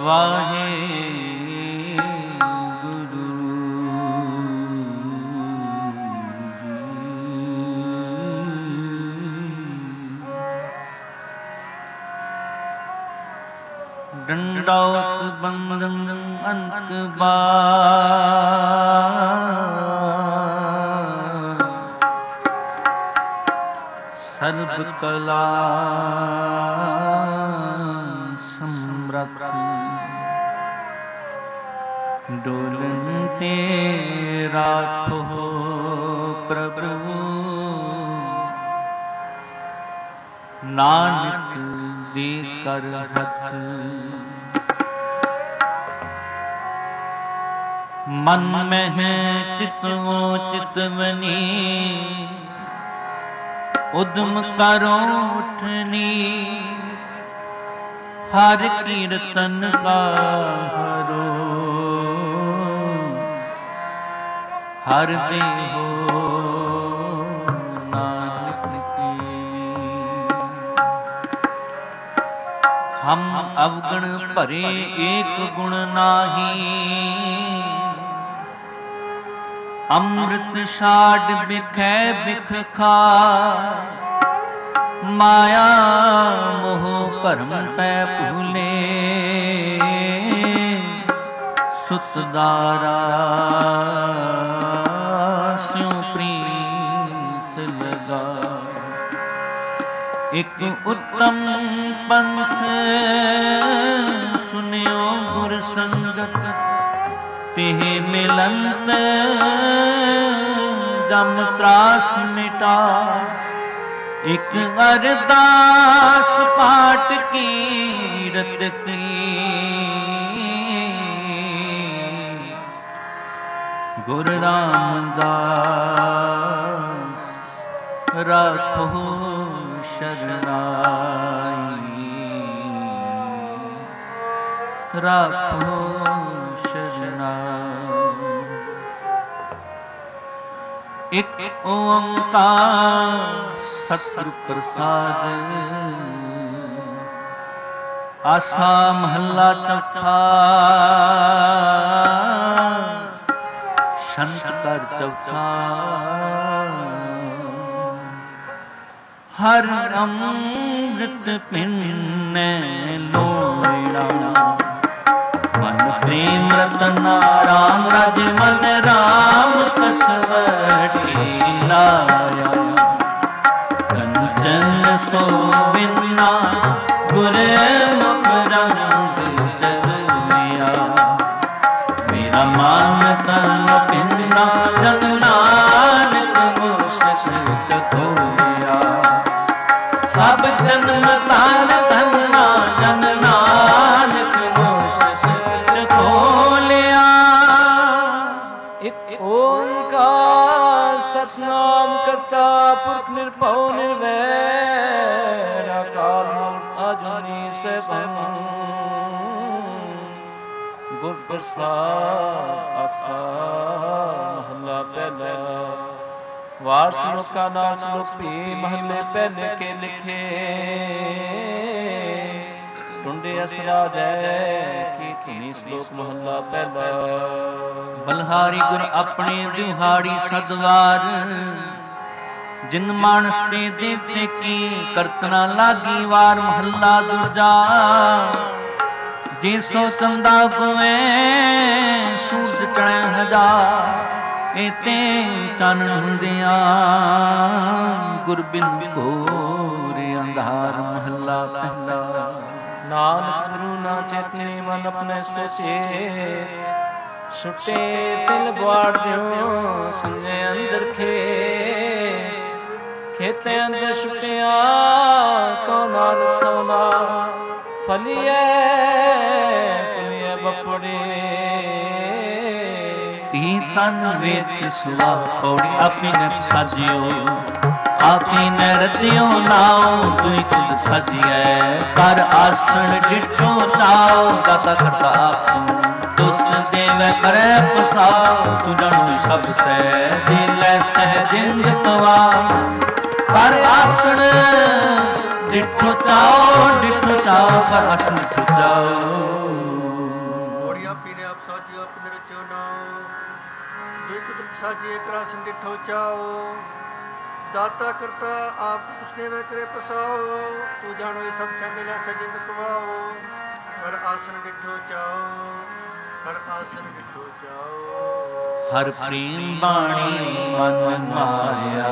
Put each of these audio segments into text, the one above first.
ਵਾਹਿਗੁਰੂ ਡੰਡੌਤ ਬੰਦਨ ਅੰਕ ਬਾਰ ਸਰਬ ਕਲਾ ਸਮਰੱਥ ਡੋਲਨ ਤੇ ਰਾਖੋ ਪ੍ਰਭੂ ਨਾਨਕ ਦੇ ਕਰ ਹੱਥ ਮਨ ਮਹਿ ਚਿਤਵੋ ਚਿਤਵਨੀ ਉਦਮ ਕਰੋ ਉਠਨੀ ਹਰ ਕੀਰਤਨ ਗਾਹਰੋ ਹਰ ਦੇਹੋ ਨਾਨਕ ਕੀ ਹਮ ਅਵਗਣ ਭਰੇ ਏਕ ਗੁਣ ਨਾਹੀ ਅੰਮ੍ਰਿਤ ਛਾੜ ਬਿਖੈ ਬਿਖ ਖਾ ਮਾਇਆ ਮੋਹ ਭਰਮ ਪੈ ਭੂਲੇ ਸੁਤਦਾਰਾ ਸਿਉ ਪ੍ਰੀਤ ਲਗਾ ਇਕ ਉਤਮ ਪੰਥ ਸੁਨਿਓ ਗੁਰ ਸੰਗਤ ਤਿਹ ਮਿਲੰਤ ਜਮ ਤਰਾਸ ਮਿਟਾ ਇਕ ਅਰਦਾਸ ਪਾਠ ਕੀਰਤ ਕੀ ਗੁਰ ਰਾਮਦਾਸ ਰਾਖੋ ਸ਼ਰਨਾਈ ਰਾਖੋ ਇਕ ਓੰਕਾਰ ਸਤਿਗੁਰ ਪ੍ਰਸਾਦ ਆਸਾ ਮਹੱਲਾ ਚੌਥਾ ਸ਼ੰਤ ਕਰ ਚੌਥਾ ਹਰ ਅੰਮ੍ਰਿਤ ਪੀਨੈ ਲੋਇਣਾ ਮਨ ਪ੍ਰੇਮ ਰਤਨਾ ਰਾਮ ਰਾਜ ਮਨ ਰਾਮ ਕਸਵਟੀ ਲਾਇਆ ਕੰਚਨ ਸੋਭਿਨਾ ਗੁਰ ਮੁਖ ਰੰਗ ਚਲਿਆ ਮੇਰਾ ਮਨ ਤਨ ਪਿੰਨਾ ਜਨ ਨਾਨਕ ਮੁਸਕ ਹੋਇਆ ਸਭ ਜਨਮ ਤਨ ਧੰਨਾ ਜਨ ਨਾਨਕ ਸਤਿਨਾਮ ਕਰਤਾ ਪੁਰਖ ਨਿਰਭਉ ਨਿਰਵੈਰ ਅਕਾਲ ਮੂਰਤ ਅਜੂਨੀ ਸੈਭੰ ਗੁਰ ਪ੍ਰਸਾਦ ਆਸਾ ਮਹੱਲਾ ਪਹਿਲਾ ਵਾਰ ਸ਼ਲੋਕਾ ਨਾਮ ਸ਼ਲੋਕ ਭੀ ਮਹੱਲੇ ਪਹਿਲੇ ਕੇ ਲਿਖੇ ਟੁੰਡੇ ਅਸਰਾ ਜੈ ਕੀ ਧੁਨੀ ਸ਼ਲੋਕ ਮਹੱਲਾ ਪਹਿਲਾ ਬਲਹਾਰੀ ਗੁਰ ਆਪਣੇ ਦਿਹਾੜੀ ਸਦਵਾਰ ਜਿਨ ਮਾਨਸ ਤੇ ਦੇਵਤੇ ਕੀ ਕਰਤਨਾ ਲਾਗੀ ਵਾਰ ਮਹੱਲਾ ਦੂਜਾ ਜੇ ਸੋ ਚੰਦਾ ਕੋਏ ਸੂਰਜ ਚੜ੍ਹੈ ਹਜ਼ਾਰ ਇਤੇ ਚਾਨਣ ਹੁੰਦਿਆਂ ਗੁਰਬਿੰਦ ਘੋਰ ਅੰਧਾਰ ਮਹੱਲਾ ਪਹਿਲਾ ਨਾਨਕ ਗੁਰੂ ਨਾ ਚੇਤਨੀ ਮਨ ਆਪਣੇ ਸੋਚੇ ਛੁੱਟੇ ਦਿਲ ਗੁਆੜ ਦਿਓ ਸੰਗੇ ਅੰਦਰ ਖੇਤੇ ਅੰਦਰ ਛੁੱਟਿਆ ਕੋ ਨਾਨਕ ਸੋਨਾ ਫਲੀਏ ਬਫੜੇ ਤੀ ਤਨ ਵੇਤ ਸੁਆ ਪੌੜੀ ਆਪੀ ਨੇ ਸਾਜਿਓ ਆਪੀ ਨੇ ਰਤਿਓ ਨਾਉ ਤੁਈ ਖੁਦ ਸਾਜੀਐ ਕਰ ਆਸਣ ਡਿਠੋ ਚਾਉ ਦਾਤਾ ਕਰਤਾ ਆਪੂ ਤੁਸ ਦੇਵੈ ਕਰੈ ਪਸਾਉ ਤੂੰ ਜਾਣੂ ਸਭ ਸਹਿ ਦਿਲੈ ਸਹਿ ਜਿੰਦ ਪਵਾ ਕਰ ਆਸਣ ਡਿਠੋ ਚਾਉ ਕਰ ਆਸਣ ਸੁਚਾਉ ਸਾਜੀਏ ਕਰਾਸਨ ਡਿਠੋ ਚਾਓ ਦਾਤਾ ਕਰਤਾ ਆਪ ਉਸਨੇ ਵੇ ਕਰੇ ਪਸਾਓ ਤੂੰ ਜਾਣੋ ਇਹ ਸਭ ਛੰਦ ਲੈ ਸਜਿੰਦ ਕਵਾਓ ਹਰ ਆਸਨ ਡਿਠੋ ਚਾਓ ਹਰ ਆਸਨ ਡਿਠੋ ਚਾਓ ਹਰ ਪ੍ਰੇਮ ਬਾਣੀ ਮਨ ਮਾਇਆ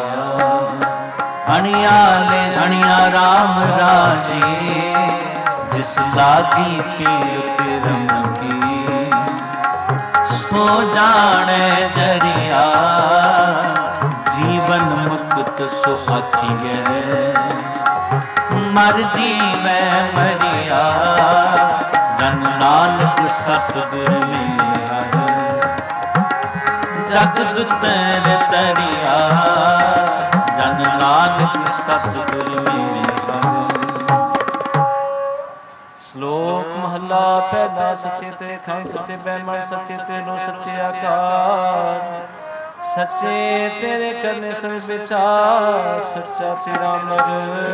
ਅਣਿਆ ਰਾਮ ਰਾਜੇ ਜਿਸ ਲਾਗੀ ਪੀਰ ਪਿਰਮ ਕੀ ਸੋ ਜਾਣੇ ਜਰਿਆ ਜੀਵਨ ਮੁਕਤ ਸੋ ਆਖੀਐ ਮਰ ਜੀਵੈ ਮਰਿਆ ਜਨ ਨਾਨਕ ਸਤਿਗੁਰ ਮਿਲਿਆ ਜਗ ਦੁਤਰ ਤਰਿਆ ਜਨ ਨਾਨਕ ਸਤਿਗੁਰ ਮਿਲਿਆ। ਸ਼ਲੋਕ ਮਹਲਾ ਪਹਿਲਾ। ਸੱਚੇ ਤੇ ਖਾਂ ਸੱਚੇ ਬੈਮਣ ਸੱਚੇ ਤੇ ਲੋ ਸੱਚੇ ਆਕਾਰ ਸੱਚੇ ਤੇਰੇ ਕਰਨੇ ਸਭ ਵਿਚਾਰ ਸੱਚਾ ਤੇਰਾ ਨਰ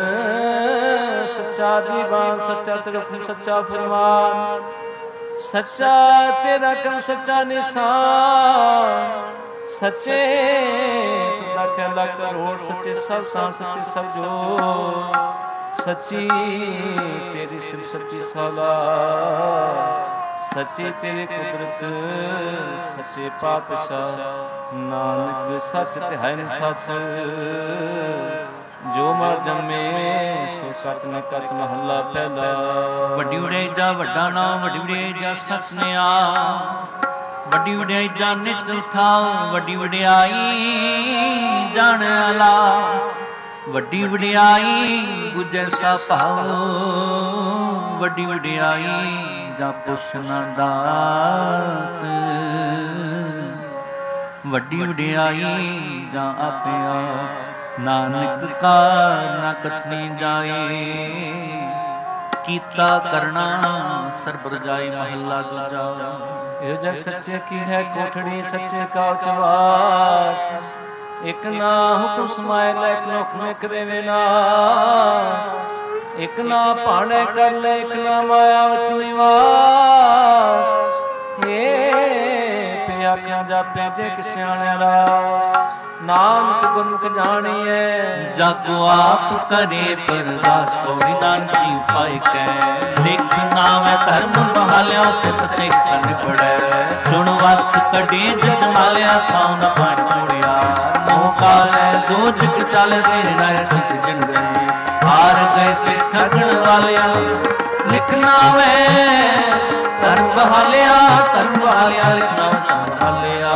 ਸੱਚਾ ਦੀਵਾਨ ਸੱਚਾ ਤੇਰਾ ਹੁਕਮ ਸੱਚਾ ਫਰਮਾਨ ਸੱਚਾ ਤੇਰਾ ਕਰਮ ਸੱਚਾ ਨਿਸ਼ਾਨ ਸੱਚੇ ਤੁਦਾ ਕਹਿਲਾ ਕਰੋੜ ਸੱਚੇ ਸਭ ਸਾਂ ਸੱਚੇ ਸਭ ਜੋ ਸੱਚੀ ਤੇਰੀ ਸਿਰ ਸੱਚੀ ਸਾਲਾ ਸੱਚੀ ਤੇਰੀ ਕੁਦਰਤ ਸੱਚੇ ਪਾਤਸ਼ਾਹ ਨਾਨਕ ਸੱਚ ਤੇ ਹੈ ਨ ਸੱਚ ਜੋ ਮਰ ਜੰਮੇ ਸੋ ਸੱਚ ਨ ਕੱਚ। ਮਹੱਲਾ ਪਹਿਲਾ। ਵੱਡੀ ਵਡਿਆਈ ਜਾ ਵੱਡਾ ਨਾਮ ਵੱਡੀ ਵਡਿਆਈ ਜਾ ਸਤਿਆ ਵੱਡੀ ਵਡਿਆਈ ਜਾ ਨਿਤ ਥਾਉ ਵੱਡੀ ਵਡਿਆਈ ਜਾਣ ਅਲਾ ਵੱਡੀ ਵਡਿਆਈ ਗੁਜੈ ਸਾ ਭਾਉ ਵੱਡੀ ਵਡਿਆਈ ਜਾਂ ਪੁੱਛ ਨਾ ਦਾਤ ਵੱਡੀ ਵਡਿਆਈ ਜਾਂ ਆਪੇ ਆਪ ਨਾਨਕ ਕਾ ਨਾ ਕਥਨੀ ਜਾਏ ਕੀਤਾ ਕਰਨਾ ਸਰਬ ਰਜਾਈ। ਮਹੱਲਾ ਦੂਜਾ। ਇਹ ਜਗ ਸੱਚੇ ਕੀ ਹੈ ਕੋਠੜੀ ਸੱਚੇ ਕਾ ਚਵਾਸ ਇਕ ਨਾ ਹੁਕਮ ਸਮਾਏ ਲੈ ਇਕ ਹੁਕਮ ਕਰੇ ਵਿਨਾਸ਼ ਇਕ ਨਾ ਭਾਣੇ ਕਰ ਲੈ ਇਕ ਨਾ ਮਾਇਆ ਵਿੱਚ ਨਿਵਾਸ ਏ ਪਿਆ ਕਿਆ ਜਾਪੇ ਜੇ ਕਿ ਸਿਆਣਿਆ ਰਾਸ ਨਾਨਕ ਗੁਰਮੁਖ ਜਾਣੀਐ ਜਗ ਆਪ ਕਰੇ ਪਰਦਾਸ ਪੌੜੀ ਨਾਨਕੀ ਪਾਇ ਕੈ ਲਿਖ ਨਾਮੈ ਧਰਮ ਬਹਾਲਿਆ ਤਿਸ ਤੇ ਸੰਗ ਪੜੈ ਸੁਣ ਵਕਤ ਕਢੇ ਜਜ ਮਾਲਿਆ ਥਾਉ ਨ ਪਾਣ ਕੋੜਿਆ ਮੋਹ ਕਾਲੈ ਦੋਜਕ ਚੱਲ ਤੇਰੇ ਨਾਲ ਤਿਸ ਜਨ ਗਏ ਹਾਰ ਗਏ ਸੇ ਸਗਣ ਵਾਲਿਆ ਲਿਖ ਨਾਮੈ ਧਰਮ ਬਹਾਲਿਆ ਲਿਖ ਨਾਮੈ ਧਰਮ ਬਹਾਲਿਆ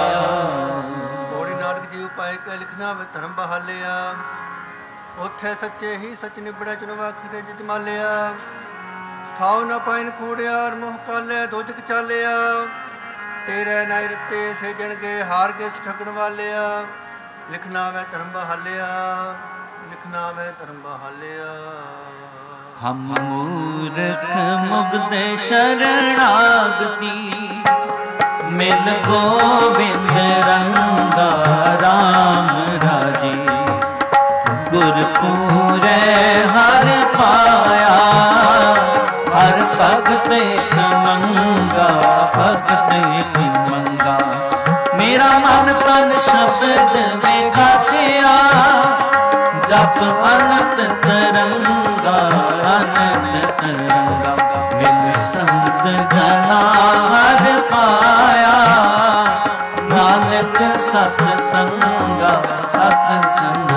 ਲਿਖਣਾ ਵੇ ਧਰਮ ਬਹਾਲਿਆ ਉਥੇ ਸੱਚੇ ਹੀ ਸੱਚ ਨਿਬੜਿਆ ਚੁਣ ਵਾਖੜੇ ਜਿਤ ਮਾਲਿਆ ਥਾਉ ਨ ਪਾਇਨ ਕੂੜਿਆ ਮੋਹ ਕਾਲਿਆ ਦੋਜਕ ਚਾਲਿਆ ਤੇਰੇ ਨਾਇ ਰਤੇ ਸੇਜਣ ਗਏ ਹਾਰ ਗਏ ਠਗਣ ਵਾਲਿਆ ਲਿਖਣਾ ਵੇ ਧਰਮ ਬਹਾਲਿਆ ਲਿਖਣਾ ਵੇ ਧਰਮ ਬਹਾਲਿਆ। ਹਮ ਮੂਰਖ ਮੁਗਦੇ ਸ਼ਰਣਾਗਤੀ ਮਿਲ ਗੋਬਿੰਦ ਰੰਗਾ ਰਾਮ ਰਾਜੇ ਗੁਰ ਪੂਰੇ ਹਰ ਪਾਇਆ ਹਰ ਭਗਤ ਇੱਕ ਮੰਗਾ ਭਗਤ ਇੱਕ ਮੰਗਾ ਮੇਰਾ ਮਨ ਤਨ ਸ਼ਬਦ ਵਿਗਾਸਿਆ ਜਪ ਅਨੰਤ ਤਰੰਗਾ ਅਨੰਤ ਤਰੰਗਾ ਮਿਲ ਸੰਤ ਜਨਾ ਹਰ ਪਾਇਆ ਨਾਨਕ ਸਤ ਸੰਗਾ ਸਤ ਸੰਗਾ।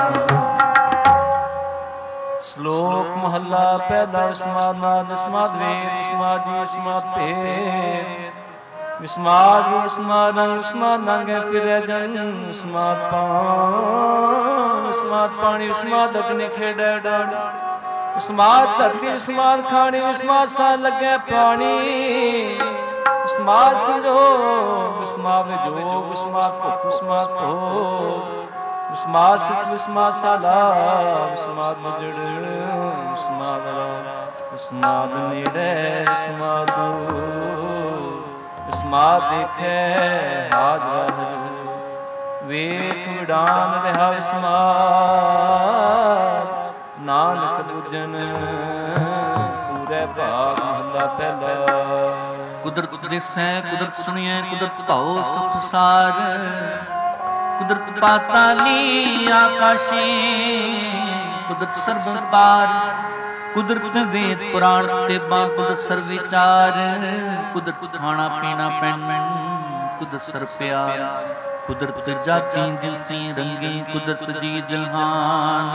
ਸ਼ਲੋਕ ਮਹੱਲਾ ਪਹਿਲਾ। ਵਿਸਮਾਦ ਨਾਦ ਵਿਸਮਾਦ ਵੇਦ ਵਿਸਮਾਦ ਜੀ ਵਿਸਮਾਦ ਭੇਦ ਵਿਸਮਾਦ ਵਿਸਮਾਦ ਰੰਗ ਵਿਸਮਾਦ ਨੰਗੇ ਫਿਰੈ ਜਨ ਵਿਸਮਾਦ ਪਾਣੀ ਵਿਸਮਾਦ ਅਗਨੀ ਖੇਡੈ ਡੜ ਵਿਸਮਾਦ ਧਰਤੀ ਵਿਸਮਾਦ ਖਾਣੀ ਵਿਸਮਾਦ ਸਾਹ ਲੱਗੈ ਪਾਣੀ ਵਿਸਮਾਦ ਸੰਜੋਗ ਵਿਸਮਾਦ ਵਿਜੋਗ ਵਿਸਮਾਦ ਭੁੱਖ ਵਿਸਮਾਦ ਭੋਗ ਵਿਸਮਾਦ ਸਿੱਖ ਵਿਸਮਾਦ ਸਾਲਾ ਵਿਸਮਾਦ ਮੁਜੜ ਵਿਸਮਾਦ ਵਿਸਮਾਦ ਨੇੜੇ ਵਿਸਮਾਦ ਵਿਸਮਾਦ ਦੇਖੈ ਹਾਜ਼ਰ ਵੇਖ ਵਿਡਾਨ ਰਿਹਾ ਵਿਸਮਾਦ ਨਾਨਕ ਬੁੱਝਨ ਪੂਰੇ ਭਾਗ। ਮਹੱਲਾ ਪਹਿਲਾ। ਕੁਦਰਤ ਦਿਸੈ ਕੁਦਰਤ ਸੁਣੀਐ ਕੁਦਰਤ ਭਾਉ ਸੁਖ ਸਾਰ ਕੁਦਰਤ ਪਾਤਾਲੀ ਆਕਾਸ਼ੀ, ਕੁਦਰਤ ਸਰਬ ਪਾਰ, ਕੁਦਰਤ ਵੇਦ ਪੁਰਾਣ ਤੇ ਕੁਦਰਤ ਸਰਬ ਵਿਚਾਰ, ਕੁਦਰਤ ਖਾਣਾ ਪੀਣਾ ਪੈਣ, ਕੁਦਰਤ ਸਰਬ ਪਿਆਰ, ਕੁਦਰਤ ਜਾਤੀ ਜਿਨਸੀ ਰੰਗੀ, ਕੁਦਰਤ ਜੀ ਜਹਾਨ,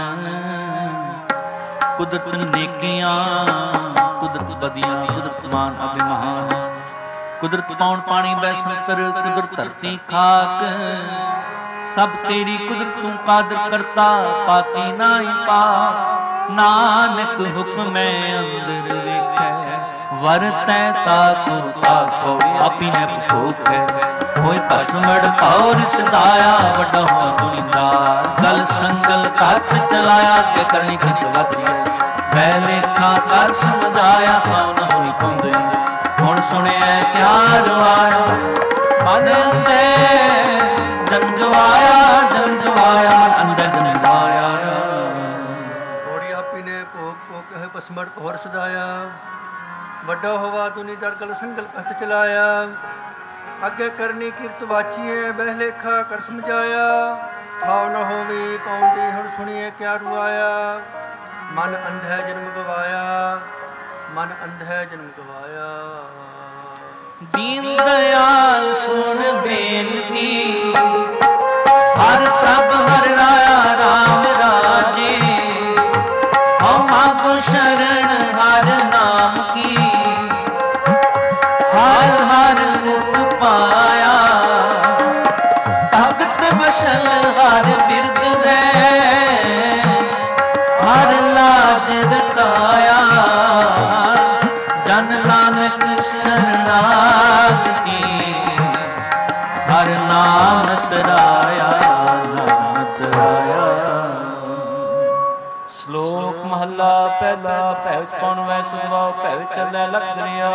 ਕੁਦਰਤ ਨੇਕੀਆਂ, ਕੁਦਰਤ ਬਦੀਆਂ, ਕੁਦਰਤ ਮਾਨ ਅਭਿਮਾਨ, ਕੁਦਰਤ ਪੌਣ ਪਾਣੀ ਬੈ ਸੰਤਰ, ਕੁਦਰਤ ਧਰਤੀ ਖਾਕ, ਸਭ ਤੇਰੀ ਕੁਦਰਤ ਤੂੰ ਕਾਦਰ ਕਰਤਾ, ਪਾਕੀ ਨਾਹੀ ਪਾ, ਨਾਨਕ ਹੁਕਮੈ ਅੰਦਰ ਵੇਖੈ, ਵਰਤੈ ਤਾ ਤੁਰ ਆਖੋ, ਆਪੀ ਨੇ ਭੋਖੈ, ਹੋਇ ਭਸਮੜ ਭਾਉ ਰਿਸਦਾਇਆ, ਵੱਡਾ ਹੋ ਦੁਨੀਦਾਰ, ਗਲ ਸੰਗਲ ਕੱਤ ਚਲਾਇਆ, ਕੇ ਕਰਨੀ ਚਿਤ ਵਤੀਐ, ਬੈ ਲੇਖਾ ਕਰ ਸਮਝਾਇਆ, ਪਾਉ ਨ ਹੋਈ ਕੁੰਦੇ, ਹੁਣ ਸੁਣਿਐ ਕਿਆ ਰਵਾਇਆ, ਮਨ ਅੰਦੇ ਜਨ ਗਵਾਇਆ, ਜਨ ਗਵਾਇਆ, ਮਨ ਅੰਦੇ ਜਨ ਗਵਾਇਆ। ਹੋੜੀ ਆਪੀ ਨੇ ਭੋਗ ਭੋਗ ਹੈ ਭਸਮੜ ਹੋਰ ਸਦਾਇਆ, ਵੱਡਾ ਹੋਵਾ ਦੁਨੀਦਾਰ ਗਲ ਸੰਗਲ ਕੱਤ ਚਲਾਇਆ, ਅੱਗੇ ਕਰਨੀ ਕਿਰਤ ਵਾਚੀਏ, ਬਹਿ ਲੇਖਾ ਕਰ ਸਮਝਾਇਆ, ਥਾਵ ਨ ਹੋਵੇ ਪਾਉਂਦੀ, ਹੁਣ ਸੁਣੀਏ ਕਿਆ ਰੁਆਇਆ, ਮਨ ਅੰਧੈ ਜਨਮ ਗਵਾਇਆ, ਮਨ ਅੰਧੈ ਜਨਮ ਗਵਾਇਆ। ਦੀਨ ਦਇਆਲ ਸੁਣ ਬੇਨਤੀ, ਹਰ ਪ੍ਰਭ ਹਰ ਰਾਇਆ ਰਾਮ ਰਾਜੇ, ਹਉ ਮਾਗੋ ਸ਼ਰਨ ਹਰ ਨਾਮ ਕੀ, ਹਰ ਹਰ ਮੁਖ ਪਾਇਆ, ਭਗਤ ਵਸ਼ਲ ਹਰ ਬਿਰਦ ਹੈ, ਹਰ ਲਾਜ ਰਕਾਇਆ, ਜਨ ਨਾਨਕ ਸ਼ਰਨਾਗਤੀ, ਹਰ ਨਾਮ ਤਰਾਇਆ, ਨਾਮ ਤਰਾਇਆ। ਸ਼ਲੋਕ ਮਹੱਲਾ ਪਹਿਲਾ। ਭੈ ਵਿੱਚ ਪਉਣ ਵੈ ਸੁਭਾਉ, ਭੈ ਵਿੱਚ ਚੱਲੈ ਲਖ ਦਰਿਆ,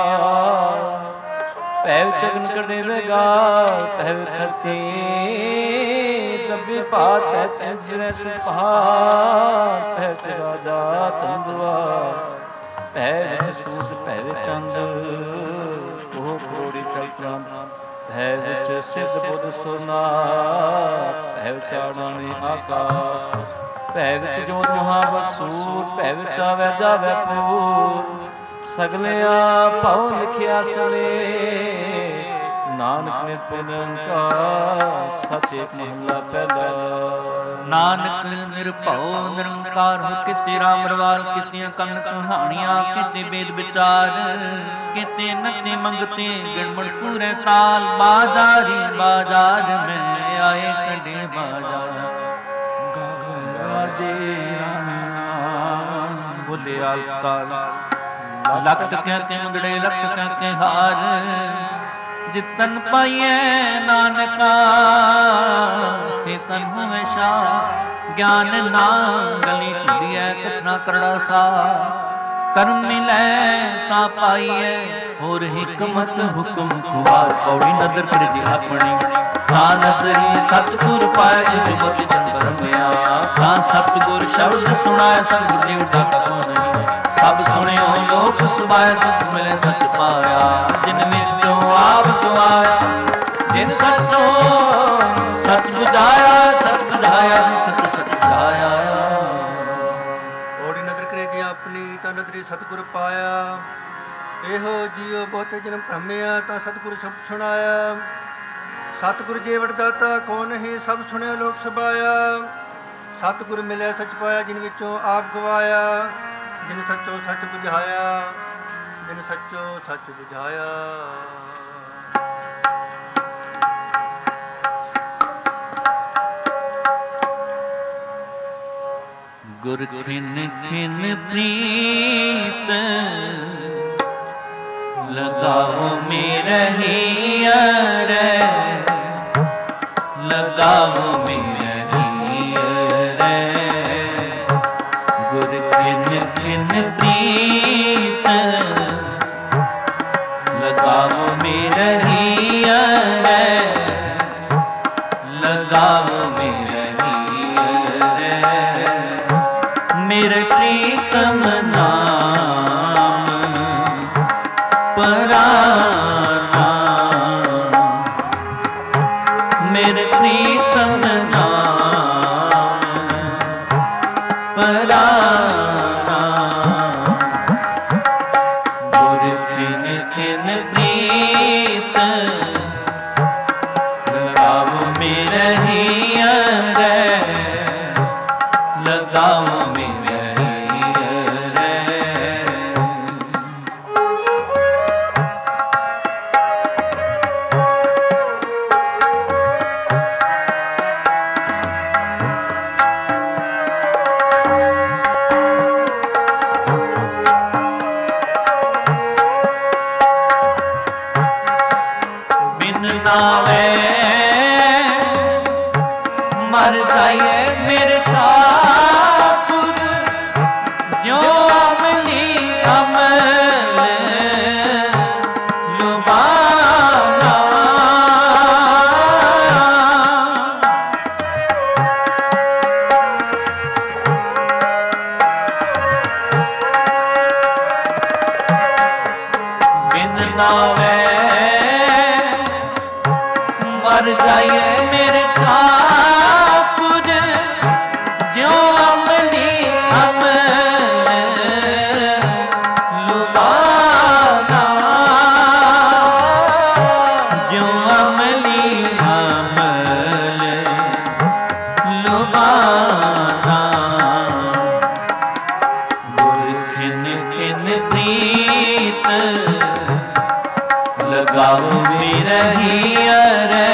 ਭੈ ਵਿੱਚ ਅਗਨ ਕਢੇਵੇਗਾ, ਭੈ ਵਿੱਚ ਧਰਤੀ ਦੱਬੀ ਭਾਤ, ਭੈ ਵਿੱਚ ਇੰਦਰੇ ਸੁਭਾਤ, ਭੈ ਵਿੱਚ ਰਾਜਾ ਤੰਦਵਾ, ਭੈ ਵਿੱਚ ਸੂਰਜ, ਭੈ ਵਿੱਚ ਚੰਦ, ਉਹ ਕੋੜੀ ਚਲਚੰਦ, ਭੈ ਵਿੱਚ ਸਿੱਧ ਬੁੱਧ ਸੁਰਨਾਥ, ਭੈ ਵਿੱਚ ਆੜਾਣੀ ਆਕਾਸ਼, ਭੈ ਵਿੱਚ ਜੋਤ ਮਹਾਵਸੂਰ, ਭੈ ਵਿੱਚ ਆਵੈ ਜਾਵੈ ਪੂਰ, ਸਗਲਿਆ ਭਉ ਲਿਖਿਆ ਸਲੇ, ਨਾਨਕ ਨਿਰਭਉ ਨਿਰੰਕਾਰ, ਸਚ ਏਕ ਮਹੱਲਾ ਪਹਿਲਾ। ਨਾਨਕ ਨਿਰਭਉ ਨਿਰੰਕਾਰ ਹੋ ਕਿਤੇ ਰਾਮ ਰਵਾਲ, ਕੀਤੀਆਂ ਕੰਨ ਕਹਾਣੀਆਂ, ਕੀਤੇ ਵੇਦ ਵਿਚਾਰ, ਕੀਤੇ ਨੱਚੇ ਮੰਗਤੇ ਗਣਮਣ ਪੂਰੇ ਤਾਲ, ਬਾਜ਼ਾਰੀ ਬਾਜ਼ਾਰ ਮੈਂ ਆਏ ਕੱਢੇ ਬਾਜ਼ਾਰ, ਰਾਜੇ ਰਾਮ ਬੋਲੇ ਆਲਤਾਲ, ਲਖਤ ਕਹਿਤੇ ਮੁੰਦੜੇ ਲਖਤ ਕਹਿਤੇ ਹਾਰ, ਜਿਤਨ ਪਾਈਐ ਨਾਨਕਾ ਸੇ ਤਨ ਹੋਵੇ ਸ਼ਾਹ, ਗਿਆਨ ਨਾ ਗਲੀ ਢੁੰਡੀਐ ਕਥਨਾ ਕਰੜਾ ਸਾ, ਕਰਮ ਮਿਲੈ ਤਾਂ ਪਾਈਐ ਹੋਰ ਹਿਕਮਤ ਹੁਕਮ ਖੁਆਰ, ਪੌੜੀ ਨਦਰ ਕਰੇ ਜੀ ਆਪਣੀ, ਤਾਂ ਨਦਰੀ ਸਤਿਗੁਰ ਪਾਇ ਜੁਗਤ ਜਨ ਬਰਮਿਆ, ਤਾਂ ਸਤਿਗੁਰ ਸ਼ਬਦ ਸੁਣਾਇ ਸੰਗ ਜੀ ਉਡਾ ਕੋ ਨਹੀਂ, ਸਭ ਸੁਣਿਓ ਲੋਕ ਸੁਭਾਇ ਸੁਖ ਮਿਲੇ ਸਚ ਪਾਇਆ, ਜਿਨ ਵਿੱਚੋਂ ਆਪ ਗਵਾਇਆ, ਜਿਨ ਸਚੋਂ ਸਚ ਬੁਝਾਇਆ, ਸਚ ਸੁਝਾਇਆ, ਸਚ ਸਚ ਸੁਝਾਇਆ। ਹੋੜੀ ਨਦਰ ਕਰੇ ਜੀ ਆਪਣੀ, ਤਾਂ ਨਦਰੀ ਸਤਿਗੁਰ ਪਾਇਆ, ਇਹੋ ਜੀਉ ਬਹੁਤੇ ਜਨਮ ਭ੍ਰਮਿਆ, ਤਾਂ ਸਤਿਗੁਰ ਸ਼ਬਦ ਸੁਣਾਇਆ, ਸਤਿਗੁਰ ਜੇ ਵਡਦਾਤਾ ਕੋ ਨਹੀਂ, ਸਭ ਸੁਣਿਓ ਲੋਕ ਸਭਾਇਆ, ਸਤਿਗੁਰ ਮਿਲਿਆ ਸਚ ਪਾਇਆ, ਜਿਨ ਵਿੱਚੋਂ ਆਪ ਗਵਾਇਆ, ਜਿਨ ਸੱਚੋ ਸੱਚ ਬੁਝਾਇਆ, ਜਿਨ ਸੱਚੋ ਸੱਚ ਬੁਝਾਇਆ। ਗੁਰ ਖਿਨ ਖਿਨ ਪ੍ਰੀਤ ਲਗਾਓ ਮੇਰਹਿ ਅਰੇ, ਲਗਾਓ ਮੇਰਹਿ ਅਰੇ, ਗੁਰ ਖਿਨ ਖਿਨ ਪ੍ਰੀਤ ਲਗਾਓ ਮੇਰਹਿ ਅਰੇ, ਲਗਾਓ ਮੇਰੇ ਪ੍ਰੀਤਮ ਨਾਮ ਪਰਾਨਾ, ਮੇਰੇ ਪ੍ਰੀਤਮ नावे मर जाइए मेरे ठाकुर ज्यों अमली लुबाना ज्यों अमली लुबाना गुर खिन खिन प्रीत लगाओ बिरही रे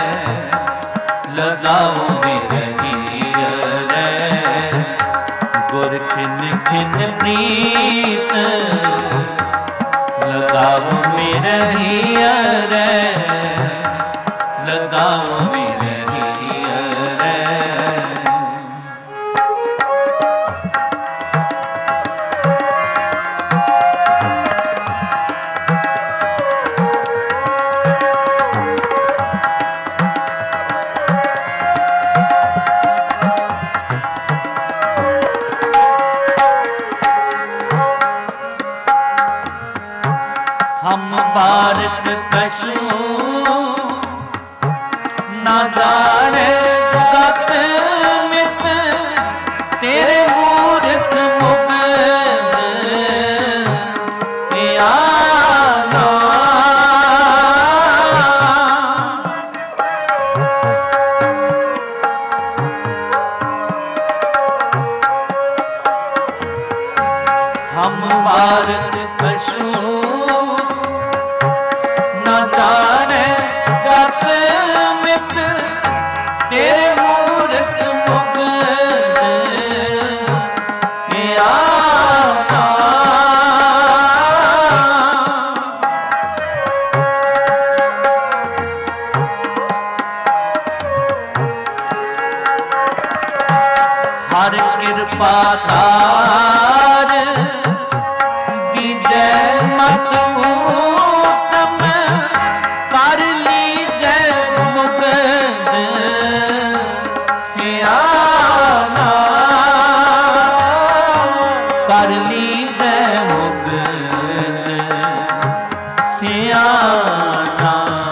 लगाओ बिरही रे गुर खिन खिन प्रीत लगाओ बिरही रे लगाओ बिरही रे हम भारत कशु ना जाने कत मित तेरे मूर्ख मुगद आना हम भारत कशु ना जाने कत मित तेरे मूर्ख मुगद आना हर कृपा तार दीजै मत उत्तम कर लीजै मुगद सियाना कर लीजै मुगद सियाना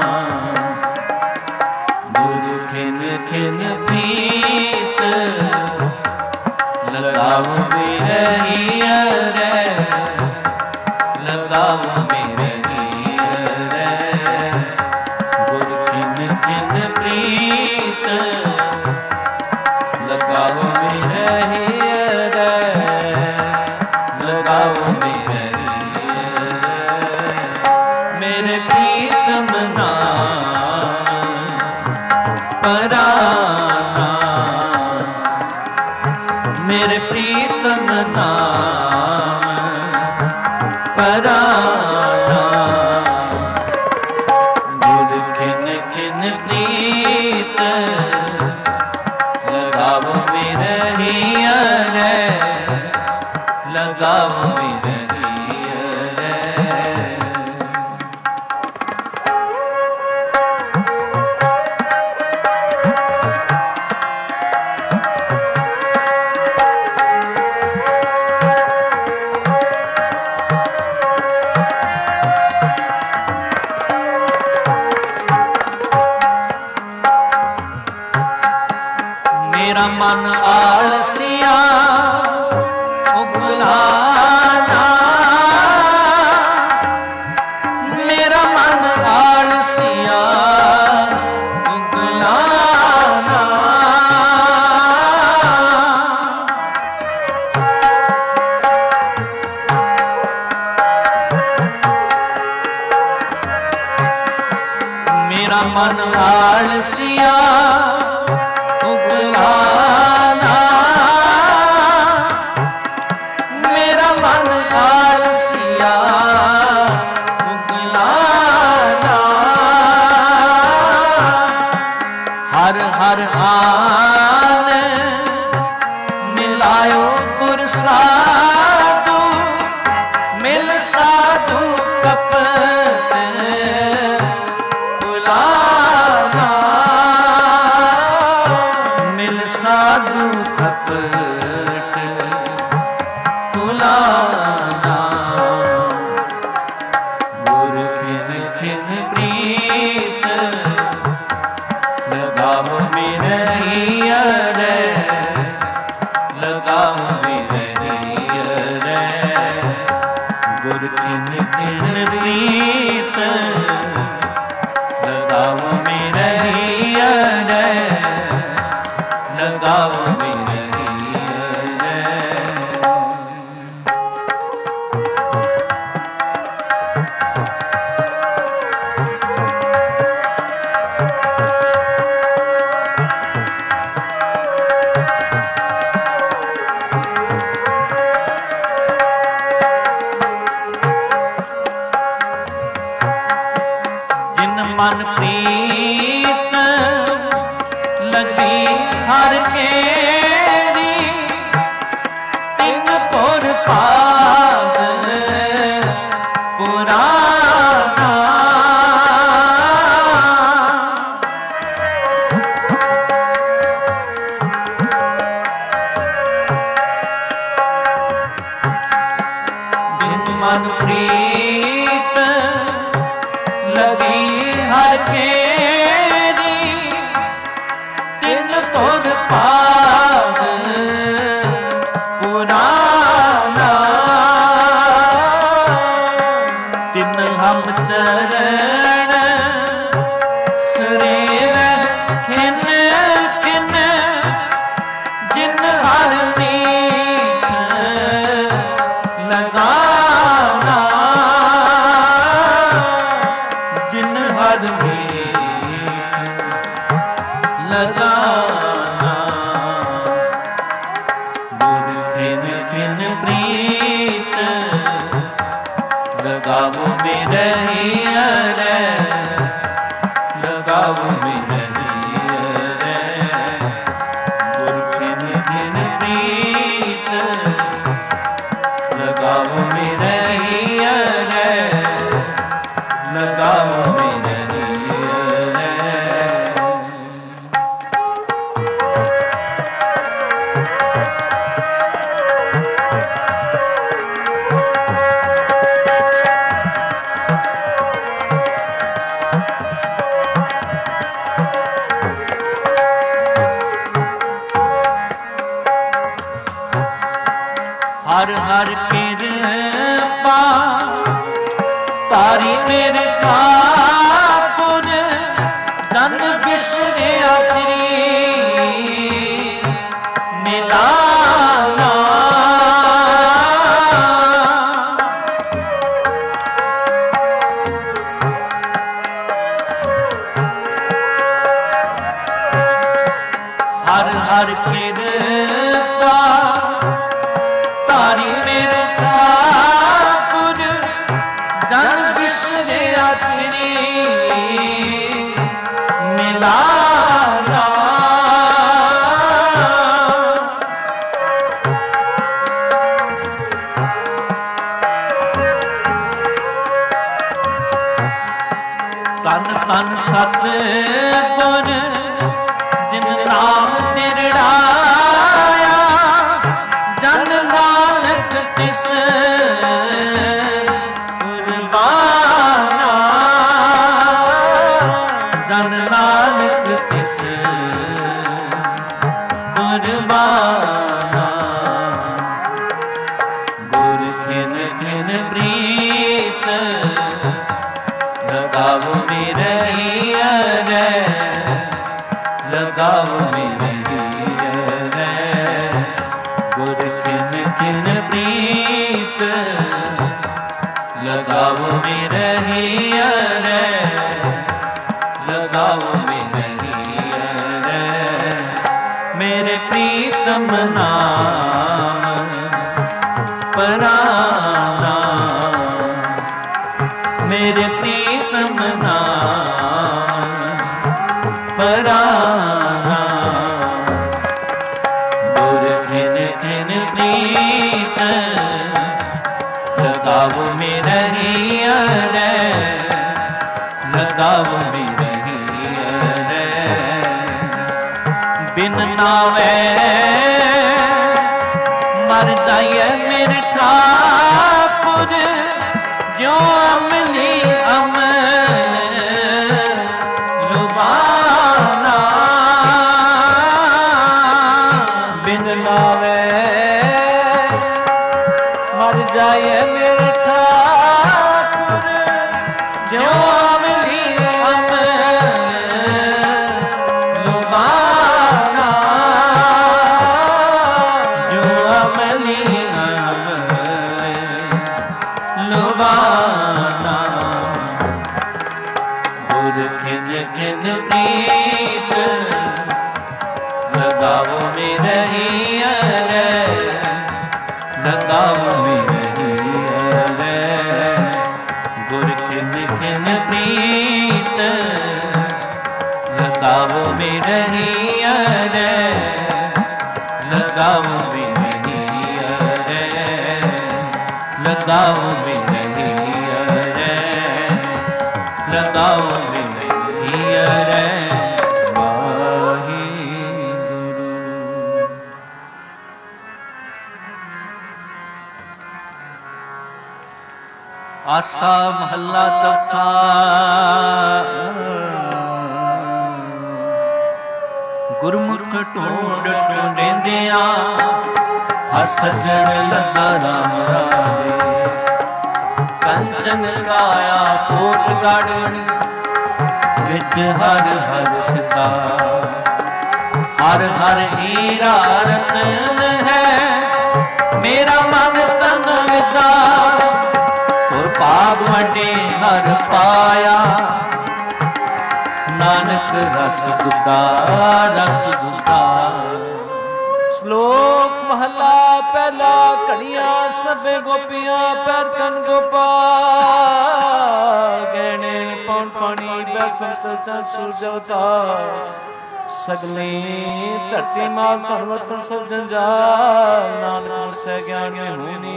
गुरु खिन खिन प्रीत लगाओ बिरही रे लगाओ बिरही रे गुरु खिन खिन प्रीत लगाओ बिरही रे लगाओ बिरही रे मेरे प्रीतम नाम पराना मेरे प्रीतम नाम पराना गुर खिन खिन प्रीत लगाओ बिरही रे लगाओ बिरही रे मेरा मन आलसिया उगलाना मेरा मन आलसिया उगलाना मेरा मन आलसिया उगलाना मेरा मन आलसिया उगलाना हर हर आन मिलायो गुर साधु मिल साधु कपट फुलाना गुर किन किन प्रीत लगाओ मेरे हियरे, लगाओ मेरे हियरे। मन प्रीत लगी हर केरी, तिन पुर पाद पुराना। जिन मन प्रीत लगी हर केरी, तिन पुर पाद पुराना। तिन हम चरण सरेव खिन खिन, जिन हर नीथ लगाना। जिन हर लगाना। गुर खिन खिन प्रीत लगाओ मेरे हियरे, लगाओ मेरे हियरे। गुर खिन खिन प्रीत लगाओ मेरे हियरे, लगाओ मेरे हियरे। हर हर कृपा तारी मेरे ठाकुर, जन बिसरे आचरी मिलाना। हर हर कृपा तारी मेरे ठाकुर, जन बिसरे आचरी मिलाना। तन तन सत गुर जिन नाम निरड़ाया, जन नानक तिस कुर्बाना। जन नानक तिस कुर्बाना। गुर खिन खिन प्रीत लगाओ मेरे हियरे, लगाओ मेरे हियरे। गुर खिन खिन प्रीत लगाओ मेरे हियरे, लगाओ मेरे हियरे। मेरे प्रीतम नाम पराना, मेरे प्रीतम नाम पराना। गुर खिन खिन प्रीत लगाओ मेरे हियरे, लगाओ मेरे हियरे। बिन नावे मर जाइए मेरे ठाकुर, जो अमली अमल लुबाना। बिन नावे मर जाए ਮੇਰੇ ਠਾਕੁਰ ਜੋ ਅਮਲੀ ਲੁਬਾਨਾ ਜੋ ਅਮਲੀ ਲੁਬਾਨਾ ਗੁਰ ਖਿਨ ਖਿਨ ਪ੍ਰੀਤ लगाओ में रही रे लगाओ में रही रे गुर खिन खिन प्रीत लगाओ में रही रे लगाओ में रही रे लगाओ में रही रे लगाओ में रही रे आसा महला चौथा गुरमुख ढूंढ ढूंढेंदिया हस सजन लगा राम राजे कंचन काया कोट गाड़नी विच हर हर सिता हर हर हीरा रतन है मेरा मन तन विदा भाग वटे हर पाया नानक रस गुदा रस गुदा। श्लोक महला पहला घड़िया सबे गोपियां पैर कन गोपाल गहने पौन पानी बैसम सचा सूरज अवतार सगली धरती माल धर्मतन सब जंजाल नानक मुझसे ज्ञान में होनी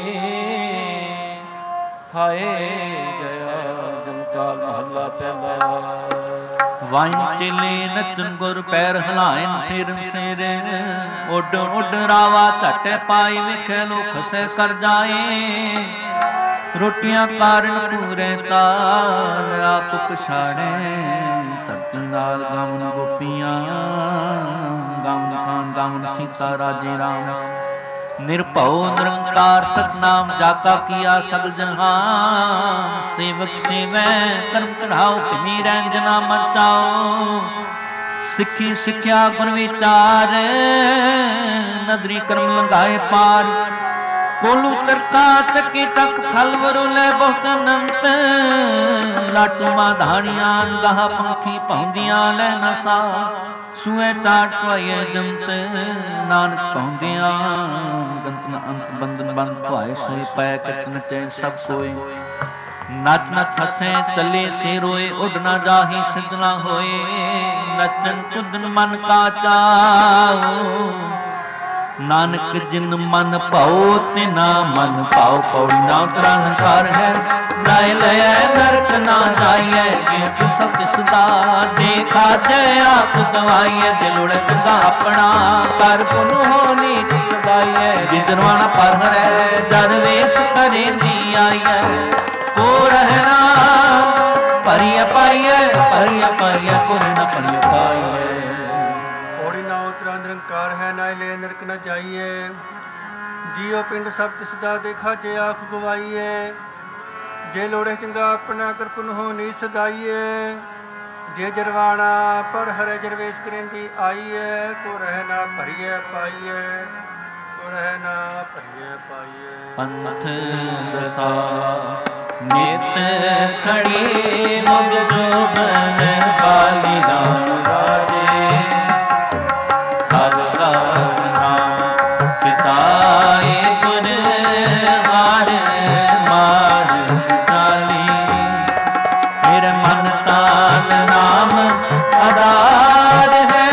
हाय गया जमकाल महला पहला। वाइन चले नचन गुर पैर हलायन फेरन सेरे उड उड रावा झट पाई विखे लोक से कर जाए रोटियां कारण पूरे ताल आप पछाड़े धरती नाल गावन गोपियां गावन खान गावन सीता राजे राम निर्भव निरंकार सतनाम जाका किया सगल जहान सेवक सेवै कर्म चढ़ाओ किनी रंजना मचाओ सिखी सिख्या गुण विचार नदरी कर्म लंघाए पार कोलू चरका चक्की चक फल वरुले बहुत अनंत लाटू मां धाणियां गाह पंखी पौंदियां ले नसा सूए चाट पाए जमत नानक पौंदियां गंतन अंत बंधन बंद पाए सोए पै कट नचे सब कोई नच नच हसे चले से रोए उड़ ना जाही सजना होए नचन कुदन मन का चाओ नानक जिन मन पाओ तिना मन पाओ पौड़ी ना उतरंकार है नाय लय नरक ना जाइए जे सब सदा देखा जय आप दवाइए दिल उड़ चंगा अपना कर पुन हो नीच सदाइए जिदरवाना पर हरे जर वेश करे दी आइए को रहना परिय पाइए परिय पाइए को रहना परिय पाइए निरंकार है ना ले नरक न जाइए जियो पिंड सब तिसदा देखा जे आख गवाइए जे लोड़े चंगा अपना करपुन हो नी सदाइए जे जरवाना पर हरे जरवेश करेंदी आइए को रहना भरिए पाइए को रहना भरिए पाइए पंथ दसा नित खड़ी मुझ जो बन पाली राम राजे चिताए गुण हार मार डाली मेरे मन तान नाम आधार है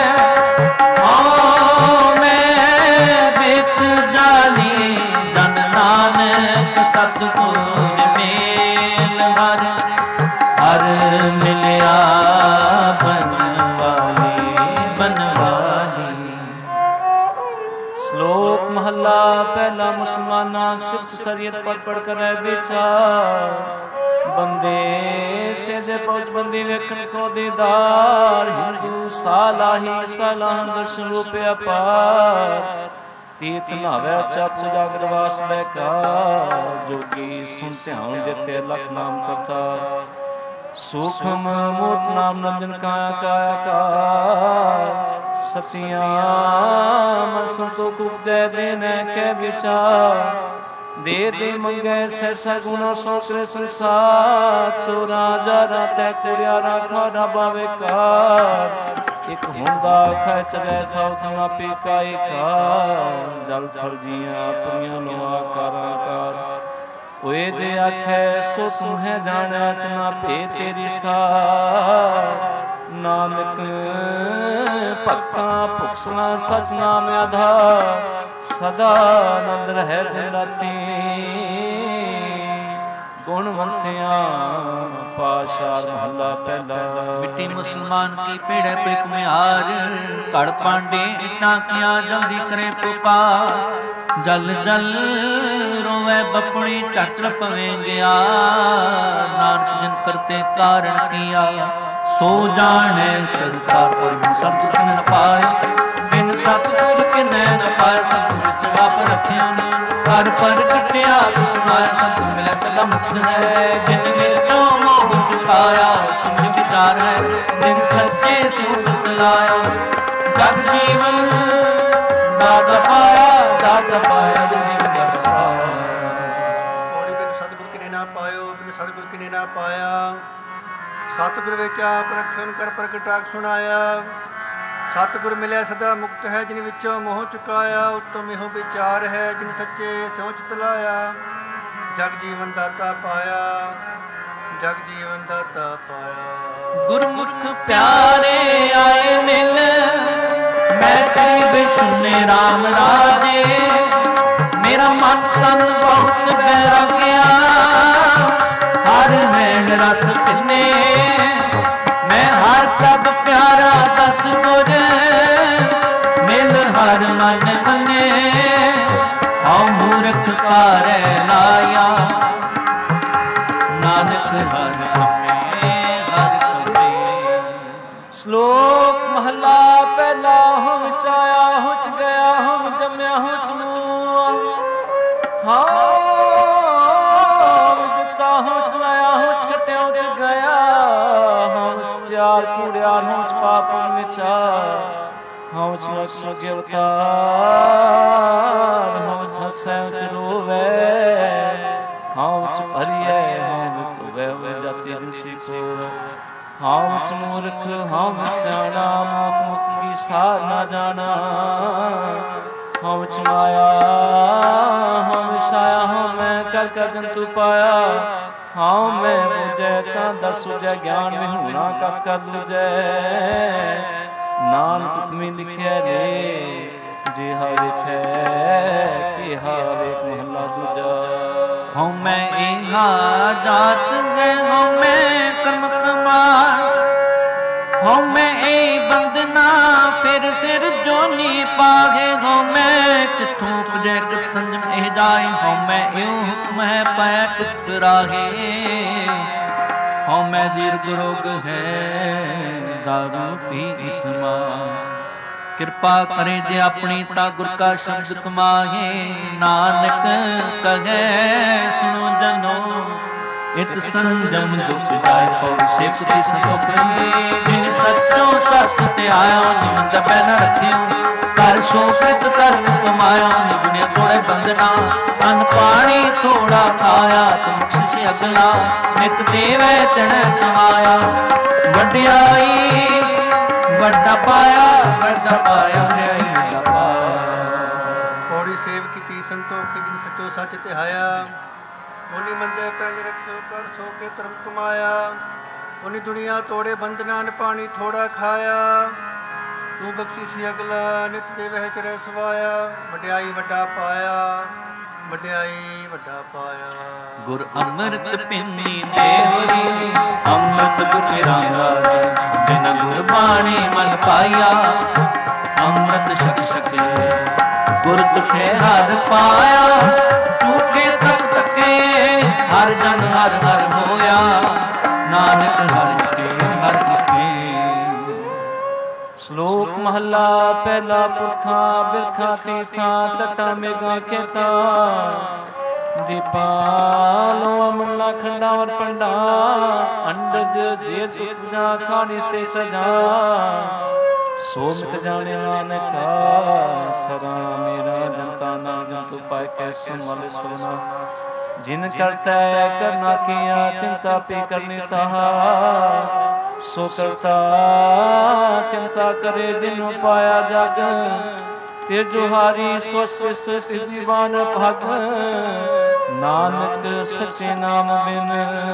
ओ मैं बिक जाली जन नानक सतगुर मेल हर हर मिलिया महला पहला मुसलमाना सिर्फ शरीयत पढ़ पढ़ कर विचार बंदे से दे पहुंच बंदी वेखन को दीदार हिंदू सालाही सालाह दर्शन रूप अपार ਤੀਰਥ ਨਾਵੇ ਚੱਚ ਜਾਗਰ ਵਾਸ ਬੈਕਾ ਜੋਗੀ ਸੁਨ ਧਿਆਨ ਦਿੱਤੇ ਲਖ ਨਾਮ ਕਰਤਾ ਸੂਖਮ ਮੂਰਤ ਨਾਮ ਨੰਜਨ ਕਾਇਆ ਕਾਇਆ ਕਾ ਸਤਿਆਂ ਮਨ ਸੰਤੋਖ ਉਪਜੈ ਦੇਨੈ ਕੈ ਵਿਚਾਰ ਦੇ ਦੇ ਮੰਗੈ ਸੈਸਾ ਗੁਣਾ ਸੋ ਕਰੇ ਸੰਸਾਰ ਸੋ ਰਾਜਾ ਰਾਤੈ ਕੁੜਿਆ ਰਾਖਾ ਨਾ ਬਾਵੇ ਕਾਰ ਇਕ ਹੁੰਦਾ ਖਚ ਰਹਿ ਥਾਉ ਨਾ ਪੀਕਾਇ ਕਾ ਜਲ ਥਲ ਜੀਆਂ ਆਪਣੀਆਂ ਲੋਆ ਕਾਰਾਂ ਕਾਰ ਓਏ ਦੇ ਆਖੈ ਸੋ ਸੁਹੈ ਜਾਣੈ ਤਨਾ ਭੇ ਤੇਰੀ ਸਾਰ ਨਾਨਕ ਭਗਤਾਂ ਭੁਖਸਣਾ ਸਚ ਨਾਮ ਆਧਾਰ ਸਦਾ ਆਨੰਦ ਰਹਿ ਦਿਨ ਰਾਤੀ ਗੁਣਵੰਤਿਆਂ ਪਾਸ਼ਾਰ ਮਹੱਲਾ ਪਹਿਲਾ ਮਿੱਟੀ ਮੁਸਲਮਾਨ ਕੀ ਪੇੜੇ पे कुम्हार ਘੜ ਪਾਂਡੇ ਇੱਟਾਂ ਕੀਆਂ ਜਲਦੀ ਕਰੇ ਪੁਪਾ ਜਲ ਜਲ ਰੋਵੇ ਬਪਣੀ ਝੱਟ ਪਵੇਂ ਗਿਆ ਨਾਨਕ ਜਿਨ ਕਰਤੇ ਕਾਰਨ ਕੀਆ ਸੋ ਜਾਣੈ ਸਰਕਾਰ ਪਰ ਸਭ ਸੁਖ ਨ ਪਾਏ ਬਿਨ ਸਤਿਗੁਰ ਕੇ ਨੈਣ ਪਾਏ ਸਭ ਵਿੱਚ ਵਾਪ ਰੱਖਿਆ ਹਰ ਪਰ ਕਟਿਆ ਸੁਨਾਇ ਸੰਤ ਮਿਲੇ ਸਦਾ ਮੁਕਤ ਹੈ ਜਿਨ ਵਿੱਚੋਂ ਮੋਹ ਚੁਕਾਇਆ ਤੁਮ ਵਿਚਾਰ ਹੈ ਜਿਨ ਸੱਚੇ ਸਿਉ ਸਤ ਲਾਇਆ ਜਗ ਜੀਵਨ ਦਾਤ ਪਾਇਆ ਜਿਨ ਜਗ ਪਾਇਆ ਕੋੜੀ ਬਿਨ ਸਤਿਗੁਰ ਕਿਨੇ ਨਾ ਪਾਇਓ ਬਿਨ ਸਤਿਗੁਰ ਕਿਨੇ ਨਾ ਪਾਇਆ ਸਤਿਗੁਰ ਵਿੱਚ ਆਪ ਰੱਖਿਓ ਕਰ ਪ੍ਰਗਟ ਰਾਗ ਸੁਣਾਇਆ ਸਤਿਗੁਰ ਮਿਲਿਆ ਸਦਾ ਮੁਕਤ ਹੈ ਜਿਨ ਵਿੱਚੋਂ ਮੋਹ ਚੁਕਾਇਆ ਉੱਤਮ ਇਹੋ ਵਿਚਾਰ ਹੈ ਜਿਨ ਸੱਚੇ ਸਿਉ ਚਿਤ ਲਾਇਆ ਜਗ ਜੀਵਨ ਦਾਤਾ ਪਾਇਆ ਜਗ ਜੀਵਨ ਦਾਤਾ ਪਾਇਆ ਗੁਰਮੁਖ ਪਿਆਰੇ ਆਏ ਮਿਲ ਮੈਤਰੀ ਬਿਸ਼ਨੇ ਰਾਮ ਰਾਜੇ ਮੇਰਾ ਮਨ ਤਨ ਬਹੁਤ ਬੈਰਾਗਿਆ ਹਰ ਨੈਣ ਰਸ ਪਿੰਨੇ ਮੈਂ ਹਰ ਪ੍ਰਭ ਪਿਆਰਾ ਦਸ ਗੁਰ ਮਿਲ ਹਰ ਮਨ ਮੰਨੇ ਹਉ ਮੂਰਖ ਕਾਰੈ ਲਾਇਆ ਨਾਨਕ ਹਰ ਖੰਮੇ ਹਰ ਖੰਮੇ ਸ਼ਲੋਕ ਮਹਲਾ ਪਹਿਲਾ ਹੁਮ ਚਾਇਆ ਹੁਚ ਗਿਆ ਹੁਮ ਜੰਮਿਆ ਹੁਚ ਨੂੰ ਹਾਂ ਦਿੱਤਾ ਹੁਚ ਲਾਇਆ ਹੁਚ ਖਟਿਆ ਹੁਚ ਗਿਆ ਹਮ ਸਚਿਆਰ ਕੂੜਿਆਰ ਹੁਚ ਪਾਪ ਵਿਚਾਰ ਹਮ ਚ ਸਗੇ ਅਵਤਾਰ ਹਮ ਚ ਹਸੈ ਉਚ ਰੋਵੇ ਹਮ ਚ ਭਰੀਐ ਹਮ ਤੁਵੈ ਜਾਤੀ ਦਿਨ ਸਿਖੋ ਹਮ ਚ ਮੂਰਖ ਹਮ ਸਿਆਣਾ ਮੁਖ ਮੁਖ ਕੀ ਸਾਰ ਨਾ ਜਾਣਾ ਹਮ ਚ ਮਾਇਆ ਹਮ ਵਿਸ਼ਾਇਆ ਹਮ ਮੈਂ ਕਰ ਕਰ ਜੰਤੂ ਪਾਇਆ ਹਮ ਮੈਂ ਬੁਝੈ ਤਾਂ ਦਰ ਸੁਝੈ ਗਿਆਨ ਵਿਹੂਣਾ ਕਰ ਕਰ ਦੂਜੈ ਨਾਨਕ ਤੁਮੀ ਲਿਖਿਆ ਨੇ ਜੇ ਹਾ ਵੇਖੈ ਕਿ ਹਾ ਵੇਖ ਮਹੱਲਾ ਦੂਜਾ ਹਉ ਮੈਂ ਇਹਾ ਜਾਤ ਗਏ ਹਉ ਮੈਂ ਕਰਮ ਕਮਾਰ ਹਉ ਮੈਂ ਏ ਬੰਦਨਾ ਫਿਰ ਜੋਨੀ ਪਾਗੇ ਹਉ ਮੈਂ ਕਿਥੋਂ ਉਪਜੈ ਕਿਤ ਸੰਜਮ ਇਹ ਜਾਏ ਹਉ ਮੈਂ ਇਉ ਹੁਕਮ ਹੈ ਪੈ ਕਿਤ ਰਾਗੇ ਹਉ ਮੈਂ ਦੀਰਘ ਰੋਗ ਹੈ ਦਾਰੂ ਪੀ ਇਸਮਾ ਕਿਰਪਾ ਕਰੇ ਜੇ ਆਪਣੀ ਤਾ ਗੁਰ ਕਾ ਸ਼ਬਦ ਕਮਾਹੇ ਨਾਨਕ ਕਹੈ ਸੁਣੋ ਜਨੋ ਇਤ ਸੰਜਮ ਦੁਖ ਜਾਇ ਪਉ ਸਿਫਤਿ ਸੰਤੋਖ ਜਿਨ ਸਚੋਂ ਸਤ ਤੇ ਆਇਓ ਨਿਮਨ ਦਬੈ ਨ ਰੱਖਿਓ ਕਰ ਸੋ ਕ੍ਰਿਤ ਕਰਮ ਕਮਾਇਆ ਨਿਗੁਣਿਆ ਤੋੜੇ ਬੰਦਨਾ ਅੰਨ ਪਾਣੀ ਥੋੜਾ ਖਾਇਆ ਤੁਮ ਸਿ ਅਗਲਾ ਨਿਤ ਦੇਵੈ ਚੜੈ ਸਮਾਇਆ ਵਡਿਆਈ ਵੱਡਾ ਪਾਇਆ ਨਿਆਈ ਵੱਡਾ ਪਾਇਆ ਪੌੜੀ ਸੇਵ ਕੀਤੀ ਸੰਤੋਖੀ ਜਿਨ ਸੱਚੋ ਸੱਚ ਧਿਆਇਆ ਉਨੀ ਮੰਦੇ ਪੈਜ ਰੱਖਿਓ ਕਰ ਸੋ ਕੇ ਧਰਮ ਕਮਾਇਆ ਉਨੀ ਦੁਨੀਆ ਤੋੜੇ ਬੰਦਨਾ ਨ ਪਾਣੀ ਥੋੜਾ ਖਾਇਆ ਤੂੰ ਬਖਸ਼ੀ ਸੀ ਅਗਲਾ ਨਿਤ ਦੇਵਹਿ ਚੜੈ ਸਵਾਇਆ ਵਡਿਆਈ ਵੱਡਾ ਪਾਇਆ ਵਡਿਆਈ ਵੱਡਾ ਪਾਇਆ ਗੁਰ ਅੰਮ੍ਰਿਤ ਪਿੰਨੀ ਦੇਵਰੀ ਅੰਮ੍ਰਿਤ ਗੁਟਿਰਾਂਗਾ ਜਿਨ ਗੁਰ ਬਾਣੀ ਮਨ ਪਾਇਆ ਅੰਮ੍ਰਿਤ ਛਕ ਛਕੇ ਗੁਰ ਦੁਖੇ ਹਰ ਪਾਇਆ ਝੂਠੇ ਤਕ ਤਕੇ ਹਰ ਜਨ ਹਰ ਹਰ ਹੋਇਆ ਨਾਨਕ ਹਰ ਕੇ ਹਰ ਕੇ ਸ਼ਲੋਕ ਮਹੱਲਾ ਮਹੱਲਾ ਪਹਿਲਾ ਪੁਰਖਾਂ ਬਿਰਖਾਂ ਤੀਰਥਾਂ ਤਟਾਂ ਮੇਘਾਂ ਖੇਤਾਂ ਦੀਪਾਲੋ ਅਮਲਾ ਖੰਡਾ ਵਰ ਪੰਡਾ ਅੰਡਜ ਜੇਤ ਉਪਜਾ ਖਾਣੀ ਸੇ ਸਜਾ ਸੋ ਮਿਟ ਜਾਣੇ ਨਾਨਕਾ ਸਦਾ ਮੇਰਾ ਜਨਤਾ ਨਾ ਜੰਤੂ ਪਾਇ ਕੈਸੋ ਮਲ ਸੋਨਾ ਜਿਨ ਕਰਤਾ ਕਰਨਾ ਕੀਆ ਚਿੰਤਾ ਪੀ ਕਰਨੀ ਤਾਹਾ ਸੋ ਕਰਤਾ ਚਿੰਤਾ ਕਰੇ ਜਿਨੁ ਪਾਇਆ ਜਗ ਤੇ ਜੁਹਾਰੀ ਸਵਸਤ ਸਿਧੀਵਾਨ ਭਗ ਨਾਨਕ ਸੱਚੇ ਨਾਮ ਬਿਨ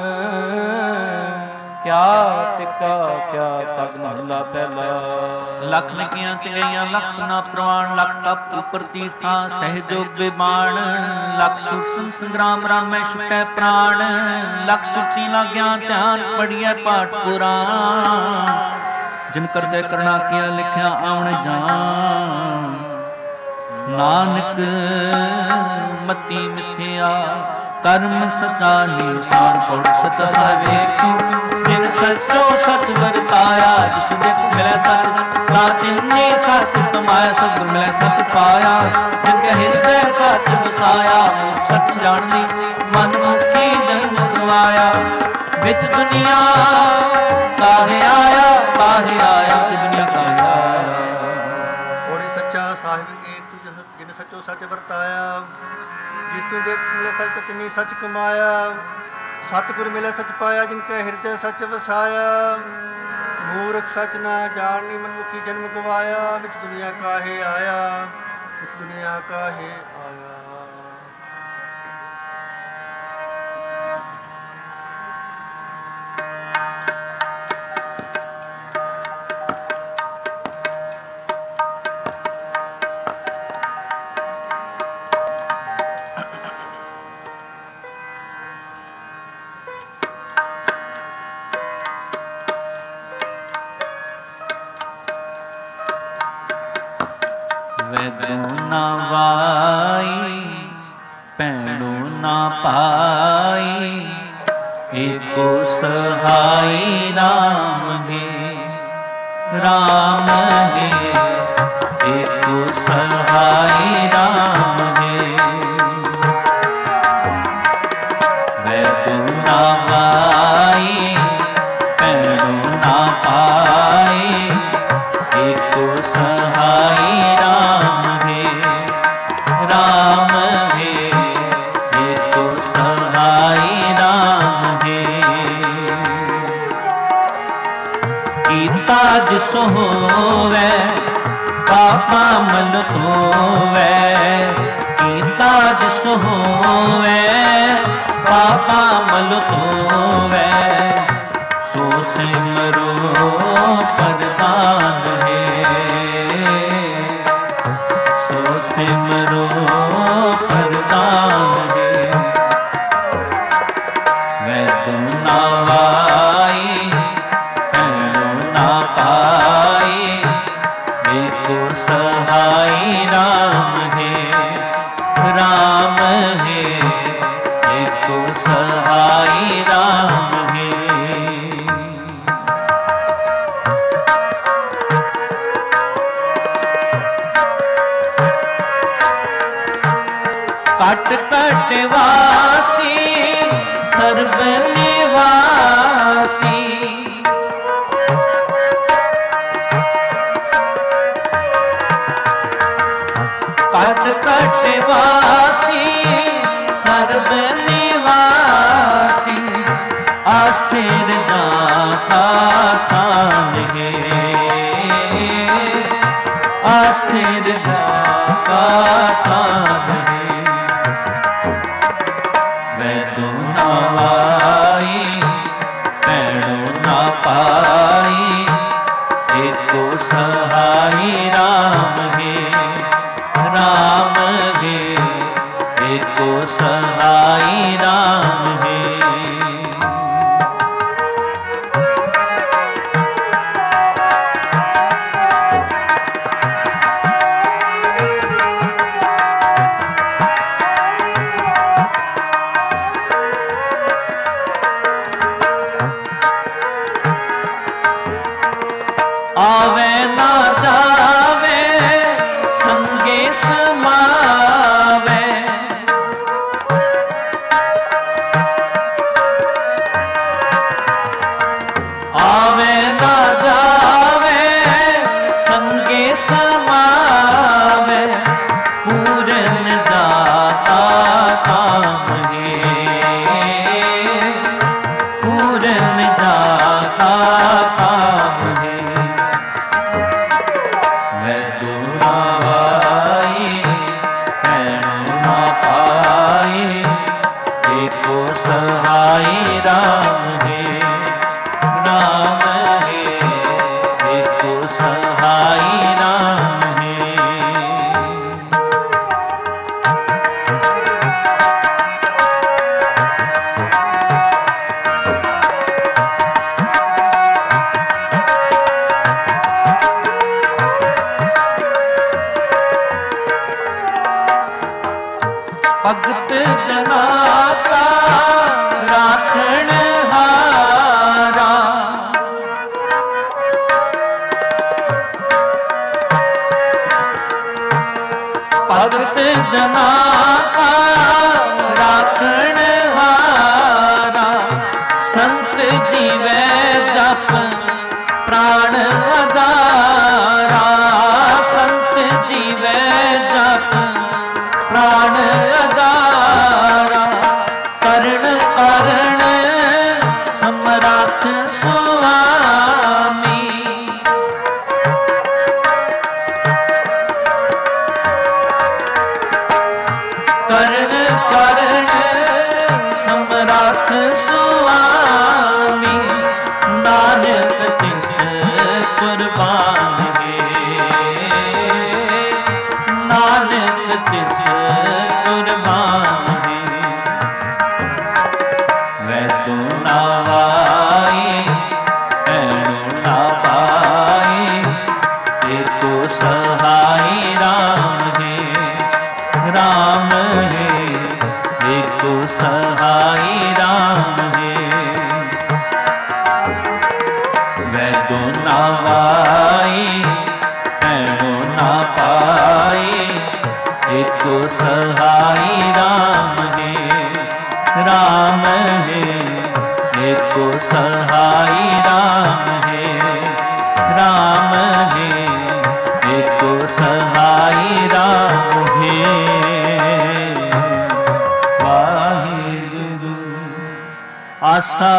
ਕਿਆ ਟਿਕਾ ਕਿਆ ਤਗ ਮਹਲਾ ਪਹਿਲਾ ਲੱਖ ਲਿਖੀਆਂ ਚਗਈਆਂ ਲੱਖ ਨਾ ਪ੍ਰਵਾਨ ਲੱਖ ਤਪ ਉਪਰ ਤੀਰਥਾਂ ਸਹਿਜੋਗ ਬਿਮਾਨ ਲੱਖ ਸੁਰਸਨ ਸੰਗਰਾਮ ਰਾਮੈ ਛੁਟੈ ਪ੍ਰਾਣ ਲੱਖ ਸੁਰਤੀ ਲਾਗਿਆ ਧਿਆਨ ਪੜੀਐ ਪਾਠ ਪੁਰਾਣ ਜਿਨ ਕਰਦੇ ਕਰਣਾ ਕੀਆ ਲਿਖਿਆ ਆਵਣ ਜਾਨ ਨਾਨਕ ਮਤੀ ਮਿਥਿਆ ਕਰਮ ਸਚਾ ਨਿਸਾਨ ਪੜ ਸਤ ਵੇਖੀ ਜਿਨ ਸਚੋ ਸਚ ਵਰਤਾਇਆ ਜਿਸ ਦੇਖ ਮਿਲੈ ਸਚ ਨਾ ਤਿੰਨੀ ਸਚ ਤਮਾਇਆ ਸਭ ਮਿਲੈ ਸਚ ਪਾਇਆ ਜਿਨ ਕੇ ਹਿਰਦੈ ਸਚ ਵਸਾਇਆ ਸਚ ਜਾਣਨੀ ਮਨ ਮੁਖੀ ਜਨ ਗਵਾਇਆ ਵਿੱਚ ਦੁਨੀਆ ਕਾਹੇ ਆਇਆ ਤੇ ਦੁਨੀਆ ਕਾਹੇ ਆਇਆ ਹੋੜੀ ਸੱਚਾ ਸਾਹਿਬ ਏਕ ਤੁਝ ਜਿਨ ਸਚੋ ਸਚ ਵਰਤਾਇਆ ਜਿਸ ਤੂੰ ਦੇਖ ਮਿਲੇ ਸਚ ਤਿੰਨੀ ਸਚ ਕਮਾਇਆ ਸਤਿਗੁਰ ਮਿਲੇ ਸਚ ਪਾਇਆ ਜਿਨ ਕੈ ਹਿਰਦੈ ਸਚ ਵਸਾਇਆ ਮੂਰਖ ਸਚ ਨਾ ਜਾਣਨੀ ਮਨੁੱਖੀ ਜਨਮ ਗਵਾਇਆ ਵਿੱਚ ਦੁਨੀਆ ਕਾਹੇ ਆਇਆ ਵਿੱਚ ਦੁਨੀਆ ਕਾਹੇ ਆਇਆ। ਵੈਦੋ ਨਾ ਵਾਈ ਭੈਣੋ ਨਾ ਪਾਈ ਏਕੋ ਸਹਾਈ ਰਾਮ ਹੈ ਰਾਮ ਹੈ ਏਕੋ ਸਹਾਈ ਰਾਮ ਹੈ ਵੈਦੋ ਨਾ ਵਾਈ ਭੈਣੋ ਨਾ ਪਾਈ ਏਕੋ ਸਹਾਈ ਜਿਸ ਹੋਵੇ ਪਾਪਾ ਮਲ ਧੋਵੇ ਕੀਤਾ ਜਿਸ ਹੋਵੇ ਪਾਪਾ ਮਲ ਧੋਵੇ ਸੋ ਸਿਮਰੋ ਪਰਦਾਨ ਹੈ ਸੋ ਸਿਮਰੋ ਪਰਦਾਨ ਹੈ ਵੈਦੋ ਨਾ ਵਾਈ ਪਾਈ ਏਕੋ ਸਹਾਈ ਰਾਮ ਹੈ ਏਕੋ ਸਹਾਈ ਰਾਮ ਹੈ ਕਟ ਕਟ ਵਾਸੀ ਸਰਬ ਨਿਵਾਸੀ ਕਟ ਕਟ ਵਾਸੀ ਸਰਬ ਨਿਵਾਸੀ ਆਸਥਿਰ ਦਾਤਾ ਥਾਨ ਹੈ ਆਸਥਿਰ ਦਾਤਾ ਥਾਨ ਹੈ ਵੈਦੋ ਨਾ ਵਾਈ ਭੈਣੋ ਨਾ ਪਾਈ ਏਕੋ ਸਹਾਈ ਰਾਮ ਹੈ ਰਾਮ ਹੈ ਏਕੋ ਸਹਾਈ ਰਾਮ ਹੈ एको सहाय राम है, राम है, एको सहाय राम है। भगत जना का राखण हारा, भगत जना का राखण हारा, संत जीवै जप प्राण आधारा, संत जीवै जप प्राण आधारा, करण करण समरथ सुआमी, करण करण समरथ सुआमी, नानक तिस कुर्बान है, नानक तिस कुर्बान है। वै तो नावाई ऐणु ना पाई, एको सहाय राम है, राम है, एको सहाय राम है। वै तो नावाई ऐणु ना पाई, एको सहाय राम है, राम है, एको सहाय राम है, राम है, एको सहाय राम है। वाहिगुरु। आसा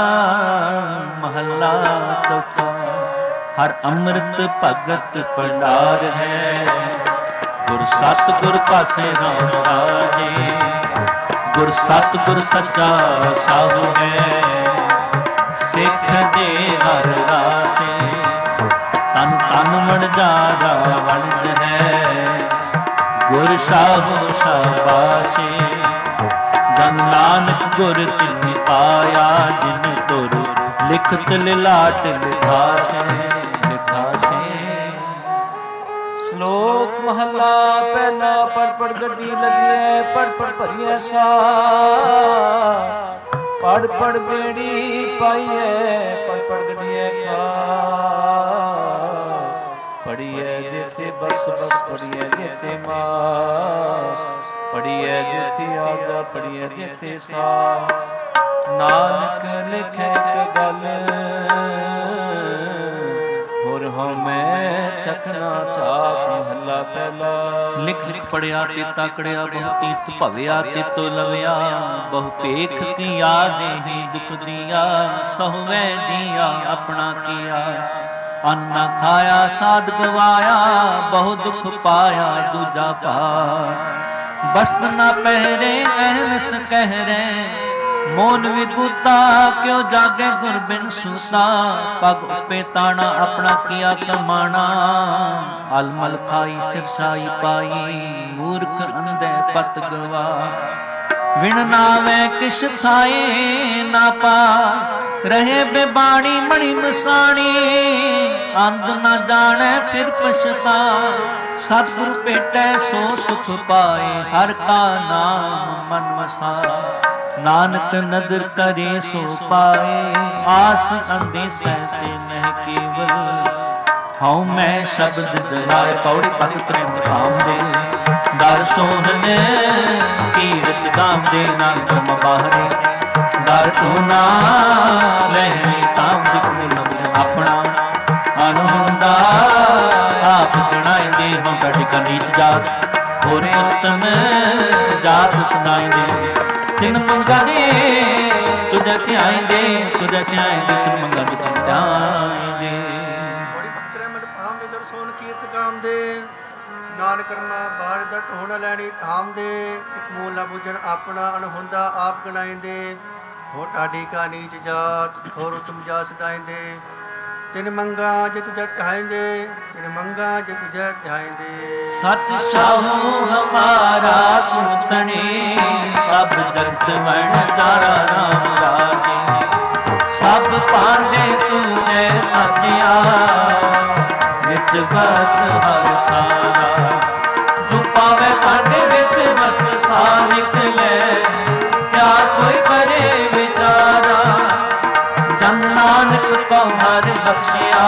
महला चौथा। हर अमृत भगत भंडार है, गुर सतगुर पासे राम राजे, गुर सतगुर सच्चा साहू है, सिख दे हर रासे, तन तन मन जारा वंज है, गुर साहू शाबाशे, जन नानक गुर तिन पाया, जिन तुर लिखत लिलाट लिखासे, श्लोक महला पहला। पढ़ पढ़ गड्डी लगिए, पढ़ पढ़ भरिए सा, पढ़ पढ़ बेड़ी पाइए, पढ़ पढ़ गड्डिए खा, पढ़िए देते बस बस, पढ़िए देते मास, पढ़िए देते आगा, पढ़िए देते सा, नानक लिखे गल और हमें चखना चाक। महला पहला। लिख लिख पढ़िया ते ताकड़िया, बहु तीर्थ भविया ते तो लविया, बहु पेख किया देही दुख दिया, सहुवै दिया अपना किया, अन्ना खाया साध गवाया, बहु दुख पाया दूजा पार, बस्त न पहरे अहमस कहरे, मोन विभूता क्यों जागे गुर बिन सूता, पग उपे ताना अपना किया कमाना, अलमल खाई सिरसाई पाई, मूर्ख अंधे पत गवा, विण नावे किश खाए ना पा, रहे बेबाणी मणि मसाणी, अंध न जाने फिर पछता, सतगुर पेटै सो सुख पाए, हर का नाम मन वसा, नानक नदर करे सो पाए, आस अंदेसै ते नह केवल, हऊँ मैं शब्द जलाए। पौड़ी भगत प्रेम धाम दे, दर सोहन कीरत गाम दे, नानक बाहरे दर टूना लहने ताम दिख अपना, अनहुंदा आप जनाए दे, हम कटी का नीच जात, होरे उत्तम जात सुनाए दे, तिन मंगा दे तुझे ध्यान दे, तुझे ध्यान दे, तिन मंगा दे तुझे ध्यान दे। बड़ी भक्त रहमत भाम दे, दर सोन कीर्त काम दे, ਦਾਨ ਕਰਮਾ ਬਾਹਰ ਦਾ ਢੋਣਾ ਲੈਣੀ ਧਾਮ ਦੇ ਇੱਕ ਮੂਲਾ ਬੁਝਣ ਆਪਣਾ ਅਣਹੁੰਦਾ ਆਪ ਗਣਾਇਂਦੇ ਹੋ ਢਾਡੀ ਕਾ ਨੀਚ ਜਾਤ ਹੋਰ ਤੁਮ ਜਾ ਸਦਾਇਂਦੇ ਤਿਨ ਮੰਗਾ ਜੇ ਤੁਝਾ ਧਿਆਇਂਦੇ ਤਿਨ ਮੰਗਾ ਜੇ ਤੁਝਾ ਧਿਆਇਂਦੇ ਸਤ ਸਾਹੂ ਹਮਾਰਾ ਤੂੰ ਤਣੇ ਸਭ ਜਗਤ ਵਣ ਤਾਰਾ ਨਾਮ ਰਾਜੇ ਸਭ ਪਾਂਦੇ ਤੂੰ ਜੈ ਸਸਿਆ ਨਿਤ ਵਸਤ ਹਰ ਤਾਰਾ ਜੋ ਪਾਵੇ ਪਾਂਡੇ ਵਿੱਚ ਵਸਤ ਸਾ ਨਿਕਲੇ ਕਿਆ ਕੋਈ ਕਰੇ ਵਿਚਾਰਾ ਜਨ ਨਾਨਕ ਕੋ ਹਰ ਬਖਸ਼ਿਆ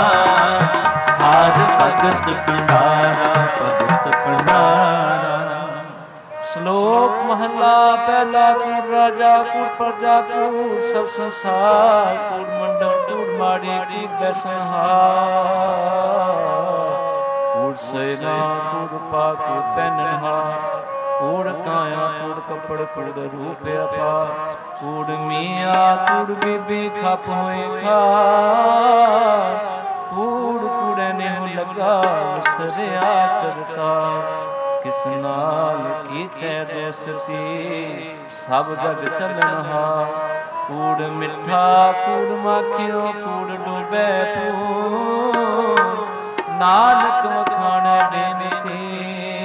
ਹਰ ਭਗਤ ਭੰਡਾਰਾ ਭਗਤ ਭੰਡਾਰਾ। ਸ਼ਲੋਕ ਮਹਲਾ ਪਹਿਲਾ ਕੂੜ ਰਾਜਾ ਕੂੜ ਪ੍ਰਜਾ ਕੂੜ ਸਭ ਸੰਸਾਰ ਕੂੜ ਮੰਡਲ ਕੂੜ ਮਾੜੀ ਕੂੜ ਬੈਸਨਹਾਰ ਕੂੜ ਸੈਨਾ ਕੂੜ ਪਾ ਕੂੜ ਪਹਿਨਨਹਾਰ ਕੂੜ ਕਾਇਆ ਕੂੜ ਕੱਪੜ ਕੂੜ ਰੂਪ ਅਪਾਰ ਕੂੜ ਮੀਆਂ ਕੂੜ ਬੀਬੀ ਖਪ ਹੋਏ ਖਾਰ ਕੂੜ ਕੂੜੇ ਨੇ ਲੱਗਾ ਸਰਿਆ ਕਰਤਾ ਕਿਸ ਨਾਲ ਕੀਤੇ ਦੋਸਤੀ ਸਭ ਜਗ ਚੱਲਣਹਾਰ ਕੂੜ ਮਿੱਠਾ ਕੂੜ ਮਾਖਿਓ ਕੂੜ ਡੁੱਬੇ ਤੂੰ ਨਾਨਕ ਵਖਾਣੇ ਬੇਨਤੀ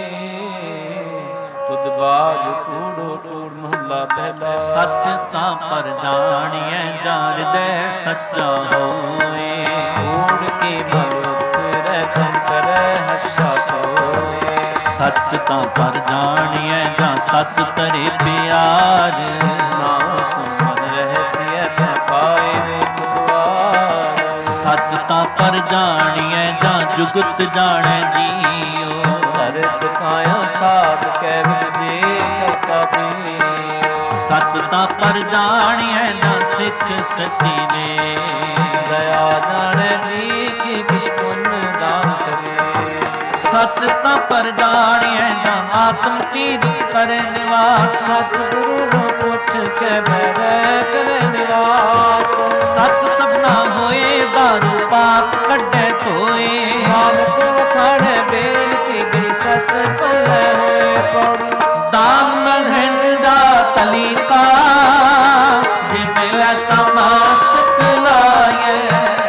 ਤੁਧ ਬਾਜ ਕੂੜੋ ਕੂੜ ਮਹਲਾ ਪਹਿਲਾ। ਸੱਚ ਤਾਂ ਪਰ ਜਾਣੀਐ ਜਾਂ ਹਿਰਦੈ ਸੱਚਾ ਹੋਏ ਕੂੜ ਕੇ ਮਰੁਖ ਰਹਿ ਕਰੈ ਹੱਸਾ ਕੋਏ ਸੱਚ ਤਾਂ ਪਰ ਜਾਣੀਐ ਜਾਂ ਸੱਚ ਤਰੇ ਪਿਆਰ ਨਾਮ ਸੰਸਦ ਰਹਿਸਿਐ ਤੈ ਪਾਏ ਵੇਖ ਦੁਆਰ ਸੱਚ ਤਾਂ ਪਰ ਜਾਣੀਐ ਜਾਂ ਜੁਗਤ ਜਾਣੈ ਜੀਓ ਧਰਤ ਕਾਇਆ ਸਾਧ ਕੈ ਵਿਦੇ ਕਰਤਾ ਪੀ ਸੱਚ ਤਾਂ ਪਰ ਜਾਣੀਐ ਜਾਂ ਸਿੱਖ ਸੱਚੀ ਨੇ ਦਇਆ ਜਾਣੈ ਜੀ ਕੀ ਕਿਛ ਪੁੰਨ ਦਾਨ ਕਰੇ ਸੱਚ ਤਾਂ ਪਰ ਜਾਣੀਐ ਜਾਂ ਆਤਮ ਤੀਰਥ ਕਰੇ ਨਿਵਾਸ ਸਤਿਗੁਰੂ ਨੂੰ ਪੁੱਛ ਕੇ ਬਹਿ ਕਰੇ ਨਿਵਾਸ ਸੱਚ ਸਭਨਾ ਹੋਏ ਦਾਰੂ ਪਾਪ ਕੱਢੇ ਧੋਏ ਨਾਨਕ ਵਖਾਣੇ ਬੇਨਤੀ ਬਿਨ ਸੱਸ ਚੱਲੇ ਹੋਏ ਪੜ ਦਾਨ ਮਹਿੰਦਾ ਤਲੀਕਾ ਜੇ ਮਿਲੇ ਤਾਂ ਮਸਤਕ ਲਾਏ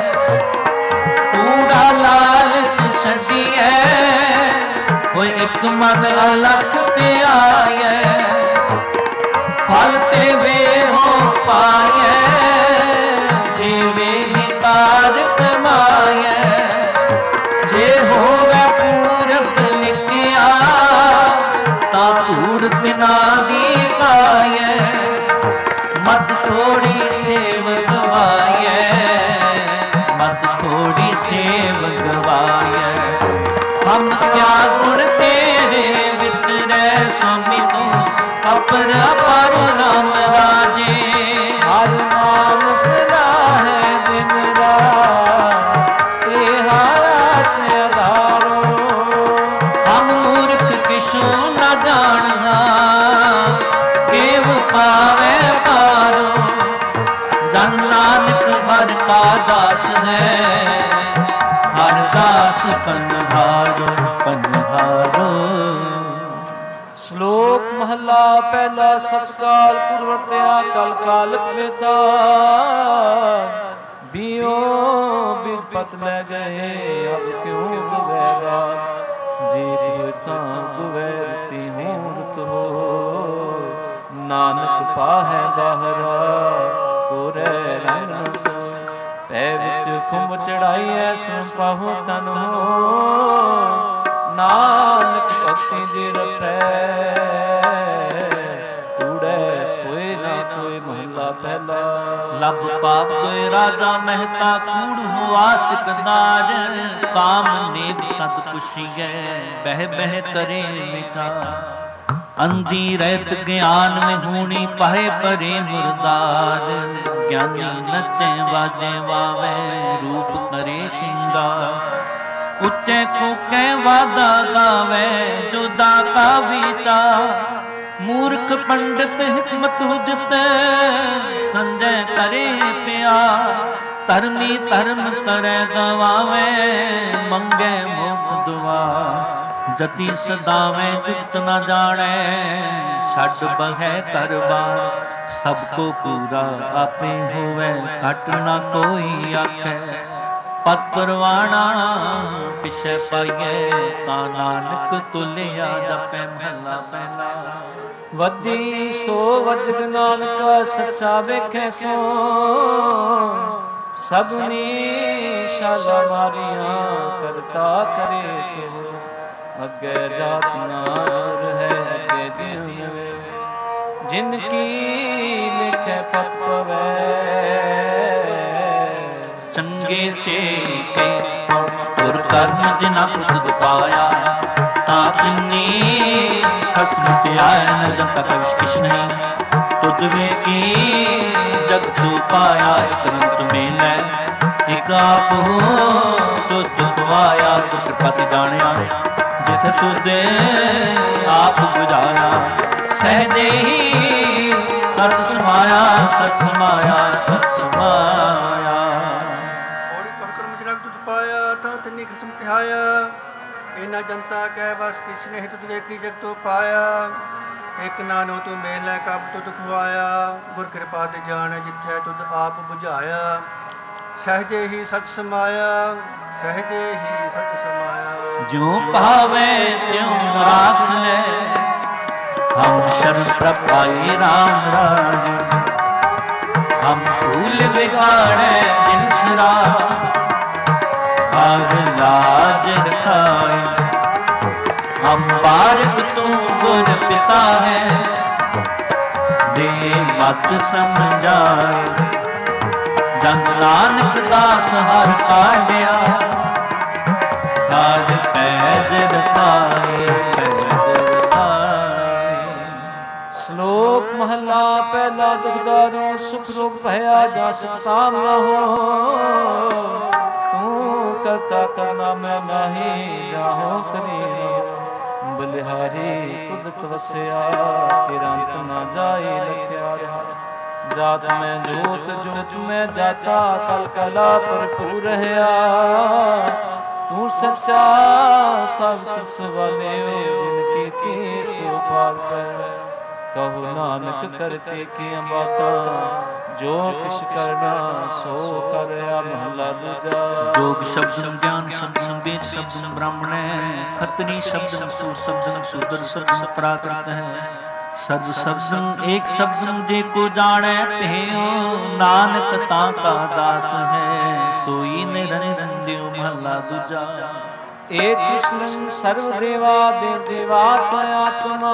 ਕੂੜਾ ਲਾਲਚ ਛੱਡੀਏ ਹੋਏ ਇੱਕ ਮਨ ਅਲਖ ਤੇ ਆਏ ਫਲ ਤੇ ਵੇ ਹੋ ਪਾਏ ਜਿਵੇਂ ਹੀ ਕਾਰ ਕਮਾਏ ਜੇ ਹੋਵੇ ਪੂਰਬ ਲਿਖਿਆ ਤਾਂ ਧੂੜ ਤਿਨਾ ਦੀ ਪਾਏ ਮਤ ਥੋੜੀ ਸੇਵ ਗਵਾਏ ਮਤ ਥੋੜੀ ਸੇਵ ਗਵਾਏ ਹਮ ਕਿਆ ਗੁਣ ਤੇਰੇ ਵਿਤਰੈ ਸੁਮਿ ਤੂੰ ਅਪਰ ਅਪਰ ਨਾਮ ਰਾਜੇ ਹਰ ਨਾਮ ਸਦਾ ਹੈ ਦਿਨ ਰਾਤ ਇਹ ਹਾਸ ਅਧਾਰੋ ਹਮ ਮੂਰਖ ਕਿਛੁ ਨ ਜਾਣਹਾ ਕੇਵ ਪਾਵੇ ਪਾਰੋ ਜਨ ਨਾਨਕ ਭਰ ਕਾ ਦਾਸ ਹੈ ਹਰ ਦਾਸ ਪਨਹਾਰੋ ਪਨਹਾਰੋ। ਸ਼ਲੋਕ ਮਹਲਾ ਪਹਿਲਾ ਸਤਕਾਲ ਪੁਰਵਰਤਿਆ ਕਲ ਕਾਲਕ ਵੇਤਾ ਬਿਓ ਬਿਪਤ ਲੈ ਗਏ ਅਬ ਕਿਉਂ ਗਵੇਗਾ ਜੀ ਤਾਂ ਗਵੇਤੀ ਹੂਰਤ ਹੋ ਨਾਨਕ ਪਾਹੈ ਬਾਹਰਾ ਕੋਰੇ ਰੰਗ ਸੋ ਪੈ ਵਿੱਚ ਖੁੰਬ ਚੜਾਈਐ ਸੁਨ ਪਾਹੂ ਤਨ ਹੋ ਨਾਨਕ ਭਗਤੀ ਦੀ ਰਪੈ ਕੂੜੈ ਸੋਏ ਨਾ ਕੋਈ ਮਹਲਾ ਪਹਿਲਾ। ਲਬ ਪਾਪ ਗਏ ਰਾਜਾ ਮਹਿਤਾ ਕੂੜ ਹੁਆ ਸਿਕਦਾਰ ਕਾਮ ਨੇਬ ਸਦ ਪੁਛੀਐ ਬਹਿ ਬਹਿ ਕਰੇ ਵਿਚਾਰ ਅੰਧੀ ਰਹਿਤ ਗਿਆਨ में हूणी पाहे परे मुरदार ज्ञानी नचे बाजे वावे रूप करे श्रृंगार उच्चे कूके वादा गावे जुदा का विचार मूर्ख पंडित हिकमत हुजते संजय करे प्यार धर्मी धर्म करे गवावे मंगे मुख दुआ ਜਤੀ ਸਦਾਵੇਂ ਜੁਗਤ ਨ ਜਾਣੈ, ਛੱਡ ਬਹਿ ਕਰ ਬਾਰ ਸਭ ਕੋ ਪੂਰਾ ਆਪੇ ਹੋਵੇ, ਘਟ ਨ ਕੋਈ ਆਖੈ। ਪਤ ਪਰਵਾਣਾ ਪਿਛੈ ਪਾਈਐ, ਤਾਂ ਨਾਨਕ ਤੁਲਿਆ ਜਪੈ ਮਹਲਾ ਪਹਿਲਾ। ਵੱਧੀ ਸੋ ਵਜਗ ਨਾਨਕਾ ਸੱਚਾ ਵੇਖੈ ਸੋ, ਸਭਨੀ ਸ਼ਾਲਾ ਮਾਰੀਆਂ ਕਰਤਾ ਕਰੇ ਸੋ। ਅੱਗੇ ਜਾਤ ਨਾ ਹੈ ਅੱਗੇ ਜਿਉ, ਜਿਨ ਕੀ ਲਿਖੈ ਪਤ ਪਵੈ। ਚੰਗੇ ਸੇ ਕੇ ਗੁਰ ਕਰਮ ਜਿਨਾ ਤੁਧ ਪਾਇਆ, ਤਾਂ ਕਿੰਨੀ ਖਸਮ ਸਿਆਇ ਨ ਜਨਤਾ ਕਵਿਸ਼ ਕਿਛ ਨਹੀਂ। ਤੁਧ ਵੇਖੀ ਜਗ ਤੂ ਪਾਇਆ, ਇਕ ਰੰਤ ਮੇਲੈ ਇਕ ਆਪ ਹੋ ਤੁਧ ਖਵਾਇਆ। ਤੁ ਕਿਰਪਾ ਤੇ ਜਾਣਿਆ ਜਿਥ ਤੁਧੇ ਆਪ ਬੁਝਾਇਆ, ਸਹਿਜੇ ਹੀ ਸਚ ਸਮਾਇਆ, ਸਚ ਸਮਾਇਆ, ਸਚ ਸਮਾਇਆ। ਔੜੀ ਤੁਰ ਕਰਮ ਜਿਨਾ ਤੁਧ ਪਾਇਆ, ਤਾਂ ਤਿੰਨੀ ਖਸਮ ਤਿਹਾਇਆ। ਇਨਾ ਜਨਤਾ ਕਹਿ ਬਸ ਕਿਛ ਨਹੀਂ, ਤੁਧ ਵੇਖੀ ਜਗ ਤੋ ਪਾਇਆ। ਇਕ ਨਾਨੋ ਤੂੰ ਮੇਲ ਲੈ ਕਬ ਤੁਧ ਖਵਾਇਆ, ਗੁਰ ਕਿਰਪਾ ਤੇ ਜਾਣੈ ਜਿੱਥੈ ਤੁਧ ਆਪ ਬੁਝਾਇਆ। ਸਹਿਜੇ ਹੀ ਸਚ ਸਮਾਇਆ, ਸਹਿਜੇ ਹੀ ਸਚ ਸਮਾਇਆ। ਜੋ ਭਾਵੇ ਤਿਉ ਰਾਖ ਲੈ, ਹਮ ਸ਼ਰਨ ਪ੍ਰਭ ਪਾਈ ਰਾਮ ਰਾਜ। ਹਮ ਭੂਲ ਵਿਗਾੜੈ ਜਿਨ ਸਰਾ, ਭਾਗ ਲਾਜ ਰਖਾਏ। ਹਮ ਬਾਰਿਕ ਤੂੰ ਗੁਰ ਪਿਤਾ ਹੈ, ਦੇ ਮਤ ਸਮਝਾਏ। ਜਨ ਨਾਨਕ ਦਾਸ ਹਰ ਕਾਢਿਆ, ਕਾਜ ਪੈਜ ਰਖਾਏ, ਪੈਜ ਰਖਾਏ। ਸ਼ਲੋਕ ਮਹਲਾ ਪਹਿਲਾ। ਦੁਖਦਾਰੂ ਸੁਖ ਰੋਗ ਭਇਆ, ਜਾ ਸਤਾਮ ਨਾ ਹੋ। ਤੂੰ ਕਰਤਾ ਕਰਨਾ ਮੈਂ ਨਾਹੀ, ਜਾਹੋ ਕਰੀ ਬਲਿਹਾਰੀ ਕੁਦਰਤ ਵਸਿਆ। ਤੇਰਾ ਅੰਤ ਨਾ ਜਾਏ ਲਖਿਆ ਰਿਹਾ। ਜਾਤ ਮੈਂ ਜੋਤ ਜੋਤ ਮੈਂ ਜਾਤਾ, ਕਲ ਕਲਾ ਭਰਪੂਰ ਰਹਾ। ਤੂੰ ਸੱਚਾ ਸਭ ਸੁਖ ਸਵਾਲਿਓ, ਜਿਨ ਕੀ ਸੋ ਪਾਰ ਪੈ। ਕਹੋ ਨਾਨਕ ਕਰਤੇ ਕੀਆਂ ਬਾਤਾਂ, ਜੋ ਕਿਛ ਕਰਨਾ ਸੋ ਕਰਿਆ। ਮਹਲਾ ਦੂਜਾ। ਜੋਗ ਸ਼ਬਦੰ ਗਿਆਨ ਸ਼ਬਦੰ ਵੇਦ ਸ਼ਬਦੰ ਬ੍ਰਾਹਮਣੈ, ਖੱਤਰੀ ਸ਼ਬਦੰ ਸੂਰ ਸ਼ਬਦੰ ਸ਼ੂਦਰ ਸ਼ਬਦੰ ਪ੍ਰਾਕ੍ਰਿਤ ਹੈ। ਸਰਬ ਸ਼ਬਦੰ ਏਕ ਸ਼ਬਦੰ ਜੇ ਕੋ ਜਾਣੈ, ਭੇਉ ਨਾਨਕ ਤਾਂ ਕਾ ਦਾਸ ਹੈ। ਸੋਈ ਨਿਰੰਜਨ ਦਿਓ ਮਹਲਾ ਦੂਜਾ। ਏਕ ਕ੍ਰਿਸ਼ਨ ਸਰਵ ਦੇਵਾ ਦੇਵ ਦੇਵਾਤ ਆਤਮਾ।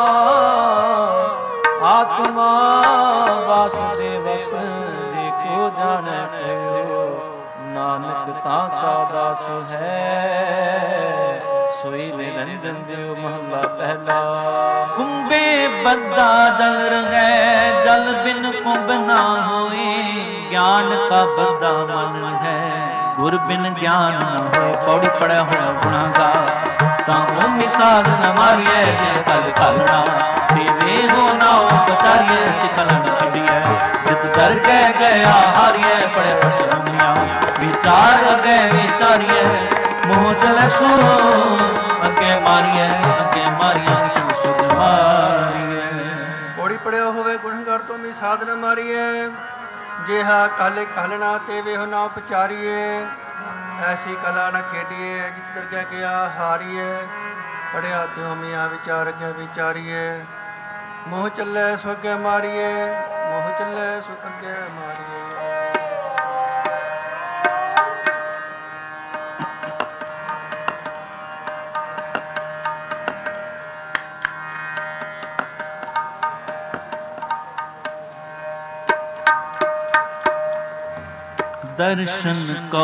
ਆਤਮਾ ਵਾਸੁਦੇਵਸ ਜੇ ਕੋ ਜਾਣੈ ਭਇਓ, ਨਾਨਕ ਤਾਂ ਕਾ ਦਾਸ ਹੈ। ਸੋਈ ਨਿਰੰਜਨ ਦਿਓ ਮਹਲਾ ਪਹਿਲਾ। ਕੁੰਭੇ ਬੱਧਾ ਜਲ ਰਹੈ, ਜਲ ਬਿਨ ਕੁੰਭ ਨਾ ਹੋਏ। ਗਿਆਨ ਕਾ ਬੱਧਾ ਮਨ ਹੈ, ਗੁਰ ਬਿਨ ਗਿਆਨ ਨ ਹੋਏ। ਪੌੜੀ ਪੜਿਆ ਹੋਇਆ ਗੁਨਾਹਗਾਰ, ਤਾਂ ਉਹ ਮਿਸਾਲ ਨ ਮਾਰੀਐ। ਜੇ ਕਲ ਘਾਲਣਾ ਸੇਵੇ ਹੋ ਨਾਉ ਪਚਾਰੀਐ, ਸਿਖਲ ਨ ਛੱਡੀਐ। ਜਿਤ ਦਰ ਕਹਿ ਗਿਆ ਹਾਰੀਐ, ਪੜਿਆ ਪੜਿਆ ਦੁਨੀਆ ਵਿਚਾਰ ਅਗੇ ਵਿਚਾਰੀਐ। ਮੋਹ ਚਲੈ ਸੋ ਅੱਗੇ ਮਾਰੀਐ, ਅੱਗੇ ਮਾਰੀਐ ਤੂੰ ਸੁਖ ਮਾਰੀਐ। ਪੌੜੀ ਪੜਿਆ ਹੋਵੇ ਗੁਨਾਹਗਾਰ ਤੋਂ ਵੀ ਸਾਧ ਨ ਮਾਰੀਐ। ਜਿਹਾ ਕਾਲੇ ਕਾਲਣਾ ਤੇ ਵੇਹ ਨਾ ਉਪਚਾਰੀਏ। ਐਸੀ ਕਲਾ ਨ ਖੇਡੀਏ, ਜਿਤ ਦਰਗਹਿ ਗਿਆ ਹਾਰੀਏ। ਪੜਿਆ ਤਿਉ ਮੀਆਂ ਵਿਚਾਰ ਅੱਗੇ ਵਿਚਾਰੀਏ। ਮੋਹ ਚੱਲੇ ਸੋ ਅੱਗੇ ਮਾਰੀਏ, ਮੋਹ ਚੱਲੇ ਸੋ ਅੱਗੇ ਮਾਰੀਏ। ਦਰਸ਼ਨ ਕੋ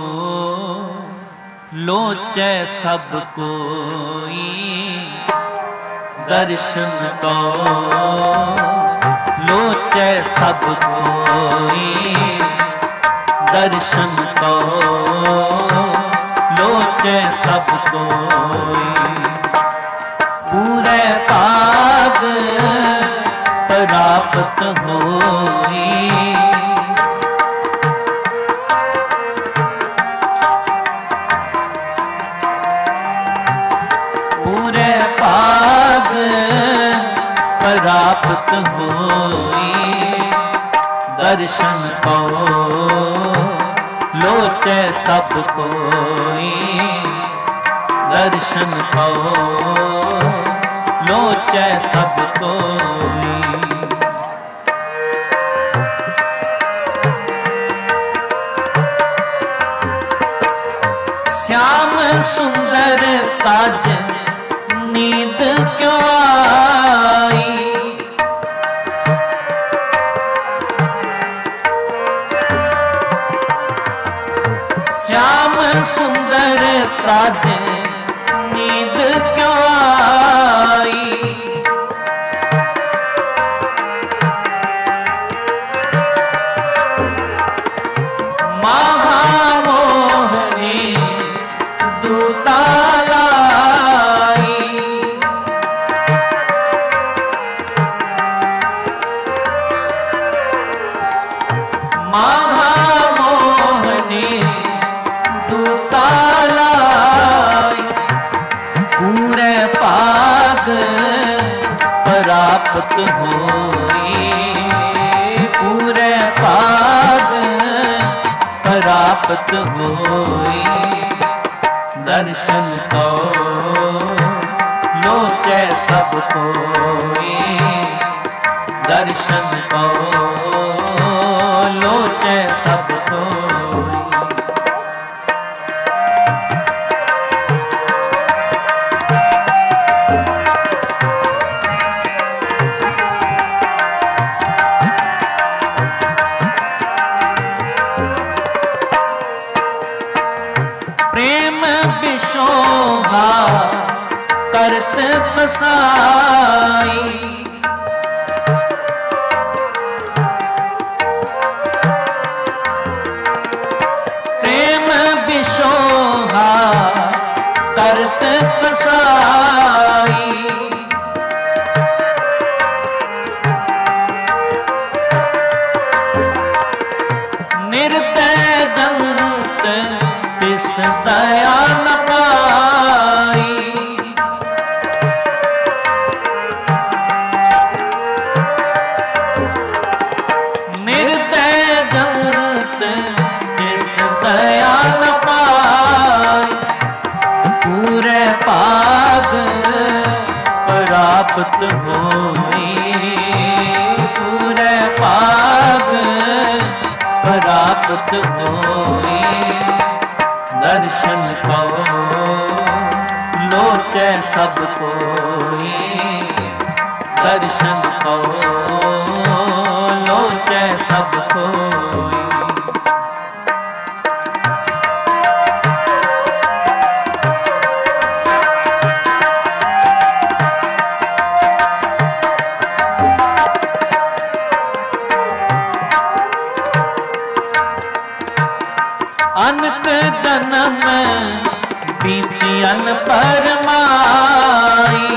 ਲੋਚੈ ਸਭ ਕੋਈ। ਦਰਸ਼ਨ ਕੋ ਲੋਚੈ ਸਭ ਕੋਈ। ਦਰਸ਼ਨ ਕੋ ਲੋਚੈ ਸਭ ਕੋਈ। ਪੂਰੇ ਭਾਗ ਪ੍ਰਾਪਤ ਹੋਈ। दर्शन पाओ लोचे सब कोई, दर्शन पाओ लोचे सब कोई। श्याम सुंदर काज नींद क्यों आई, श्याम सुंदर काज नींद क्यों आई, महामोहनी दूता लाई, महामोहनी दूता लाई, पूरे पाग प्राप्त होई, पूरे पाग प्राप्त होई। दर्शन को लोचे सब कोई, दर्शन को लोचे सब कोई। प्रेम बिशोहा करत कसाई, प्रेम बिशोहा करत कसाई, निर्दय दंत तिस दया न पाई, निर्दय दंत तिस दया न पाई, पूरे पाग प्राप्त होई, पूरे पाग प्राप्त होई। दर्शन पाओ लोचे सब कोई, दर्शन पाओ लोचे सब कोई। अनक जन्म बीतियन परमाई,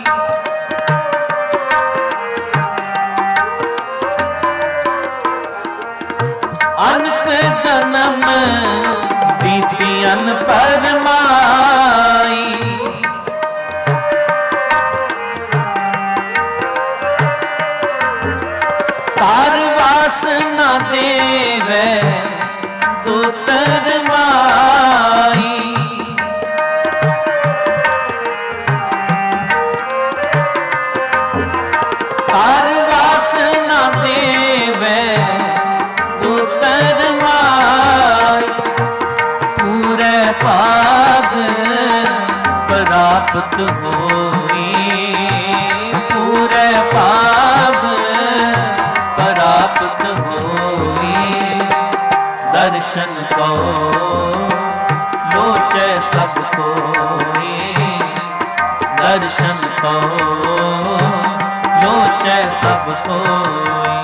अनक जन्म बीतियन परमाई, तार वासना देवे दूतर माई, तार वासना देवे दूतर माई, पूरे पाग प्राप्त होई, पूरे पाग प्राप्त होई। दर्शन को लोचे सब कोई, दर्शन को लोचे सब कोई।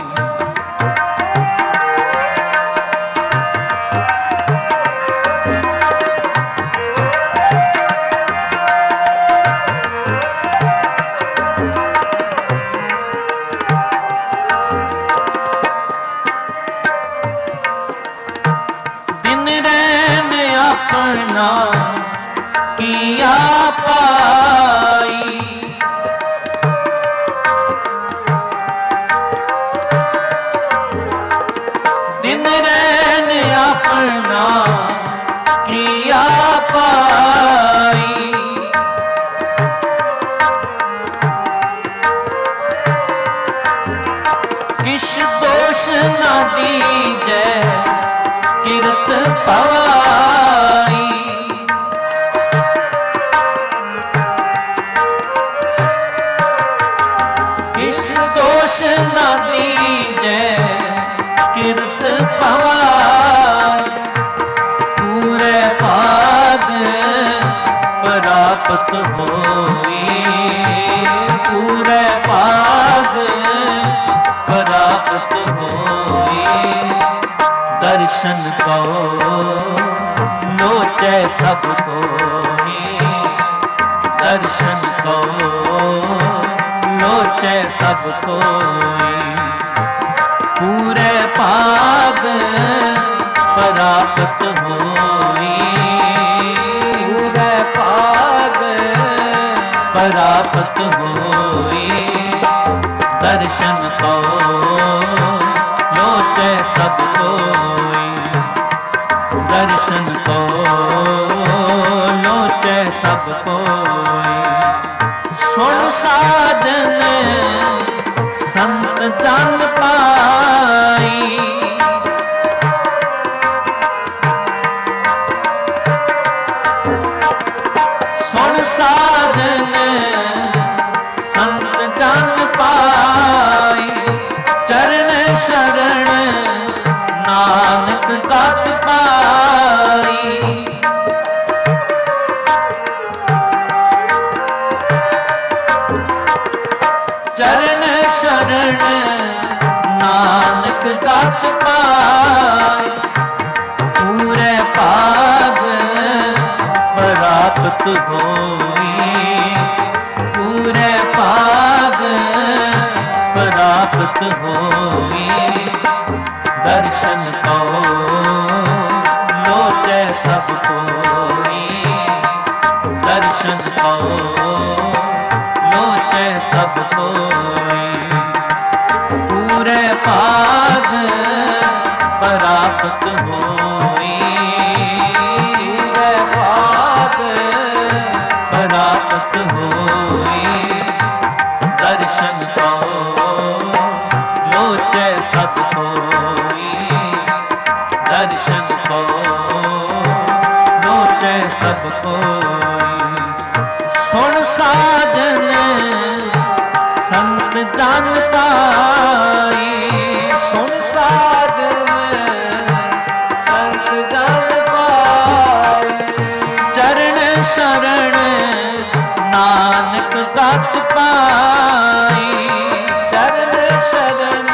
अपना किया पाई, किश दोष न दीजै किरत पवाई। किश दोष न दीजै किरत पवाई। पूरे भाग प्राप्त होई। पूरे भाग प्राप्त होई। दर्शन को लोचै सब कोई। दर्शन को लोचै सब कोई। पूरे भाग प्राप्त होई। पूरे भाग प्राप्त होई। दर्शन को लोचै सब कोई। दर्शन को लोचै सब कोई। सुन साधन संत जन पाई। सुन साधन संत जन पाई। चरण शरण नानक तत पाई। चरण शरण नानक तत पाई। पूरे भाग प्राप्त होई। पूरे भाग प्राप्त होई। दर्शन को लोचै सब कोई। दर्शन को लोचै सब कोई। पूरे भाग प्राप्त होई। पूरे भाग प्राप्त होई। दर्शन को लोचै सब कोई। दर्शन को लोचै सब कोई। सुन साधन संत जन पाई। सुन साधन संत जन पाई। चरण शरण नानक तत पाई। चरण शरण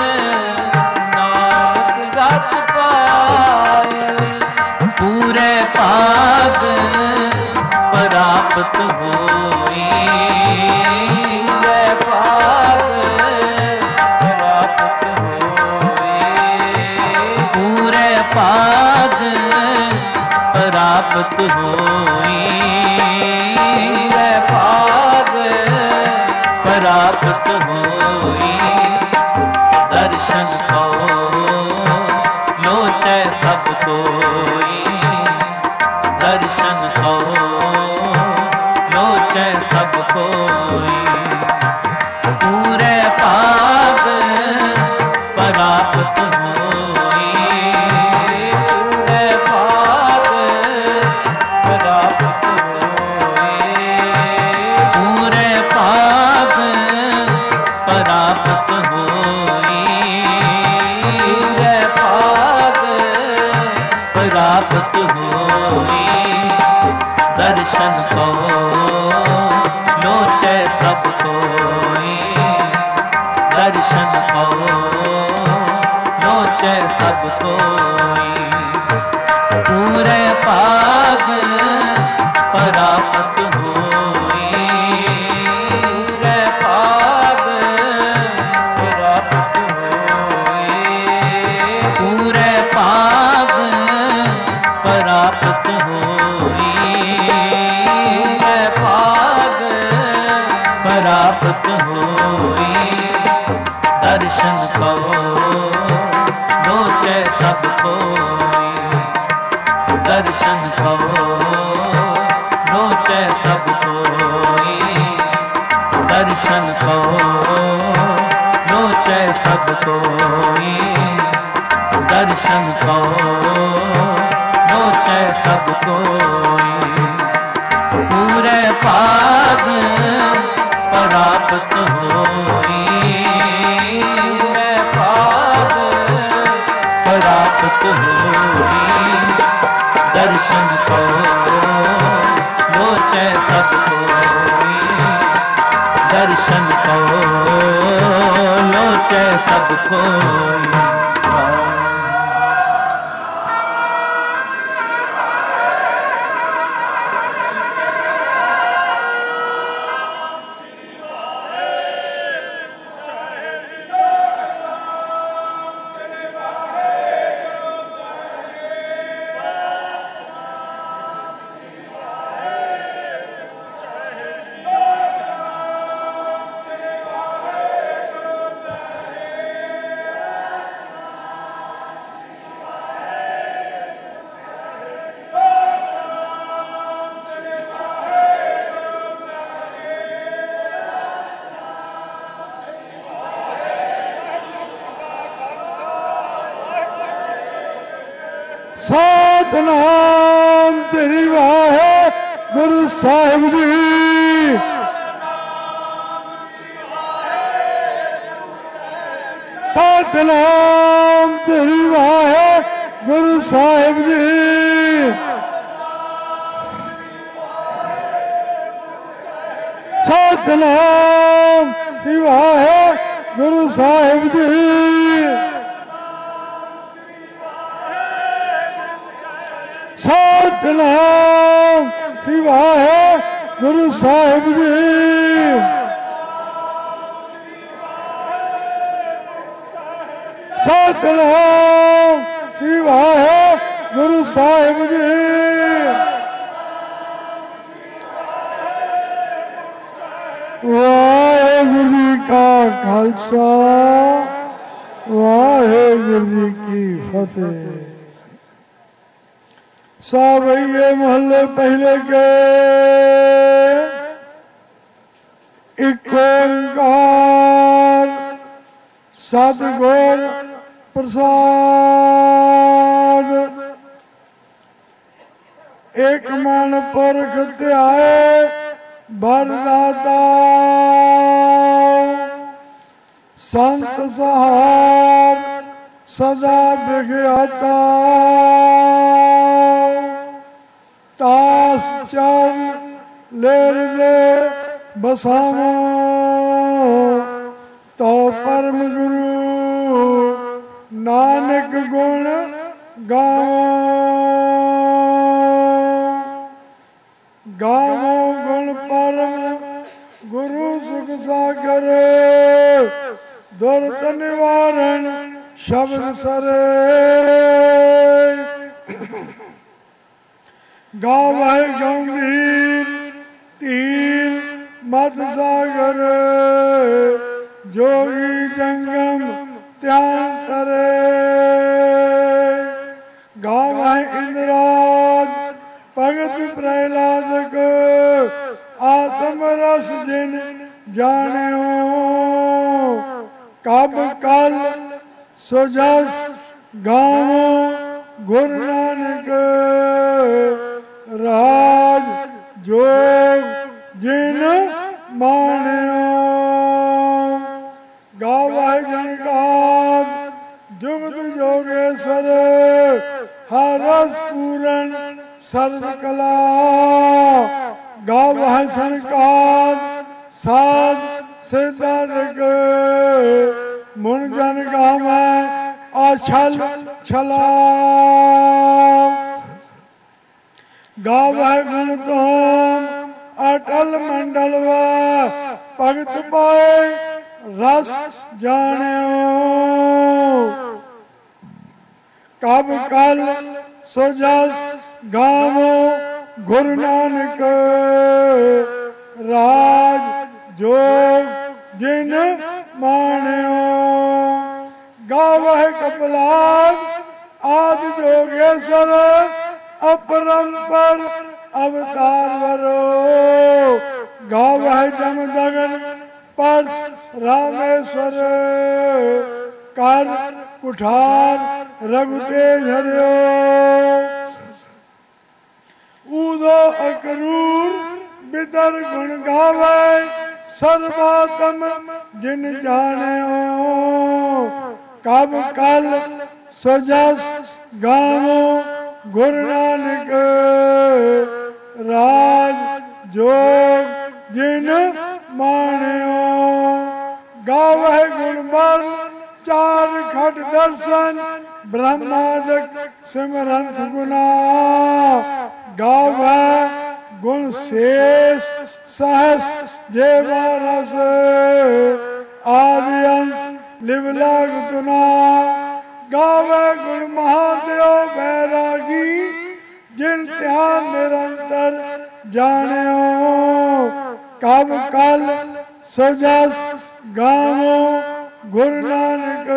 नानक तत पाई। पूरे भाग प्राप्त होई। पूरे भाग प्राप्त होई। पूरे भाग प्राप्त होई। पूरे भाग प्राप्त होई। दर्शन को लोचै सब कोई। दर्शन को लोचै सब कोई। पूरे भाग प्राप्त होई। पूरे भाग प्राप्त होई। पूरे भाग प्राप्त होई। पूरे भाग प्राप्त होई। दर्शन को लोचै सब कोई। दर्शन को लोचै सब कोई। पूरे भाग प्राप्त होई। पूरे भाग प्राप्त होई। पूरे भाग प्राप्त होई। पूरे भाग प्राप्त होई। दर्शन को लोचै सब कोई। दर्शन को लोचै सब कोई। दर्शन को लोचै सब कोई। दर्शन को लोचै सब कोई। पूरे पाद प्राप्त होई, पूरे पाद प्राप्त होई। दर्शन को लोचै सब कोई, दर्शन को लोचै सब कोई। सतनाम तेरी वाहे गुरु साहिब जी। सतनाम तेरी वाहे गुरु साहिब जी। सतनाम तेरी वाहे गुरु साहिब जी। सतनाम शिवा है गुरु साहिब जी। सतनाम शिवा है गुरु साहिब जी। वाहेगुरु जी का खालसा वाहेगुरु जी की फतेह। सावैये मोहल्ले पहले के एक ओंकार सतगुर प्रसाद। एक मन पुरख ध्याए बरदाता संत सहार सदा विख्याता। तास चल लेर दे बसावो तो परम गुरु नानक गुण गावो। गावो गुण परम गुरु सुख सागर दुर्त निवारण शब्द सरे। गावै गंभीर तीर मत सागर जोगी जंगम ध्यान तरे। गावै इंद्राद भगत प्रहलाद को आत्म रस जिन जाने। कब कल सुजस गावो गुरु नानक राज जोग जिन मान्यो। गावै जनकाद जुगत जोगेश्वर हर रस पूरन सर्व कला। गावै सनकाद साध सिद्धार्थ मुन जन गावै आछल छला। गावै गुण तोम अटल मंडल व भगत पाए रस जान्यो। कब कल सुजस गावो गुरु नानक राज जोग जिन मान्यो। गावै कपिलाद आदि जोगेश्वर अपरंपर अवतार वरो। गावै जम दगन पर रामेश्वर कर कुठार रघु तेज हरियो ऊदो अकरूर बिदर गुण गावे सर्वात्म जिन जाने कब कल सजस गावो गुरु नानक राज जोग जिन मान्यो गावे गुण बल चार खट दर्शन ब्रह्मादक सिमरंत गुना गावे गुण शेष सहस जेवा रस आदि अंत लिवलाग तुना गावे गुण महादेव बैरागी जिन ध्यान निरंतर जाने कब कल सजस गावो गुरु नानक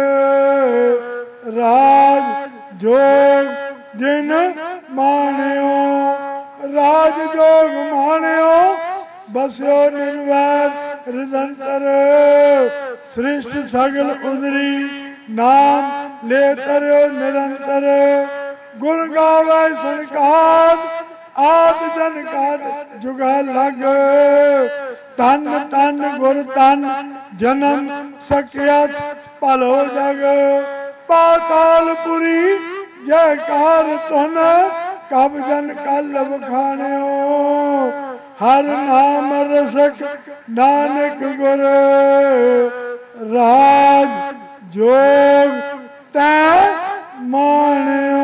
राज जोग जिन मान्यो राज जोग मान्यो बस्यो निर्वैर हृदंतर सृष्ट सगल उदरी नाम ले तरयो निरंतर गुण गावे सनकाद आद जन काद जुगा लग तन तन गुर तन जन्म सकियत पलो जग पातालपुरी जयकार तुन कब जन कल बखान्यो हर नाम रसक नानक गुर राज जोग तै मान्यो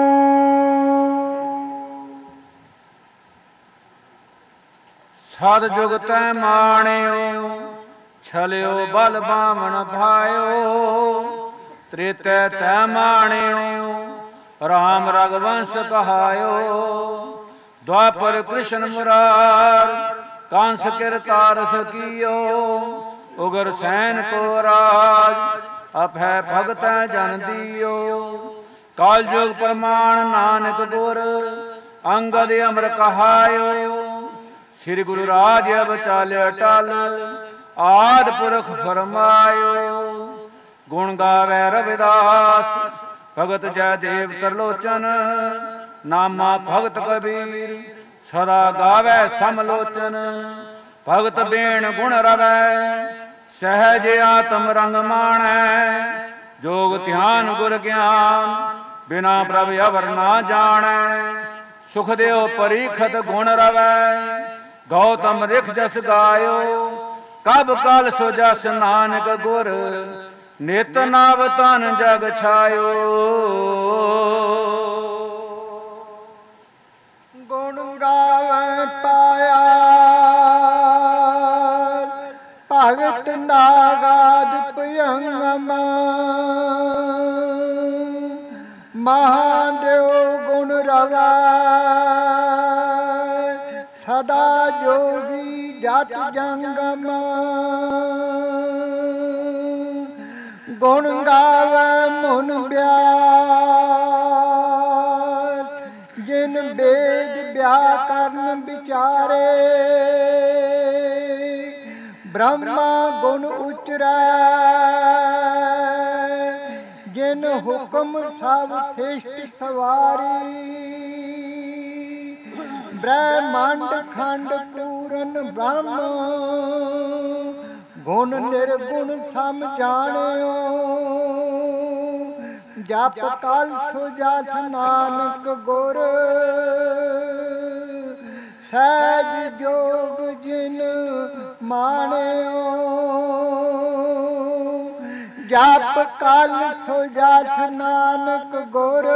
सद जुग तै माण्यो छलियो बल बामण भायो त्रेतै तै माण्यो राम रघुवंश कहायो द्वापर कृष्ण मुरार कांस किरतारथ कियो उगर सैन को राज अभय भगत जन दियो काल जुग प्रमाण नानक गुर अंगद अमर कहायो श्री गुरु राज अब चाल्य टल आद पुरख फरमायो गुण गावे रविदास भगत जयदेव तरलोचन नामा भगत कबीर सदा गावे समलोचन भगत बेण गुण रवै सहज आत्म रंग माणै जोग ध्यान गुर ज्ञान बिना प्रभ अवर ना जाणै सुखदेव परीखत गुण रवै गौतम रिख जस गायो कब काल सो जस नानक गुर नित नाव तन जग छायो गुण गावे पाया भगत नागाद प्रियंगम महादेव गुण रवै सदा जोगी जत जंगम गुण गावे मुन ब्यास जिन वेद व्याकरण विचारे ब्रह्मा गुण उचरै जिन हुक्म सब शिष्ट सवारी ब्रह्मांड खंड पूरन ब्रह्म गुण निर्गुण सम जाणियो जप कल सुजस नानक गुर सहज जोग जिन माणियो जप कल सुजस नानक गुर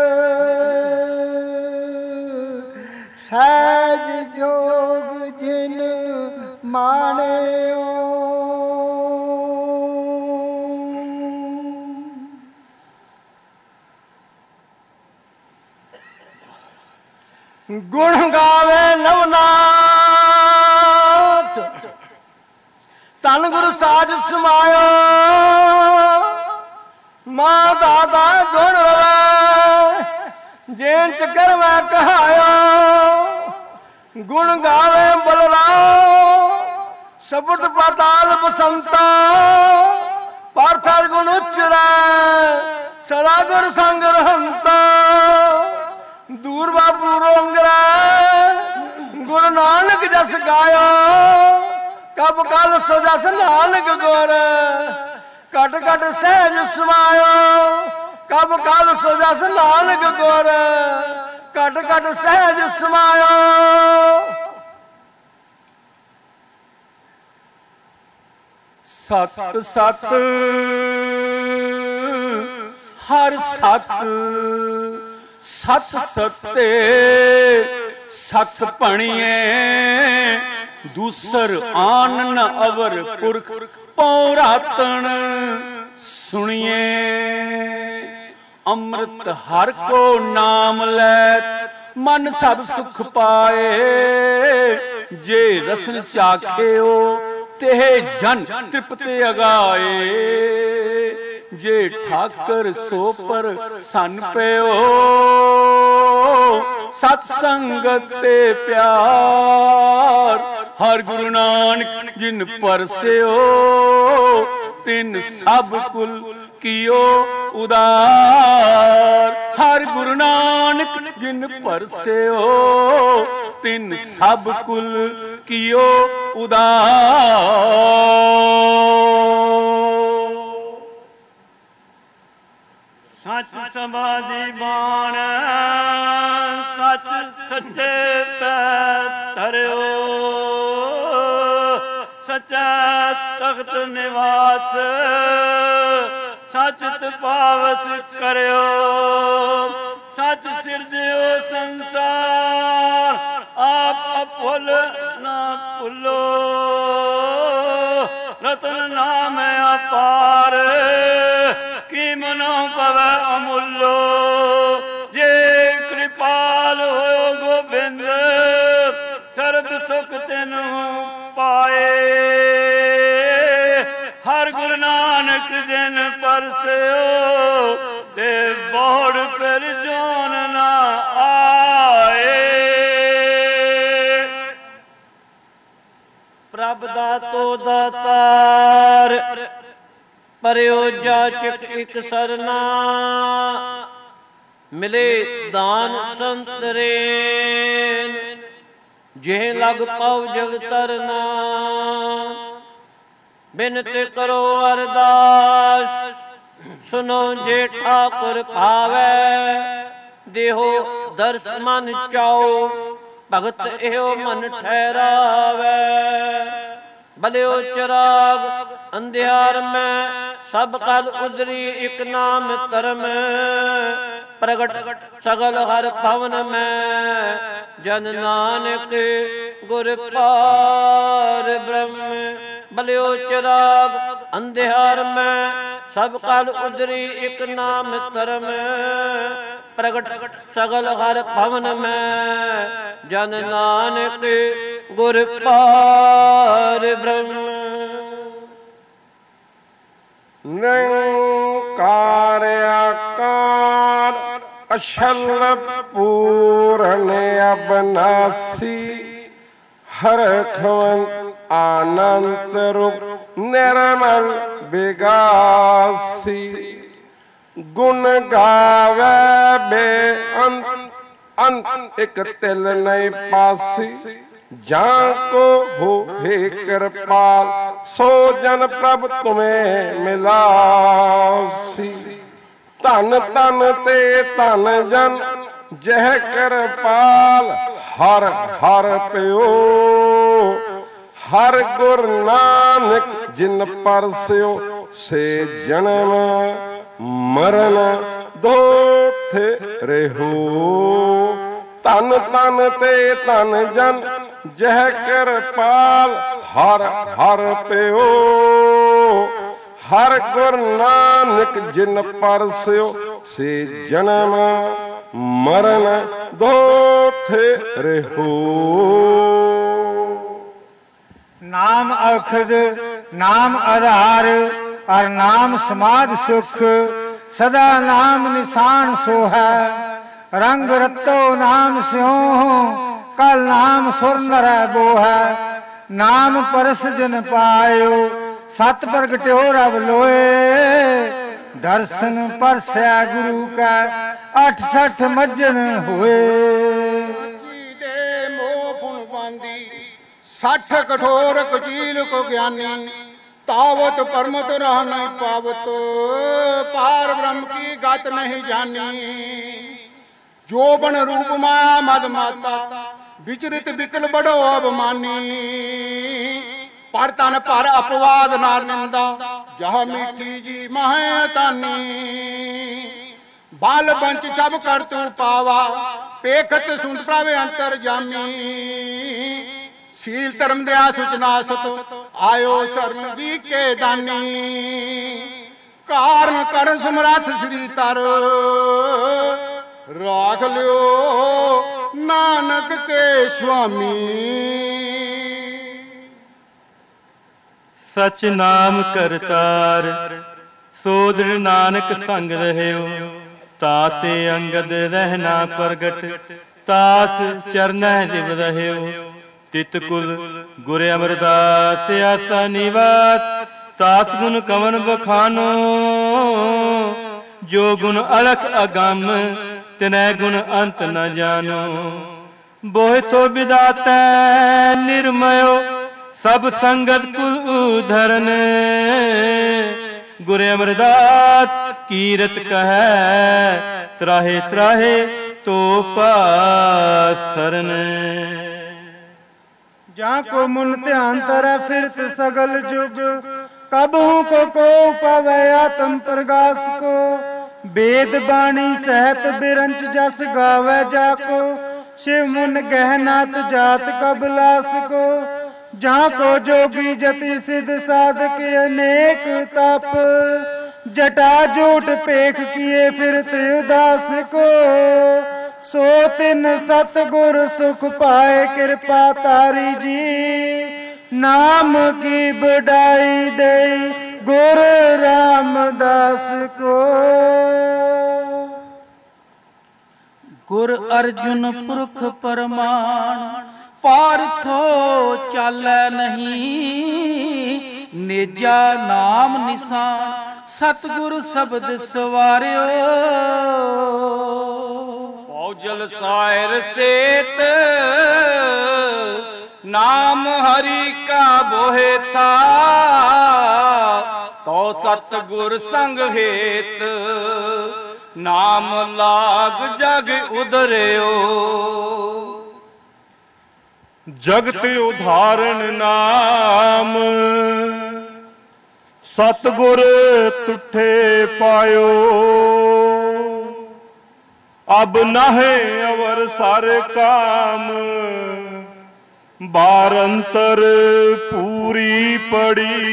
सहज जोग जिन माणियो गुण गावे नवनाथ तन गुरु साज समायो मां दादा गुण रवै जेन चकर मैं कहायो गुण गावे बलराम सबुत पाताल बसंता ਪਾਰਥ ਗੁਣ ਉਚਰੈ ਸਦਾ ਗੁਰ ਸੰਗ ਰਹੰਤਾ ਦੂਰ ਬਾਪੂ ਰੋਂਗਰੈ ਗੁਰੂ ਨਾਨਕ ਜਸ ਗਾਇਆ ਕਬ ਕਲ ਸੋ ਜਸ ਨਾਨਕ ਗੁਰ ਘਟ ਘਟ ਸਹਿਜ ਸਮਾਇਆ ਕਬ ਕਲ ਸੋ ਜਸ ਨਾਨਕ ਗੁਰ ਘਟ ਘਟ ਸਹਿਜ ਸਮਾਇਆ। ਸਤ ਸਤ ਹਰ ਸਤ ਸਤ ਸਤੇ ਸਤ ਭਣੀਏ ਦੂਸਰ ਆਨ ਨ ਅਵਰ ਪੁਰਖ ਪਉ ਰਾਤਣ ਸੁਣੀਏ। ਅੰਮ੍ਰਿਤ ਹਰ ਕੋ ਨਾਮ ਲੈ ਮਨ ਸਭ ਸੁਖ ਪਾਏ ਜੇ ਰਸਨ ਚਾਖਿਓ ਤੇ ਜਨ ਤ੍ਰਿਪਤ ਅਗਾਏ ਜੇ ਠਾਕਰ ਸੋ ਪਰ ਸੰਨ ਪਿਓ ਸਤ ਸੰਗਤ ਤੇ ਪਿਆਰ ਹਰ ਗੁਰੂ ਨਾਨਕ ਜਿਨ ਪਰਸਿਓ ਤਿਨ ਸਭ ਕੁਲ ਕੀਓ ਉਦਾਰ ਹਰ ਗੁਰੂ ਨਾਨਕ ਜਿਨ ਪਰਸਿਓ ਤਿਨ ਸਭ ਕੁਲ ਕੀਓ ਉਦਾਰ। ਸੱਚ ਸਮਾਧੀ ਬਾਣ ਸੱਚ ਸੱਚੇ ਪੈ ਧਰਿਓ ਸੱਚਾ ਤਖਤ ਨਿਵਾਸ ਸੱਚ ਤਪਾਵਸ ਕਰਿਓ ਸੱਚ ਸਿਰਜਿਓ ਸੰਸਾਰ ਆਪ ਭੁੱਲ ਨਾ ਭੁੱਲੋ ਰਤਨ ਨਾਮ ਅਪਾਰ ਕੀ ਮਨੋ ਪਵੈ ਅਮੁੱਲੋ ਜੇ ਕਿਰਪਾਲ ਹੋਇਓ ਗੋਬਿੰਦ ਸਰਬ ਸੁਖ ਤੈਨੂੰ ਪਾਏ ਹਰ ਗੁਰੂ ਨਾਨਕ ਜਿਨ ਪਰਸਿਓ ਤੇ ਬੋੜ ਫਿਰ ਜੋਨ ਨਾ ਆਏ। ਪ੍ਰਭ ਦਾਤੋ ਦਾਤਾਰ ਪਰਿਓ ਜਾਚਕ ਇਕ ਸਰਨਾ ਮਿਲੇ ਦਾਨ ਸੰਤਰੇ ਜਿਹ ਲਗ ਪਉ ਜਗ ਤਰਨਾ ਬਿਨਤੀ ਕਰੋ ਅਰਦਾਸ ਸੁਨੋ ਜੇ ਠਾਕੁਰ ਭਾਵੈ ਦੇਹੋ ਦਰਸ ਮਨ ਚਾਓ ਭਗਤ ਇਹੋ ਮਨ ਠਹਿਰਾਵੈ ਬਲਿਓ ਚਰਾਗ ਅੰਧਿਆਰ ਮੈਂ ਸਭ ਕਲ ਉਦਰੀ ਇਕ ਨਾਮ ਧਰਮ ਪ੍ਰਗਟ ਸਗਲ ਹਰ ਭਵਨ ਮੈਂ ਜਨ ਨਾਨਕ ਗੁਰ ਪਾਰ ਬ੍ਰਹਮ ਬਲਿਓ ਚਰਾਗ ਅੰਧਿਆਰ ਮੈਂ ਸਭ ਕਲ ਉਦਰੀ ਇਕ ਨਾਮ ਧਰਮ ਪ੍ਰਗਟ ਸਗਲ ਹਰ ਭਵਨ ਮੈਂ ਜਨ ਨਾਨਕ ਗੁਰ ਪਾਰ ਬ੍ਰਹਮ। ਨਿਰੰਕਾਰ ਆਕਾਰ ਅਛਲ ਪੂਰਨ ਅਬਨਾਸੀ ਹਰਖਵੰ ਆਨੰਤ ਰੂਪ ਨਿਰਮਲ ਬਿਗਾਸੀ ਗੁਣ ਗਾਵੇ ਬੇਅੰਤ ਅੰਤ ਇਕ ਤਿਲ ਨਹੀਂ ਪਾਸੀ ਜਾਂ ਕੋ ਹੋਏ ਕਿਰਪਾਲ ਸੋ ਜਨ ਪ੍ਰਭ ਤੁਮੇ ਮਿਲਾਸੀ ਧਨ ਧਨ ਤੇ ਧਨ ਜਨ ਜਹ ਕਿਰਪਾਲ ਹਰ ਹਰ ਪਿਓ ਹਰ ਗੁਰ ਨਾਨਕ ਜਿਨ ਪਰਸਿਓ ਸੇ ਜਨਮ ਮਰਨ ਦੋਥੇ ਰਹਿਓ ਧਨ ਧਨ ਤੇ ਧਨ ਜਨ ਜਹ ਕਿਰਪਾਲ ਹਰ ਹਰ ਪਿਓ ਹਰ ਗੁਰ ਨਾਨਕ ਜਿਨ ਪਰਸਿਓ ਸੇ ਜਨਮ ਮਰਨ ਦੋਥੇ ਰਹਿਓ। ਨਾਮ ਅਖਦ ਨਾਮ ਆਧਾਰ ਅਰ ਨਾਮ ਸਮਾਧ ਸੁਖ ਸਦਾ ਨਾਮ ਨਿਸ਼ਾਨ ਸੋ ਹੈ ਰੰਗ ਰਤੋ ਨਾਮ ਸਿਉ ਕਲ ਨਾਮ ਸੁਰ ਨਰੈ ਬੋ ਹੈ ਨਾਮ ਪਰਸ ਜਨ ਪਾਇਓ सत प्रगट्यो रब लोए, दर्शन परस्या गुरु का 68 मज्जन होए। 60 कठोर कुचील को ज्ञानी, तावत परमत रह नहीं पावत, पार ब्रह्म की गात नहीं जानी। जोबन रूप माया मद माता, विचरित विकल बड़ो अभिमानी। पर तन पर अपवाद नार निंदा, जह मीठी जी महतानी। बाल बंच सब कर तू पावा, पेखत सुन प्रावे अंतर जामी। शील धर्म दया सूचना सत, आयो शरण जी के दानी। कारण कर समर्थ श्री तर, राख लियो नानक के स्वामी। सच नाम करतार, सोदर नानक संग रहियो। ताते अंगद रहना प्रगट, तास चरण जिव रहियो। तित कुल गुर अमरदास आसा निवास, तास गुण कवन बखानो। जो गुण अलख अगम, तिनय गुण अंत न जानो। बोहि तो विदाता निर्मयो, सब संगत कुल उधरन। गुर अमरदास कीरत कहै, त्राहे त्राहे तो पासरन। जाको मुन ध्यान तरै फिरत सगल जुग, कबहू को पावै आत्म प्रगास को। वेद बाणी सहत बिरंच जस गावै जाको, शिव मुन गहनात जात कबलास को। जहाँ को जोगी जति सिद्ध साधक अनेक तप, जटा जोट पेख किए फिरत उदास को। सो तिन सतगुर सुख पाए कृपा तारी जी, नाम की बड़ाई दे गुर रामदास को। गुर अर्जुन पुरख परमाण, पारथो चालै नहीं। नेजा नाम निशान, सतगुरु शब्द सवारियो। जल सायर सेत, नाम हरि का बोहे था। तो सतगुर संग हेत, नाम लाग जग उधरियो। जगत उधारण नाम, सतगुर तुठे पायो। अब नहे अवर सारे काम, बारंतर पूरी पड़ी।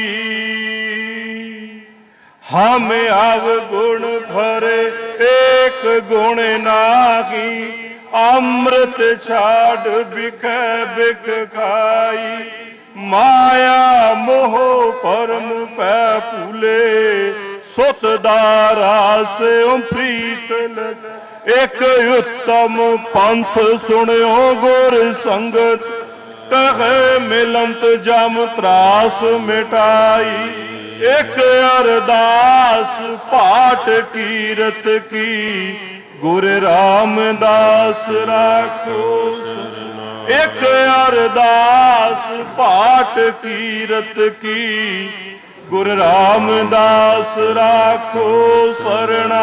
हम अवगुण भरे एक गुण नाही, अमृत छाड़ बिख बिख खाई। माया मोह परम पै फूले, सुत दारा से प्रीत लग। एक उत्तम पंथ सुनियो गुर संगत, कहे मिलंत जम त्रास मिटाई। एक अरदास पाठ कीरत की, गुर रामदास राखो। एक अरदास पाठ कीरत की, गुर रामदास राखो सरना।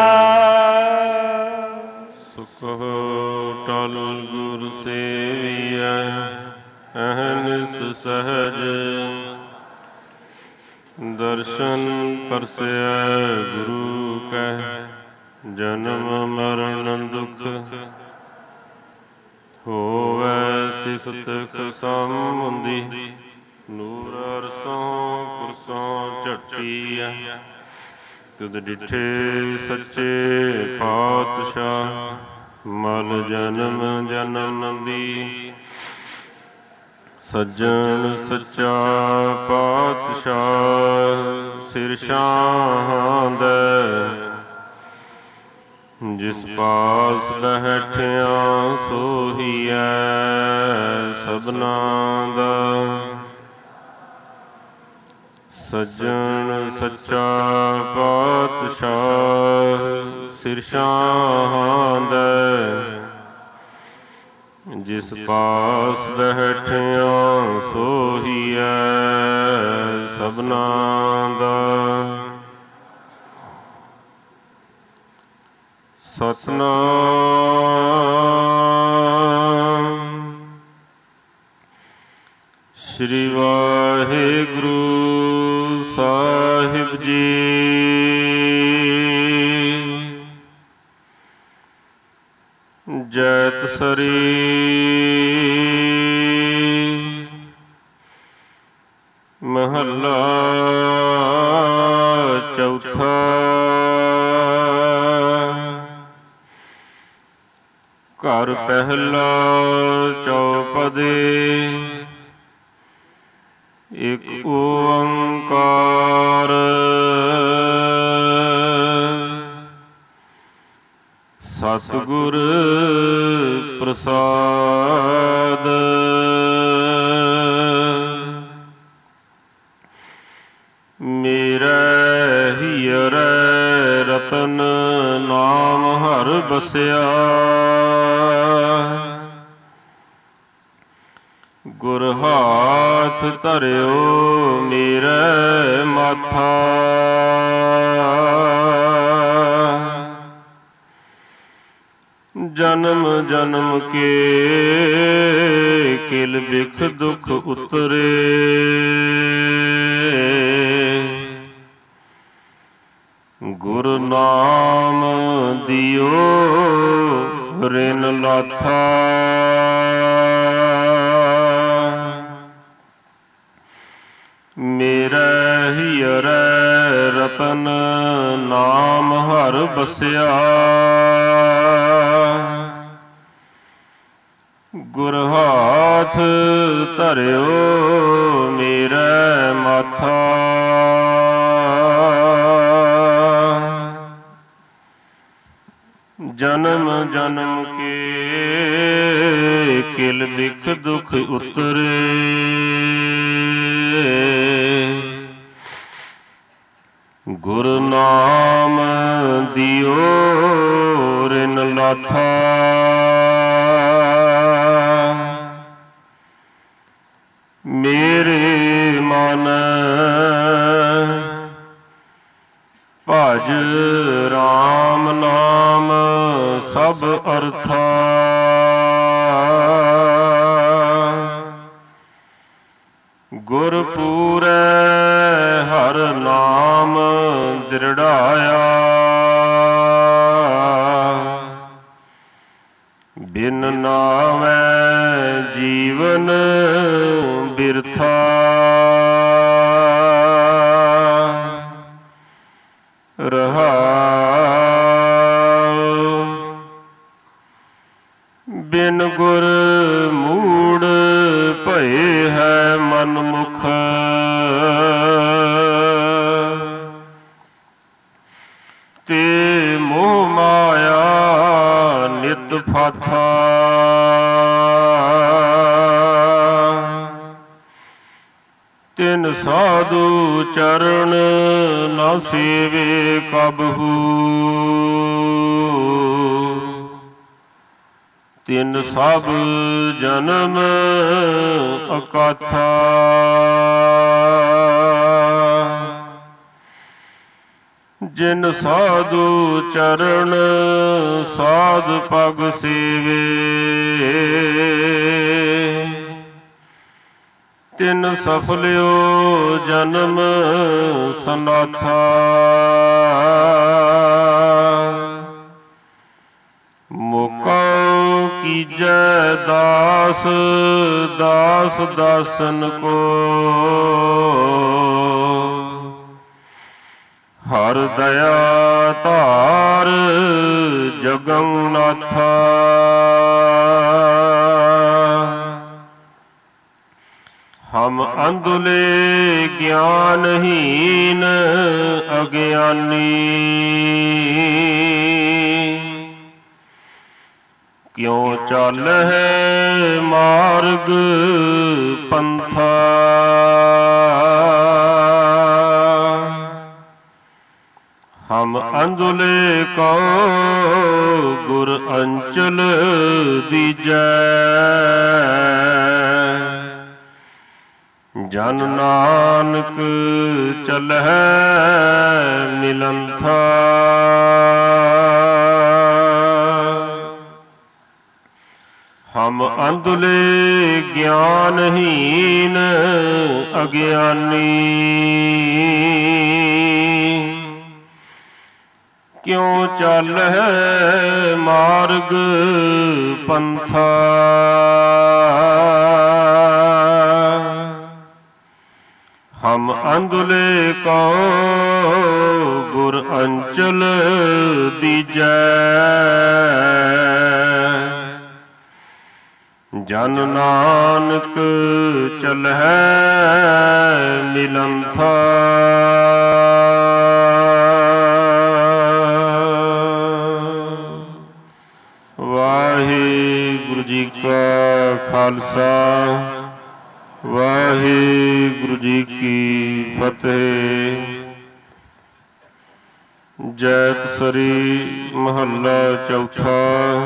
सुख टल गुर सेविया, अहनिस सहज। दर्शन परसै गुरु कह, जन्म मरण दुख। होवै सिफत समुंदी, नूर अरसों कुरसों झटिया। तुद डिठे सच्चे पातशाह, मल जन्म जन्म दी। सज्जन सच्चा पातशाह, सिर शाह दे। जिस पास बैठिया सोहिया सबना दा। ਸੱਜਣ ਸੱਚਾ ਪਾਤਸ਼ਾਹ ਸਿਰ ਸ਼ਾਹੰਦੈ, ਜਿਸ ਪਾਸ ਬੈਠਿਆ ਸੋਹੀਐ ਸਭਨਾਂ ਦਾ। ਸਤਿਨਾਮ ਸ੍ਰੀ ਵਾਹਿਗੁਰੂ ਸਾਹਿਬ ਜੀ। ਜੈਤ ਸਰੀ ਮਹੱਲਾ ਚੌਥਾ। ਘਰ ਪਹਿਲਾ ਚੌਪਦੇ, ਇਕ ਓੰਕਾਰ ਸਤਿਗੁਰ ਪ੍ਰਸਾਦ। ਮੇਰੇ ਹੀਰੇ ਰਤਨ ਨਾਮ ਹਰ ਬਸਿਆ, ਗੁਰ ਹਾਥ ਧਰਿਓ ਮੇਰੇ ਮਾਥਾ। ਜਨਮ ਜਨਮ ਕੇ ਕਿਲ ਬਿਖ ਦੁਖ ਉਤਰੇ, ਗੁਰ ਨਾਮ ਦਿਓ ਰਿਨ ਲਾਥਾ। ਮੇਰੇ ਹੀਰੇ ਰਤਨ ਨਾਮ ਹਰ ਬਸਿਆ, ਗੁਰ ਹਾਥ ਧਰਿਓ ਮੇਰੇ ਮਾਥਾ। ਜਨਮ ਜਨਮ ਕੇ ਕਿਲ ਬਿਖ ਦੁਖ ਉਤਰੇ, ਗੁਰ ਨਾਮ ਦਿਓ ਰਿਨ ਲਾਥਾ। ਮੇਰੇ ਮਨ ਭਜ ਰਾਮ ਨਾਮ ਸਭ ਅਰਥਾ, ਗੁਰ ਪੂਰੈ ਹਰ ਨਾਮ ਦ੍ਰਿੜਾਇਆ। ਬਿਨ ਨਾਵੈ ਜੀਵਨ ਬਿਰਥਾ, ਰਹਾਉ। ਬਿਨ ਗੁਰ ਮੂੜ ਭਏ ਹੈ ਮਨ ਮੁਖ, ਤੇ ਮੋਹ ਮਾਇਆ ਨਿਤ ਫਾਥਾ। ਤਿਨ ਸਾਧੂ ਚਰਨ ਨਾ ਸੇਵੇ ਕਬਹੂ, ਤਿਨ ਸਭ ਜਨਮ ਅਕਾਥਾ। ਜਿਨ ਸਾਧੂ ਚਰਨ ਸਾਧ ਪਗ ਸੇਵੇ, ਤਿਨ ਸਫਲਿਓ ਜਨਮ ਸਨਾਥਾ। ਮੋਕਾ ਕੀਜੈ ਦਾਸ ਦਾਸ ਦਾਸਨ ਕੋ, ਹਰ ਦਇਆ ਧਾਰ ਜਗੰਨਾਥਾ। ਹਮ ਅੰਧੁਲੇ ਗਿਆਨਹੀਨ ਅਗਿਆਨੀ, ਕਿਉ ਚਾਲਹਿ ਮਾਰਗ ਪੰਥਾ। ਹਮ ਅੰਧੁਲੇ ਕਉ ਗੁਰ ਅੰਚਲ ਦੀਜੈ। ਜਨ ਨਾਨਕ ਚਲਹਿ ਮਿਲੰਥਾ। ਹਮ ਅੰਧੁਲੇ ਗਿਆਨਹੀਨ ਅਗਿਆਨੀ। ਕਿਉ ਚਾਲਹਿ ਮਾਰਗ ਪੰਥਾ। ਹਮ ਅੰਧੁਲੇ ਕਉ ਗੁਰ ਅੰਚਲ ਦੀਜੈ। ਜਨ ਨਾਨਕ ਚਲਹਿ ਮਿਲੰਥਾ। ਵਾਹਿਗੁਰੂ ਜੀ ਕਾ ਖਾਲਸਾ, ਵਾਹਿਗੁਰੂ ਜੀ ਕੀ ਫਤਿਹ। ਜੈਤਸਰੀ ਮਹੱਲਾ ਚੌਥਾ।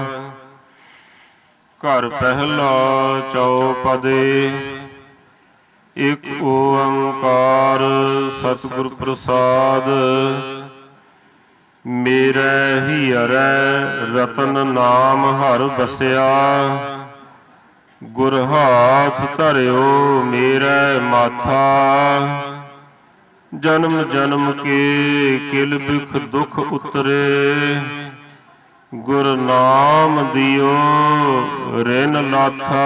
ਘਰ ਪਹਿਲਾ ਚੌਪਦੇ। ਇਕ ਓੰਕਾਰ ਸਤਿਗੁਰ ਪ੍ਰਸਾਦ। ਮੇਰੇ ਹੀਅਰੈ ਰਤਨ ਨਾਮ ਹਰ ਬਸਿਆ। ਗੁਰ ਹਾਥ ਧਰਿਓ ਮੇਰੇ ਮਾਥਾ। ਜਨਮ ਜਨਮ ਕੇ ਕਿਲ ਬਿਖ ਦੁਖ ਉਤਰੇ। ਗੁਰ ਨਾਮ ਦਿਓ ਰਿਨ ਲਾਥਾ।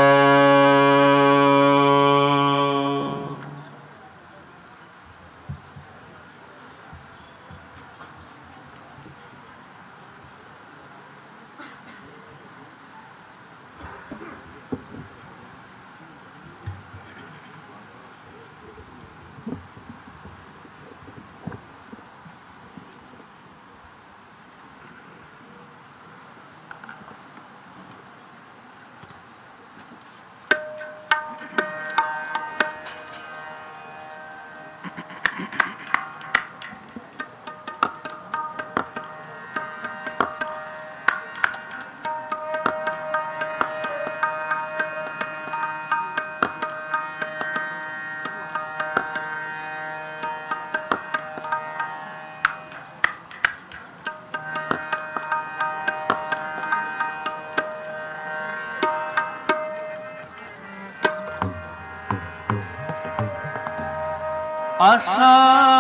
ਆਸਾ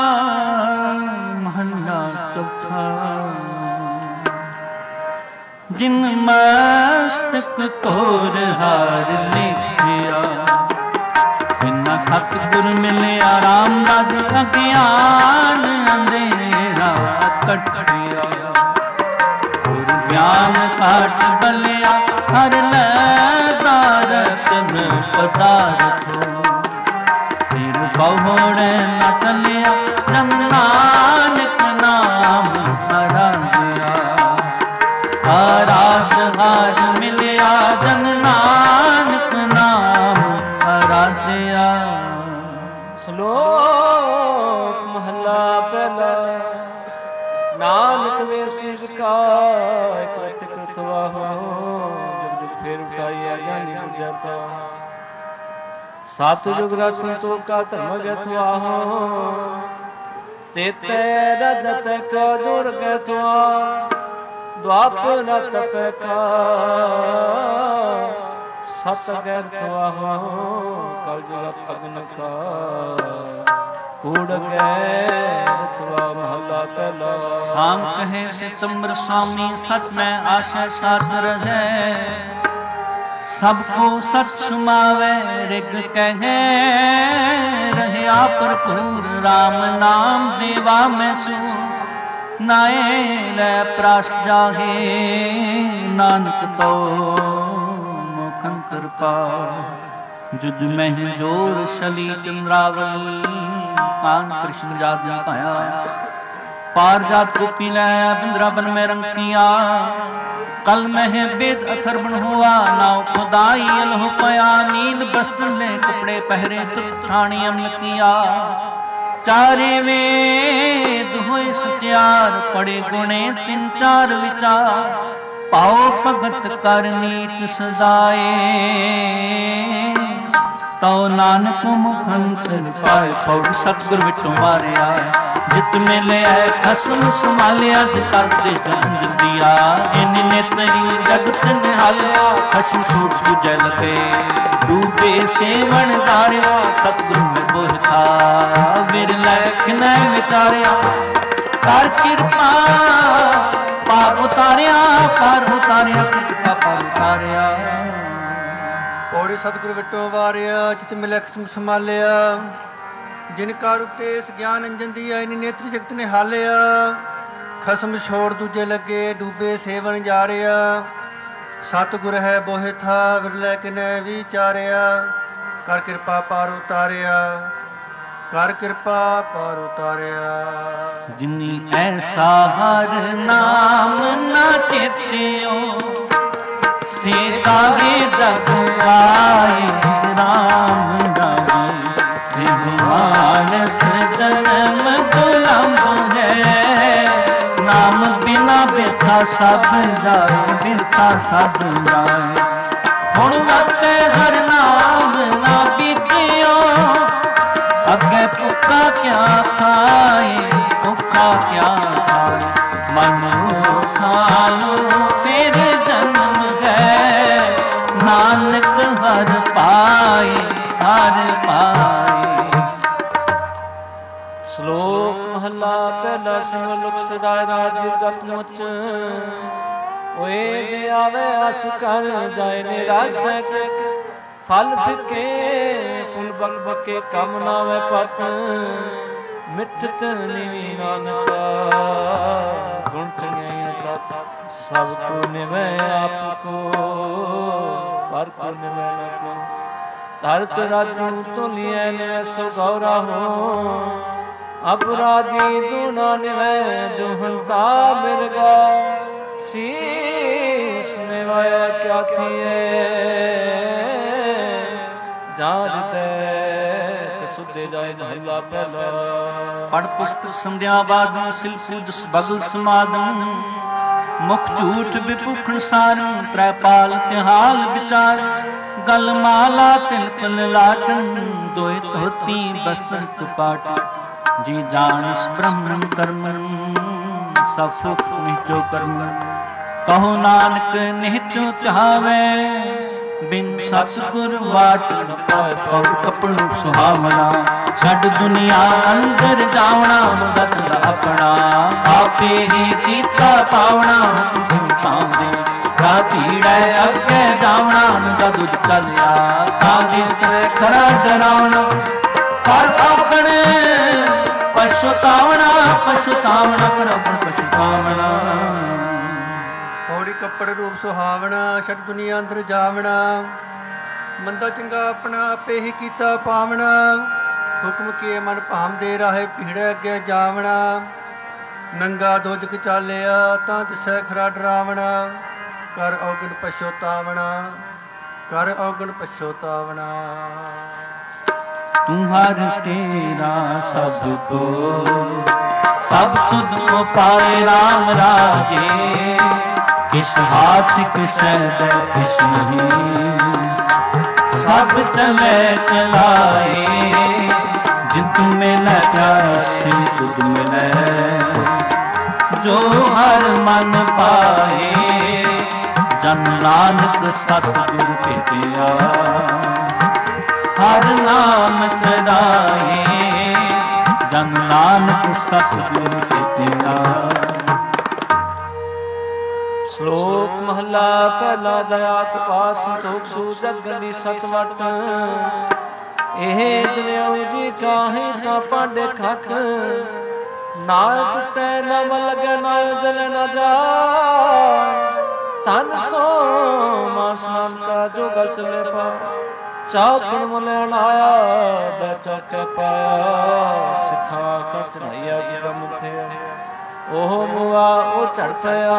ਮਹੱਲਾ ਚੌਥਾ। ਜਿਨ ਮਸਤਕ ਤੋਰ ਹਾਰ ਲਿਖਿਆ। ਬਿਨਾ ਸਤਿਗੁਰ ਮਿਲਿਆ ਰਾਮ ਰਾਜ ਅਗਿਆਨ ਅੰਧੇਰਾ ਕੱਟਿਆ। ਗੁਰ ਗਿਆਨ ਘਾਟ ਬਲਿਆ ਹਰ ਲੈ ਦਾਰਤਨ ਪਦਾਰਥੋ। ਬਹੁੜ ਨ ਚਲਿਆ ਜਨ ਨਾਨਕ ਨਾਮ ਆਰਾਧਿਆ। ਆਰਾਧ ਹਾਰ ਮਿਲਿਆ ਜਨ ਨਾਨਕ ਨਾਮ ਆਰਾਧਿਆ। ਸ਼ਲੋਕ ਮਹੱਲਾ ਪਹਿਲਾ। ਨਾਨਕ ਵੇ ਸਿਸ ਕਾ ਇਕ ਕਰਤਵਾ ਹੋ। ਜੁਗ ਜੁਗ ਫੇਰ ਉਠਾਈ ਗਿਆਨੀ ਗੁਜਰਤਾ। ਸਤਿਯੁਗ ਰਸਨ ਕਾ ਧਰਮ ਗਥਵਾਹੋ। ਤੇਤੇ ਰਦਤ ਕੋ ਦੁਰ ਗਥਵਾ। ਦੁਆਪਰ ਨ ਤਪੈ ਕਾ ਸਤ ਗਥਵਾਹੋ। ਕਲ ਜੁਗ ਅਗਨ ਕਾ ਕੂੜ ਗਥਵਾ। ਮਹੱਲਾ ਪਹਿਲਾ। ਸਾਮ ਕਹੇ ਸਿਤੰਬਰ ਸੁਆਮੀ ਸਚ ਮੈਂ ਆਸ਼ੈ ਸਾਦਰ ਹੈ। ਸਭ ਕੋ ਸਚ ਸੁਮਾਵੇ ਰਿਗ ਕਹੇ। ਰਹਿਆ ਭਰਪੂਰ ਰਾਮ ਨਾਮ ਦੇਵਾ ਮੈਂ ਸੂ। ਨਾਏ ਲੈ ਪ੍ਰਾਸ ਜਾਹੇ ਨਾਨਕ ਤੋ ਮੁਖੰ ਕਿਰਪਾ। ਜੁਜ ਮਹਿ ਜੋਰ ਸ਼ਲੀ ਚੰਦਰਾਵਲੀ। ਕਾਨ ਕ੍ਰਿਸ਼ਨ ਜਾਦਿ ਪਾਇਆ। ਪਾਰ ਜਾਤ ਗੋਪੀ ਲੈ ਬਿੰਦਰਾ ਬਨ ਮੈਂ ਰੰਗ ਕੀਆ। कल मह बेद अथर्बण हुआ नाव खुदाई अलह पया। नील वस्त्र ले कपड़े पहरे ठाणी अमन किया। ਚਾਰੇ ਵੇਦ ਹੋਏ ਸਚਿਆਰ, ਪੜੇ ਗੁਣੇ 3-4 ਵਿਚਾਰ, ਪਾਉ ਭਗਤ ਕਰ ਨੀਤ ਸਦਾਏ, ਤਉ ਨਾਨਕ ਮੁਖ ਅੰਤਰ ਪਾਏ। ਪਉ ਸਤਿਗੁਰ ਵਿਟੋਂ ਵਾਰਿਆ, ਜਿਤ ਮਿਲਿਆ ਖਸਮ ਸੰਭਾਲਿਆ, ਜਿਤਾ ਦੇਸ਼ ਅੰਜ ਦਿਆ, ਇਨ ਨੇਤਰੀ ਜਗਤ ਨਿਹਾਲਿਆ, ਖਸਮ ਛੂਟ ਤੁਜੈ ਲਗੇ, ਡੂਬੇ ਸੇਵਣ ਧਾਰਿਆ, ਸਤਿਗੁਰ ਮੈਂ ਬੋਹਿਥਾ, ਵਿਰਲੇ ਕਿਨੈ ਵਿਚਾਰਿਆ, ਕਰ ਕਿਰਪਾ ਪਾਰ ਉਤਾਰਿਆ, ਪਾਰ ਉਤਾਰਿਆ, ਕਿਰਪਾ ਪਾਰ ਉਤਾਰਿਆ। ਪੌੜੀ ਸਤਿਗੁਰ ਵਿਟੋ ਵਾਰਿਆ, ਜਿਤ ਮਿਲਿਆ ਖਸਮ ਸੰਭਾਲਿਆ, ਜਿਨ ਕਾਰ ਉਤੇ ਇਸ ਗਿਆਨ ਅੰਜਨ ਦੀ ਆਈ, ਨੇਤਰੀ ਜਗਤ ਨੇ ਹਾਲਿਆ, ਖਸਮ ਛੋੜ ਦੂਜੇ ਲੱਗੇ, ਡੂਬੇ ਸੇਵਨ ਜਾਰਿਆ, ਸਤਿਗੁਰ ਹੈ ਬੋਹਿ ਥਾ, ਵਿਰਲੇ ਕਿਨੈ ਵਿਚਾਰਿਆ, ਕਰ ਕਿਰਪਾ ਪਾਰ ਉਤਾਰਿਆ, ਕਰ ਕਿਰਪਾ ਪਾਰ ਉਤਾਰਿਆ। ਜਿਨੀ ਐਸਾ ਹਰ ਨਾਮ ਨਾ ਚੇਤਿਓ, ਸੇ ਕਾਹੇ ਜਗ ਆਏ, ਰਾਮ ਰਾਜੇ ਮਾਨਸ ਜਨਮ ਦੁਲੰਭ ਹੈ, ਨਾਮ ਬਿਨਾ ਬਿਰਥਾ ਸਭ ਜਾਏ, ਬਿਰਥਾ ਸਭ ਜਾਏ। ਹੁਣ ਵਰਤੇ ਹਰ ਨਾਮ ਨਾ ਬੀਤਿਓ, ਅੱਗੇ ਭੁੱਖਾ ਕਿਆ ਖਾਏ, ਭੁੱਖਾ ਕਿਆ ਖਾਏ, ਮਨੁ ਖਾਲੋ ਫਿਰ ਜਨਮ ਹੈ, ਨਾਨਕ ਹਰ ਪਾਏ, ਹਰ ਪਾਏ। ਸ਼ਲੋਕ ਮਹਲਾ ਪਹਿਲਾ, ਸਿਮਰ ਲੁਕ ਸਦਾਇ ਰਾਜ ਗਤ ਮੁਚ, ਓਏ ਜੇ ਆਵੇ ਆਸ ਕਰ ਜਾਏ ਨਿਰਾਸੈ, ਫਲ ਫਿਕੇ ਫੁੱਲ ਬਲ ਬਕੇ, ਕਮ ਨਾ ਵੇ ਪਤ, ਮਿੱਠਤ ਨਿਵੀ ਨਾਨਕਾ, ਗੁਣ ਚੰਗਿਆਈਆਂ ਤਤ, ਸਭ ਕੋ ਨਿਵੈ ਆਪ ਕੋ, ਪਰ ਕੋ ਨਿਵੈ ਨ ਕੋ। ਧਰਤ ਰਾਜੂ ਤੁਲਿਐ ਨਿਵੈ ਸੋ ਗੌਰਾ ਹੋ, ਅਪਰਾਧੀ ਦੂਨਾ ਨਿਵੈ ਜੋ ਹੰਤਾ ਮਿਰਗਾ, ਸੀਸ ਨਿਵਾਇਆ ਕਿਆ ਥੀਏ, ਜਾਨ ਤੇ ਸੁਧੇ ਜਾਏ ਮਹਲਾ ਪਹਿਲਾ। ਪੜ ਪੁਸਤਕ ਸੰਧਿਆ ਬਾਦਮ, ਸਿਲ ਪੂਜਸ ਬਗਲ ਸਮਾਦਮ, ਮੁਖ ਝੂਠ ਵਿਭੂਖਣ ਸਾਰੰ, ਤ੍ਰੈ ਪਾਲ ਤਿਹਾਲ ਵਿਚਾਰ, ਗਲ ਮਾਲਾ ਤਿਲਕ ਲਾਟਨ, ਦੋਇ ਧੋਤੀ ਬਸਤਰ ਕਪਾਟ, ਜੀ ਜਾਣਿਸ ਬ੍ਰਹਮਣ ਕਰਮਨ, ਸਭ ਸੁਖ ਨਿਚੋ ਕਰਮਨ। ਕਹੋ ਨਾਨਕ ਨਿਹਚੋ ਚਾਹਵੇ, ਬਿਨ ਸਤਿਗੁਰ ਵਾਟ ਨ ਪਾਏ, ਪਉ ਕਪੜੁ ਸੁਹਾਵਣਾ, ਛੱਡ ਦੁਨੀਆ ਅੰਦਰ ਜਾਵਣਾ, ਬਚਨ ਆਪਣਾ, ਆਪੇ ਹੀ ਕੀਤਾ ਪਾਵਣਾ, ਹੁਕਮ ਪਾਉਂਦੇ ਕਾ ਭੀੜੈ ਅੱਗੇ ਜਾਵਣਾ, ਨੰਦਾ ਦੁਜ ਚੱਲਿਆ, ਤਾਂ ਦਿਸ ਖਰਾ ਡਰਾਵਣਾ, ਪਰ ਔਗਣ ਪਛਤਾਵਣਾ, ਪਛਤਾਵਣਾ, ਕਰ ਔਗਣ ਪਛਤਾਵਣਾ। ਪੌੜੀ ਕੱਪੜ ਰੂਪ ਸੁਹਾਵਣਾ, ਛੱਡ ਦੁਨੀਆ ਅੰਦਰ ਜਾਵਣਾ, ਮੰਦਾ ਚੰਗਾ ਆਪਣਾ ਆਪੇ ਹੀ ਕੀਤਾ ਪਾਵਣਾ, ਹੁਕਮ ਕੀਏ ਮਨ ਭਾਮਦੇ ਰਾਹੇ, ਭੀੜੈ ਅੱਗੇ ਜਾਵਣਾ, ਨੰਗਾ ਦੋਜਕ ਚਾਲਿਆ, ਤਾਂ ਦਿਸੈ ਖਰਾ ਡਰਾਵਣਾ, ਕਰ ਔਗਣ ਪਛਤਾਵਣਾ, ਕਰ ਔਗਣ ਪਛਤਾਵਣਾ। तुम्हार तेरा सब को, सब तुद को पाए राम राजे, किस हाथ किस किस नहीं, सब चले चलाए, जिद मिले सिर तुद मिले, जो हर मन पाए, जन नानक सतगुर भेटिया, हर नाम कराए, जन नानक सतगुर भेटिया। ਸ਼ਲੋਕ ਮਹਲਾ ਪਹਿਲਾ, ਦਇਆਤ ਪਾਸ ਸੰਤੋਖ ਸੂ ਜਗਨੀ ਸਤਵਟ, ਇਹ ਜਨਿਉ ਜੀ ਕਾਹੇ ਤਾਂ ਪਾਂਡੇ ਖਤ, ਨਾ ਟੁੱਟੇ ਨਾ ਲਗੇ ਨਾ ਜਲ ਨਾ ਜਾ, ਤਨ ਸੋ ਮਾਸ ਨਾਮ ਕਾ ਜੋ ਗਲ ਚਲੇ ਪਾ, ਚਾਖਣ ਮਲਣ ਆਇਆ ਦਾ ਚਾਚਾ ਪਾਇਆ, ਸਿਖਾ ਕੇ ਚੜਾਈਆ ਗਰਮ ਥੇ, ਉਹ ਮੁਆ ਉਹ ਝੜ ਪਿਆ,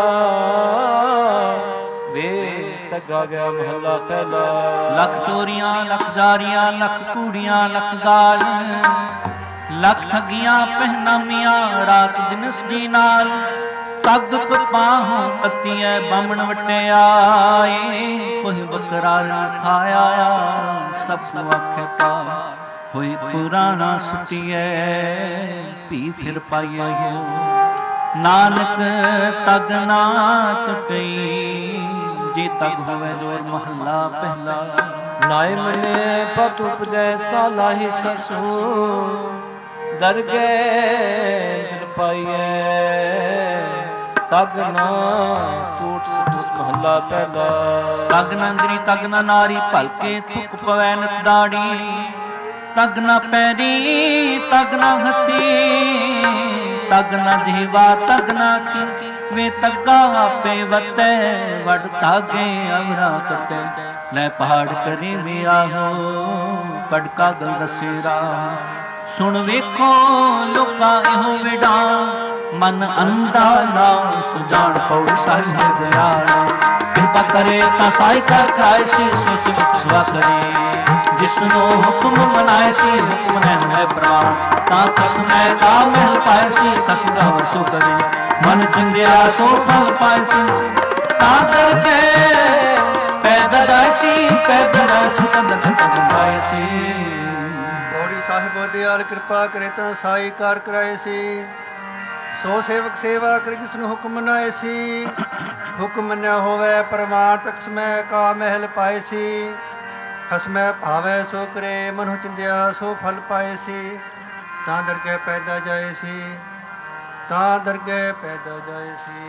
ਵੇ ਤੱਗਾ ਗਿਆ ਮਹੱਲਾ ਪਹਿਲਾ। ਲੱਖ ਚੋਰੀਆਂ ਲੱਖ ਜਾਰੀਆਂ, ਲੱਖ ਕੂੜੀਆਂ ਲੱਖ ਗਾਲ, ਲੱਖ ਠੱਗੀਆਂ ਪਹਿਨਾਮੀਆਂ ਰਾਤ ਜਿਨਸ ਜੀ ਨਾਲ, ਤਗ ਪਪਾਹੋਂ ਅਤੀਐ ਬਾਮਣ ਵਟਿਆਏ, ਕੋਈ ਬਕਰਾ ਖਾਇਆ ਸਭ ਸੁ ਆਖੇ ਪਾ, ਹੋਈ ਪੁਰਾਣਾ ਸੁਟੀਐ ਭੀ ਫਿਰ ਪਾਈਐ ਹੋ, ਨਾਨਕ ਤਗ ਨਾ ਟੁੱਟਈ, ਜੇ ਤਗ ਹੋਵੇ ਜੋਰ ਮਹੱਲਾ ਪਹਿਲਾ। ਨਾਇ ਮਨੇ ਪਤ ਉਪਜੈ ਸਾਲਾਹੀ ਸਸੂ, ਦਰਗਹਿ ਦਿਲ ਪਾਈਐ, ਤਗ ਨਾ ਟੂਟ ਸਟੂਟ ਮਹੱਲਾ ਪਹਿਲਾ। ਤਗ ਨਾ ਅੰਦਰੀ ਤਗ ਨਾ ਨਾਰੀ, ਭਲਕੇ ਥੁੱਕ ਪਵੈ ਨਿਤ ਦਾੜੀ, ਤਗ ਨਾ ਪੈਰੀ ਤਗ ਨਾ ਹੱਥੀ, ਤਗ ਨਾ ਜੀਵਾ ਤਗ ਨਾ ਕੀ, ਵੇ ਤੱਗਾ ਆਪੇ ਵਤੈ ਵਡ ਤਾਗੇ ਅਵਰਾ ਕਤੈ, ਲੈ ਪਹਾੜ ਕਰੀ ਵੇ ਆਹੋ ਕੜ ਕਾਗਲ ਦਸੇਰਾ। ਸੁਣ ਵੇਖੋ ਲੋਕਾਂ ਇਹੋ ਵਿਡਾ, ਮਨ ਅੰਧਾ ਨਾ ਸੁਜਾਨ ਪਉ ਸਾਹਿਬ ਦਇਆਲਾ, ਕਿਰਪਾ ਕਰੇ ਤਾਂ ਸਾਈ ਕਰ ਖਾਇ ਸੀ ਸੋ ਸੁਵਾ ਕਰੇ, ਜਿਸਨੂੰ ਹੁਕਮ ਮਨਾਏ ਸੀ ਹੁਕਮ ਨੇ ਹੋਏ ਪ੍ਰਾਣ, ਤਾਂ ਕਸਮੈ ਕਾ ਮਹਿਲ ਪਾਏ ਸੀ ਸਖਦਾ ਵਸੋ ਕਰੇ, ਮਨ ਚੰਗਿਆ ਸੋ ਫਲ ਪਾਏ ਸੀ, ਤਾਂ ਕਰਕੇ ਪੈਦਾ ਦਾਸੀ ਪੈਦਾ ਦਾਸੀ ਤਨ ਪਾਏ ਸੀ। ਬੋੜੀ ਸਾਹਿਬ ਦਿਆਲ ਕਿਰਪਾ ਕਰੇ ਤਾਂ ਸਾਈ ਕਾਰ ਕਰਾਏ ਸੀ, ਸੋ ਸੇਵਕ ਸੇਵਾ ਕਰੇ ਜਿਸਨੂੰ ਹੁਕਮ ਮਨਾਏ ਸੀ, ਹੁਕਮ ਮੰਨਿਆ ਹੋਵੇ ਪ੍ਰਮਾਣ ਤਕਸਮੈ ਕਾ ਮਹਿਲ ਪਾਏ ਸੀ, ਖਸਮੈ ਭਾਵੈ ਸੋ ਕਰੇ ਮਨੁ ਚਿੰਦਿਆ ਸੋ ਫਲ ਪਾਏ ਸੀ, ਤਾਂ ਦਰਗਹਿ ਪੈਦਾ ਜਾਏ ਸੀ, ਤਾਂ ਦਰਗਹਿ ਪੈਦਾ ਜਾਏ ਸੀ।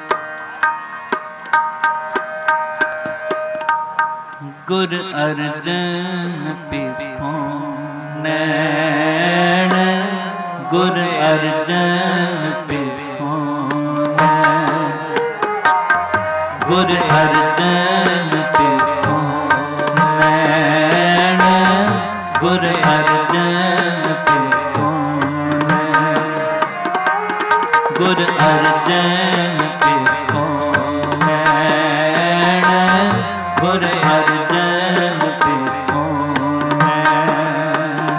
ਗੁਰ ਅਰਜਨ ਪੇਖੋਂ ਨੈਣ, ਗੁਰ ਅਰਜਨ ਪੇਖੋਂ ਨੈਣ, ਗੁਰ ਅਰਜਨ ਪੇਖੋਂ ਨੈਣ, ਗੁਰ ਅਰਜਨ ਪੇਖੋਂ ਨੈਣ, ਗੁਰ ਅਰਜਨ ਪੇਖੋਂ ਨੈਣ, ਗੁਰ ਅਰਜਨ ਪੇਖੋਂ ਨੈਣ।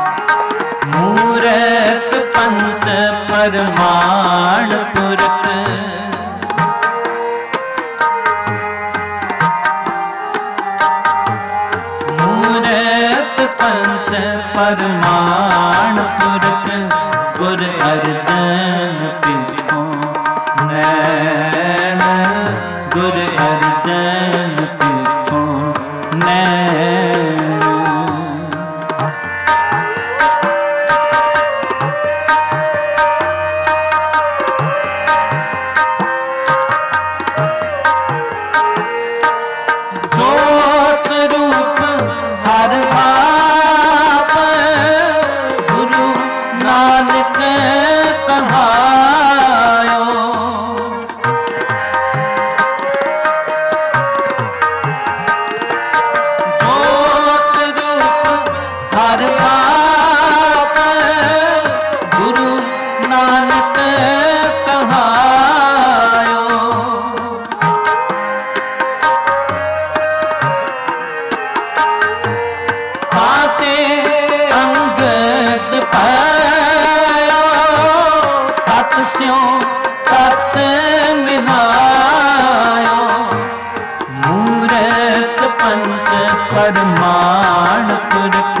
ਮੂਰਤ ਪੰਚ ਪਰਮਾਣ ਪੁਰਖ, ਮੂਰਤ ਪੰਚ ਪਰਮਾਣ ਪੁਰਖ, ਗੁਰ ਅਰਜਨ ਪੇਖੋਂ ਨੈਣ, ਗੁਰ ਅਰਜਨ ਪੇਖੋਂ ਨੈਣ। ਜੋਤ ਰੂਪ ਹਰ ਬਾਪ, ਗੁਰੂ ਨਾਨਕ ਕਹਾਇਓ, ਜੋਤ ਰੂਪ ਹਰ ਬਾਪ, ਗੁਰੂ ਨਾਨਕ ਕਹਾਇਓ, ਤਾਤੇ ਅੰਗਦ ਪਾਇਓ, ਤਤ ਸਿਉ ਤਤ ਮਿਲਾਇਓ, ਮੂਰਤ ਪੰਚ ਪਰਮਾਣ ਪੁਰਖ,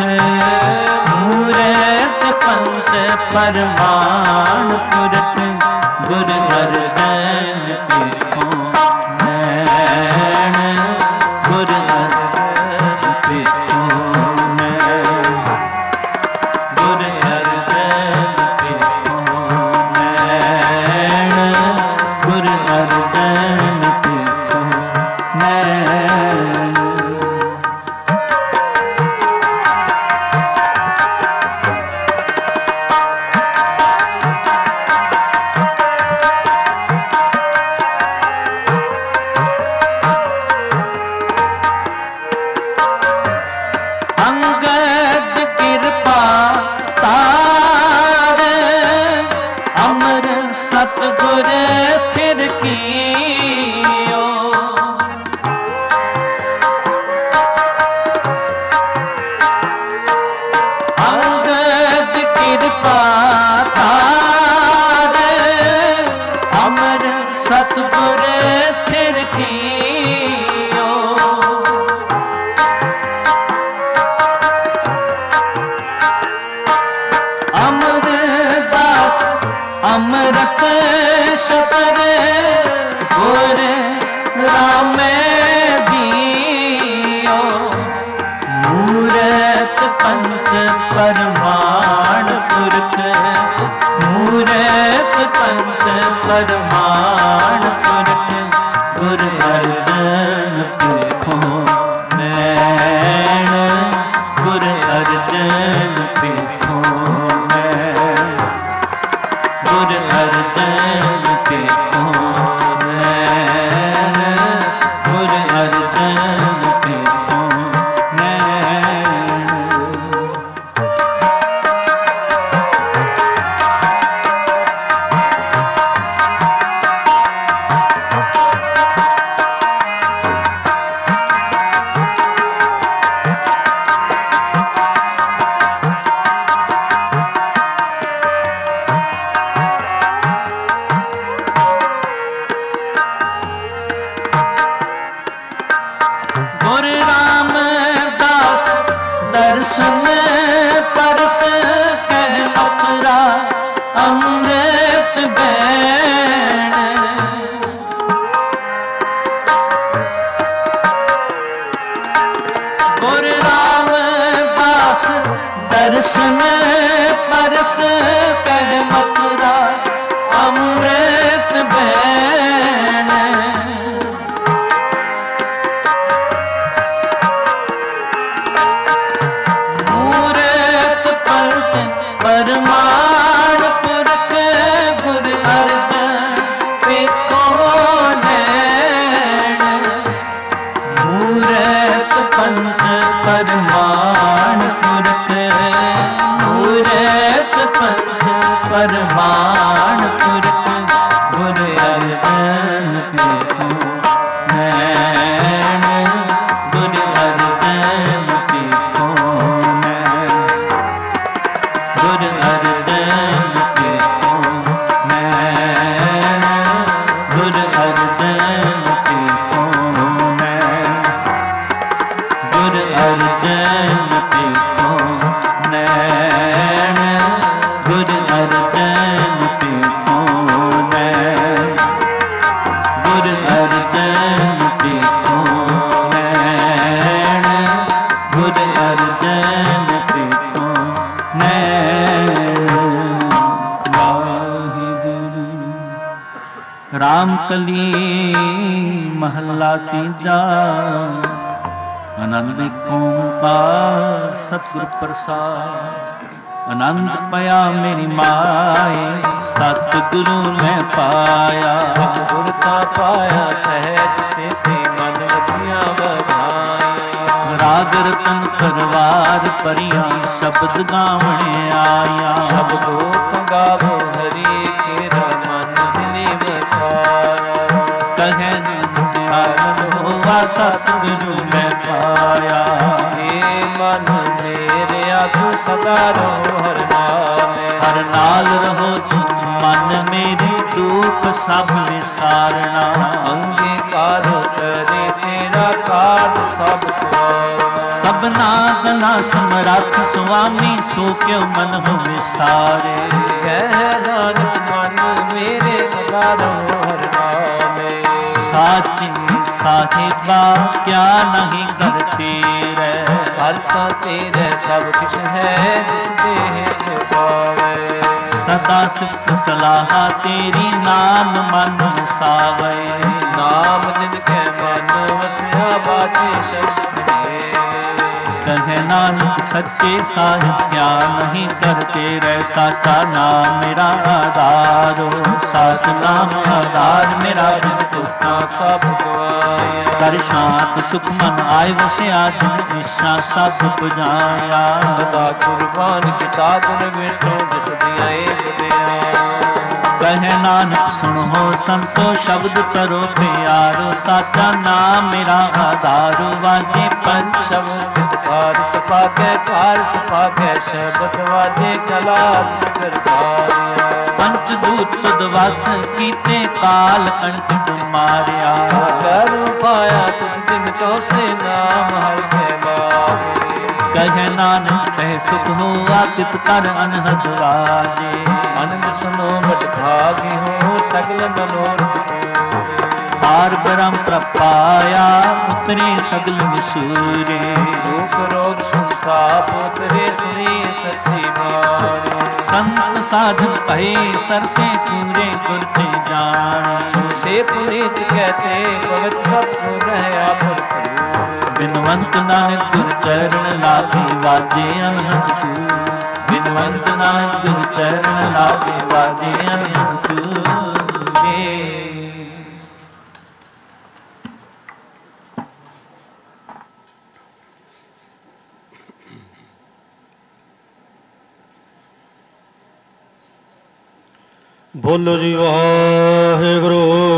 ਮੂਰਤ ਪੰਚ ਪਰਮਾਣ ਪੁਰਖ, ਗੁਰ ਅਰਜਨ ਪੇਖੋਂ ਨੈਣ, ਗੁਰ ਅਰਜਨ ਪੇਖੋਂ ਨੈਣ, ਗੁਰ ਅਰਜਨ ਪੇਖੋਂ ਨੈਣ, ਗੁਰ ਅਰਜਨ ਪੇਖੋਂ ਨੈਣ। अमृत शतर गुर राम दियो मूरत पंच परमाण पुरख मूरत पंच परमाण पुरख गुर अर्जन पेखो नैन गुर अर्जन पेखो गुर अर्जन पेखो नैन गुर अर्जन पेखो नैन। गुर रामदास दर्शन परस कह मथुरा अमृत बैण गुर रामदास दर्शन परस कह मथुरा अमृत बैण परमाण पुरख गुर अर्जन पेखो नैन मूरत पंच परमाण पुरख मूरत पंच परमाण पुरख गुर अर्जन पेखो नैन गुर अर्जन पेखो नैन गुर अर्जन पेखो नैन गुर अर्जन पेखो नैन गुर अर्जन पेखो नैन गुर अर्जन पेखो नैन गुर अर्जन पेखो नैन गुर अर्जन पेखो नैन। वाहिगुरु। रामकली महला तीजा आनंद ओंकार सतगुर प्रसाद आनंद पाया मेरी माए सतगुरु मैं पाया सतगुर का पाया सहज से मन वधिया बधाया राग रतन करवार परिया शब्द गावणे आया शब्दो गावो हरि केरा मन जिने बसाया कहे आनंद होवा सतगुरु मैं पाया हे मन मेरे आगू सदा रहो हर नाम हर नाल रहो तुम मन मेरी दुख सब विसारना अंगीकार करे तेरा काज सब सुआरना सबना गना समरथ स्वामी सो क्यों मन हो विसारे कह नानक मन मेरे सदा रहो हर नाम साची साहिबा क्या नहीं करते रे करता तेरे सब कुछ है जिस देह से पावे सदा सिख सलाह तेरी नाम मन सावे नाम जिनके मन वसिया बाते शब्द कहे नानक सच्चे साहिब क्या नहीं करते रह साचा नाम मेरा आधारो साच नाम आधार मेरा दुखा सब गवाया कर शांत सुख मन आय वसिया दिन ईशा सब पुजाया सदा कुर्बान किता गुण बेटो जिस दिया एक दिया कहे नानक सुनो संतो शब्द करो प्यारो साचा नाम मेरा आधारो वाजे पंच शब्द कार सपाके शब्द वाजे कला करतारिया ਪੰਚ ਦੂਤ ਤੁਧ ਵਸ ਕੀਤੇ ਕਾਲ ਕੰਟਕ ਮਾਰਿਆ। ਕਰ ਪਾਇਆ ਤੁਧ ਦਿਨ ਕੋ ਸੇ ਨਾਮ ਹਰ ਕੇ ਗਾਵੇ। ਕਹੇ ਨਾਨਕ ਕਹਿ ਸੁਖ ਹੋਆ ਤਿਤ ਕਰ ਅਨਹਦ ਰਾਜੇ। ਆਨੰਦ ਸੁਨੋ ਬਟ ਭਾਗੀ ਹੋ ਸਗਲ ਮਨੋਰਥ ਪੂਰੇ। ਪਾਰ ਬ੍ਰਹਮ ਪ੍ਰਪਾਇਆ ਉਤਰੇ ਸਗਲ ਵਿਸੂਰੇ। ਦੁਖ ਰੋਗ ਸੰਤਾਪ ਉਤਰੇ ਸ੍ਰੀ ਸੱਚੀ ਬਾਣੀ। ਸੰਤ ਸਾਧਨ ਭਏ ਸਰਸੇ ਪੂਰੇ ਗੁਰ ਤੇ ਜਾਣ। ਛੋਟੇ ਪੁਨੀਤ ਕਹਤੇ ਪਵਿੱਤ ਸਤਿ ਰਹਿਆ ਭਰਪੂਰ। ਬਿਨਵੰਤ ਨਾਨਕ ਗੁਰ ਚਰਨ ਲਾਗੇ ਵਾਜੇ ਅਨਹਦ ਤੂੰ। ਬਿਨਵੰਤ ਨਾਨਕ ਗੁਰ ਚਰਨ ਲਾਗੇ ਵਾਜੇ ਅਨਹਦ ਤੂੰ। ਬੋਲੋ ਜੀ ਵਾਹਿਗੁਰੂ।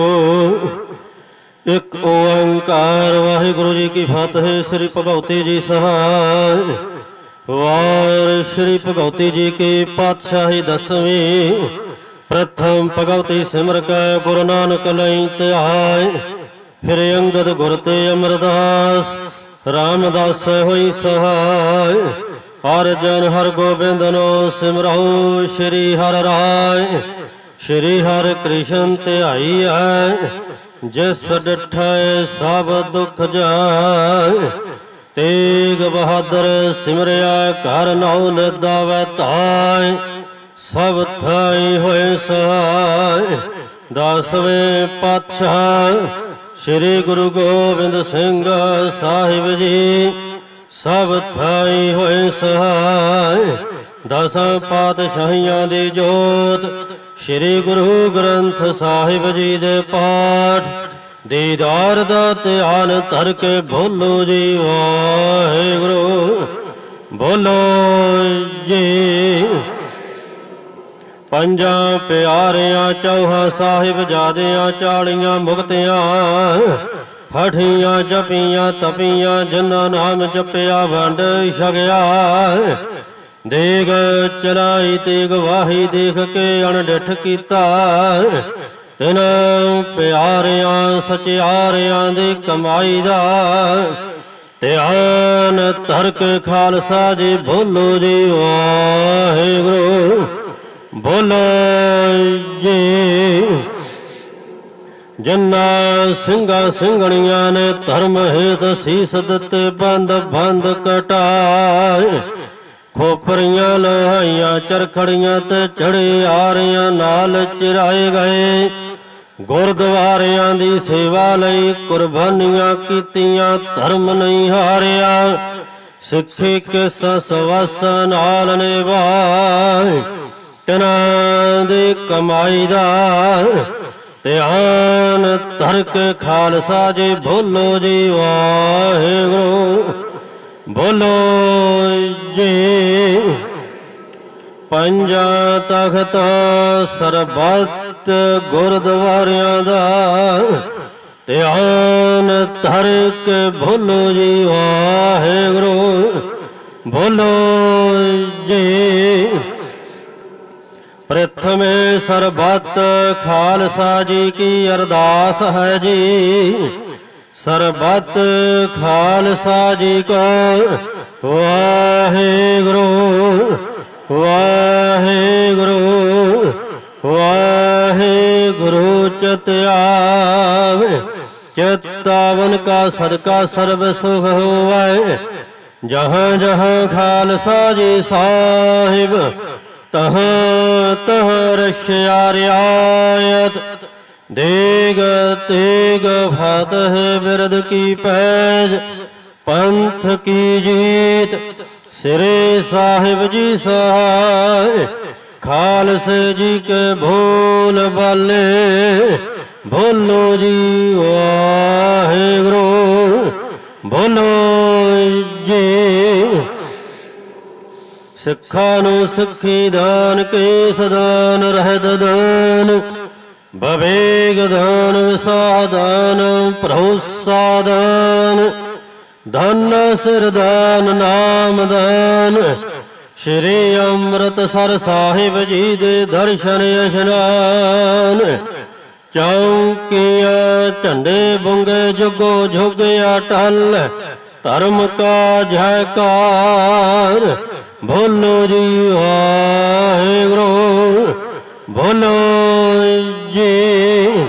ਇੱਕ ਓੰਕਾਰ ਵਾਹਿਗੁਰੂ ਜੀ ਕੀ ਫਤਿਹ। ਸ੍ਰੀ ਭਗਵਤੀ ਜੀ ਸਹਾਇ। ਵਾਰ ਸ੍ਰੀ ਭਗਵਤੀ ਜੀ ਕੀ ਪਾਤਸ਼ਾਹੀ ਦਸਵੀਂ। ਪ੍ਰਥਮ ਭਗਵਤੀ ਸਿਮਰ ਕੈ ਗੁਰੂ ਨਾਨਕ ਲਈ ਧਿਆਇ। ਫਿਰ ਅੰਗਦ ਗੁਰ ਤੇ ਅਮਰਦਾਸ ਰਾਮਦਾਸ ਹੋਈ ਸਹਾਇ। ਹਰ ਜਨ ਹਰ ਗੋਬਿੰਦ ਨੋ ਸਿਮਰਉ। ਸ੍ਰੀ ਹਰਿ ਰਾਇ ਸ੍ਰੀ ਹਰਿ ਕ੍ਰਿਸ਼ਨ ਧਿਆਈਐ। ਜਿਸ ਡਿਠੈ ਸਭ ਦੁਖ ਜਾਇ। ਤੇਗ ਬਹਾਦਰ ਸਿਮਰਿਆ ਘਰ ਨਉ ਨਿਦਾਵੈ ਧਾਇ। ਸਭ ਥਾਈ ਹੋਏ ਸਹਾਇ। 10ਵੇਂ ਪਾਤਸ਼ਾਹ ਸ੍ਰੀ ਗੁਰੂ ਗੋਬਿੰਦ ਸਿੰਘ ਸਾਹਿਬ ਜੀ ਸਭ ਥਾਈ ਹੋਏ ਸਹਾਇ। 10 ਪਾਤਸ਼ਾਹੀਆਂ ਦੀ ਜੋਤ ਸ੍ਰੀ ਗੁਰੂ ਗ੍ਰੰਥ ਸਾਹਿਬ ਜੀ ਦੇ ਪਾਠ ਦੀਦਾਰ ਦਾ ਧਿਆਨ ਧਰ ਕੇ ਬੋਲੋ ਜੀ ਵਾਹਿਗੁਰੂ। ਬੋਲੋ ਜੀ। ਪੰਜਾਂ ਪਿਆਰਿਆਂ ਚੌਹਾਂ ਸਾਹਿਬ ਜਾਦਿਆਂ 40 ਮੁਕਤਿਆਂ ਹਠੀਆਂ ਜਪੀਆਂ ਤਪੀਆਂ ਜਿਨ੍ਹਾਂ ਨਾਮ ਜਪਿਆ ਵੰਡ ਛਕਿਆ। ਦੇਗ ਚਲਾਈ ਤੇ ਗਵਾਹੀ ਦੇਖ ਕੇ ਅਣਡਿਠ ਕੀਤਾ। ਤਿਨ ਪਿਆਰਿਆਂ ਸਚਿਆਰਿਆਂ ਦੀ ਕਮਾਈ ਦਾ ਧਿਆਨ ਧਰ ਕੇ ਖਾਲਸਾ ਜੀ ਬੋਲੋ ਜੀ ਵਾਹਿਗੁਰੂ। ਬੋਲੋ ਜੀ। ਜਿਨ੍ਹਾਂ ਸਿੰਘਾਂ ਸਿੰਘਣੀਆਂ ਨੇ ਧਰਮ ਹੇਤ ਸੀਸ ਦਿੱਤੇ ਬੰਦ ਬੰਦ ਕਟਾਏ। ਖੋਪਰੀਆਂ ਲੋਹਾਈਆਂ ਚਰਖੜੀਆਂ ਤੇ ਚੜੇ ਆਰਿਆਂ ਨਾਲ ਚਿਰਾਏ ਗਏ। ਗੁਰਦੁਆਰਿਆਂ ਦੀ ਸੇਵਾ ਲਈ ਕੁਰਬਾਨੀਆਂ ਕੀਤੀਆਂ ਧਰਮ ਨਹੀਂ ਹਾਰਿਆ। ਸਿੱਖੀ ਕਿਸ ਸਵਸ ਨਾਲ ਨਿਭਾਏ। ਤਿਨਾਂ ਦੀ ਕਮਾਈ ਦਾ ਧਿਆਨ ਧਰ ਕੇ ਖਾਲਸਾ ਜੀ ਬੋਲੋ ਜੀ ਵਾਹਿਗੁਰੂ। ਬੋਲੋ ਜੀ। ਪੰਜਾਂ ਤਖਤ ਸਰਬੱਤ ਗੁਰਦੁਆਰਿਆਂ ਦਾ ਧਿਆਨ ਧਰ ਕੇ ਬੋਲੋ ਜੀ ਵਾਹਿਗੁਰੂ। ਬੋਲੋ ਜੀ। ਪ੍ਰਥਮੇ ਸਰਬੱਤ ਖਾਲਸਾ ਜੀ ਕੀ ਅਰਦਾਸ ਹੈ ਜੀ। ਸਰਬੱਤ ਖਾਲਸਾ ਜੀ ਕੋ ਵਾਹਿਗੁਰੂ ਵਾਹਿਗੁਰੂ ਵਾਹਿਗੁਰੂ ਚਿਤਿਆਵੇ। ਚਿਤਾਵਨ ਕਾ ਸਦਕਾ ਸਰਬ ਸੁਖ ਹੋਵੈ। ਜਹਾਂ ਜਹਾਂ ਖਾਲਸਾ ਜੀ ਸਾਹਿਬ ਤਹਾਂ ਤਹਾਂ ਰਖਿਆ ਰਿਆਇਤ। ਦੇਗ ਤੇਗ ਫਤਿਹ ਬਿਰਦ ਕੀ ਪੈਜ ਪੰਥ ਕੀ ਜੀਤ। ਸ੍ਰੀ ਸਾਹਿਬ ਜੀ ਸਹਾਇ ਖਾਲਸੇ ਜੀ ਕੇ ਭੋਲ ਵਾਲੇ। ਬੋਲੋ ਜੀ ਵਾਹਿਗੁਰੂ। ਬੋਲੋ ਜੀ। ਸਿੱਖਾਂ ਨੂੰ ਸਿੱਖੀ ਦਾਨ ਕੇਸ ਦਾਨ ਰਹਿਤ ਦਾਨ ਬਵੇਗ ਦਾਨ ਵਿਸਾਹ ਦਾਨ ਭਰੋਸਾ ਦਾਨ। ਧਨ ਸਿਰ ਦਾਨ ਨਾਮ ਦਾਨ ਸ਼੍ਰੀ ਅੰਮ੍ਰਿਤਸਰ ਸਾਹਿਬ ਜੀ ਦੇ ਦਰਸ਼ਨ ਇਸ਼ਨਾਨ। ਚੌਂਕੀਆਂ ਝੰਡੇ ਬੁੰਗੇ ਜੁਗੋ ਜੁਗ ਅਟਲ, ਧਰਮ ਕਾ ਜੈਕਾਰ। ਬੋਲੋ ਜੀ ਵਾਹਿਗੁਰੂ, ਬੋਲੋ ਜੀ।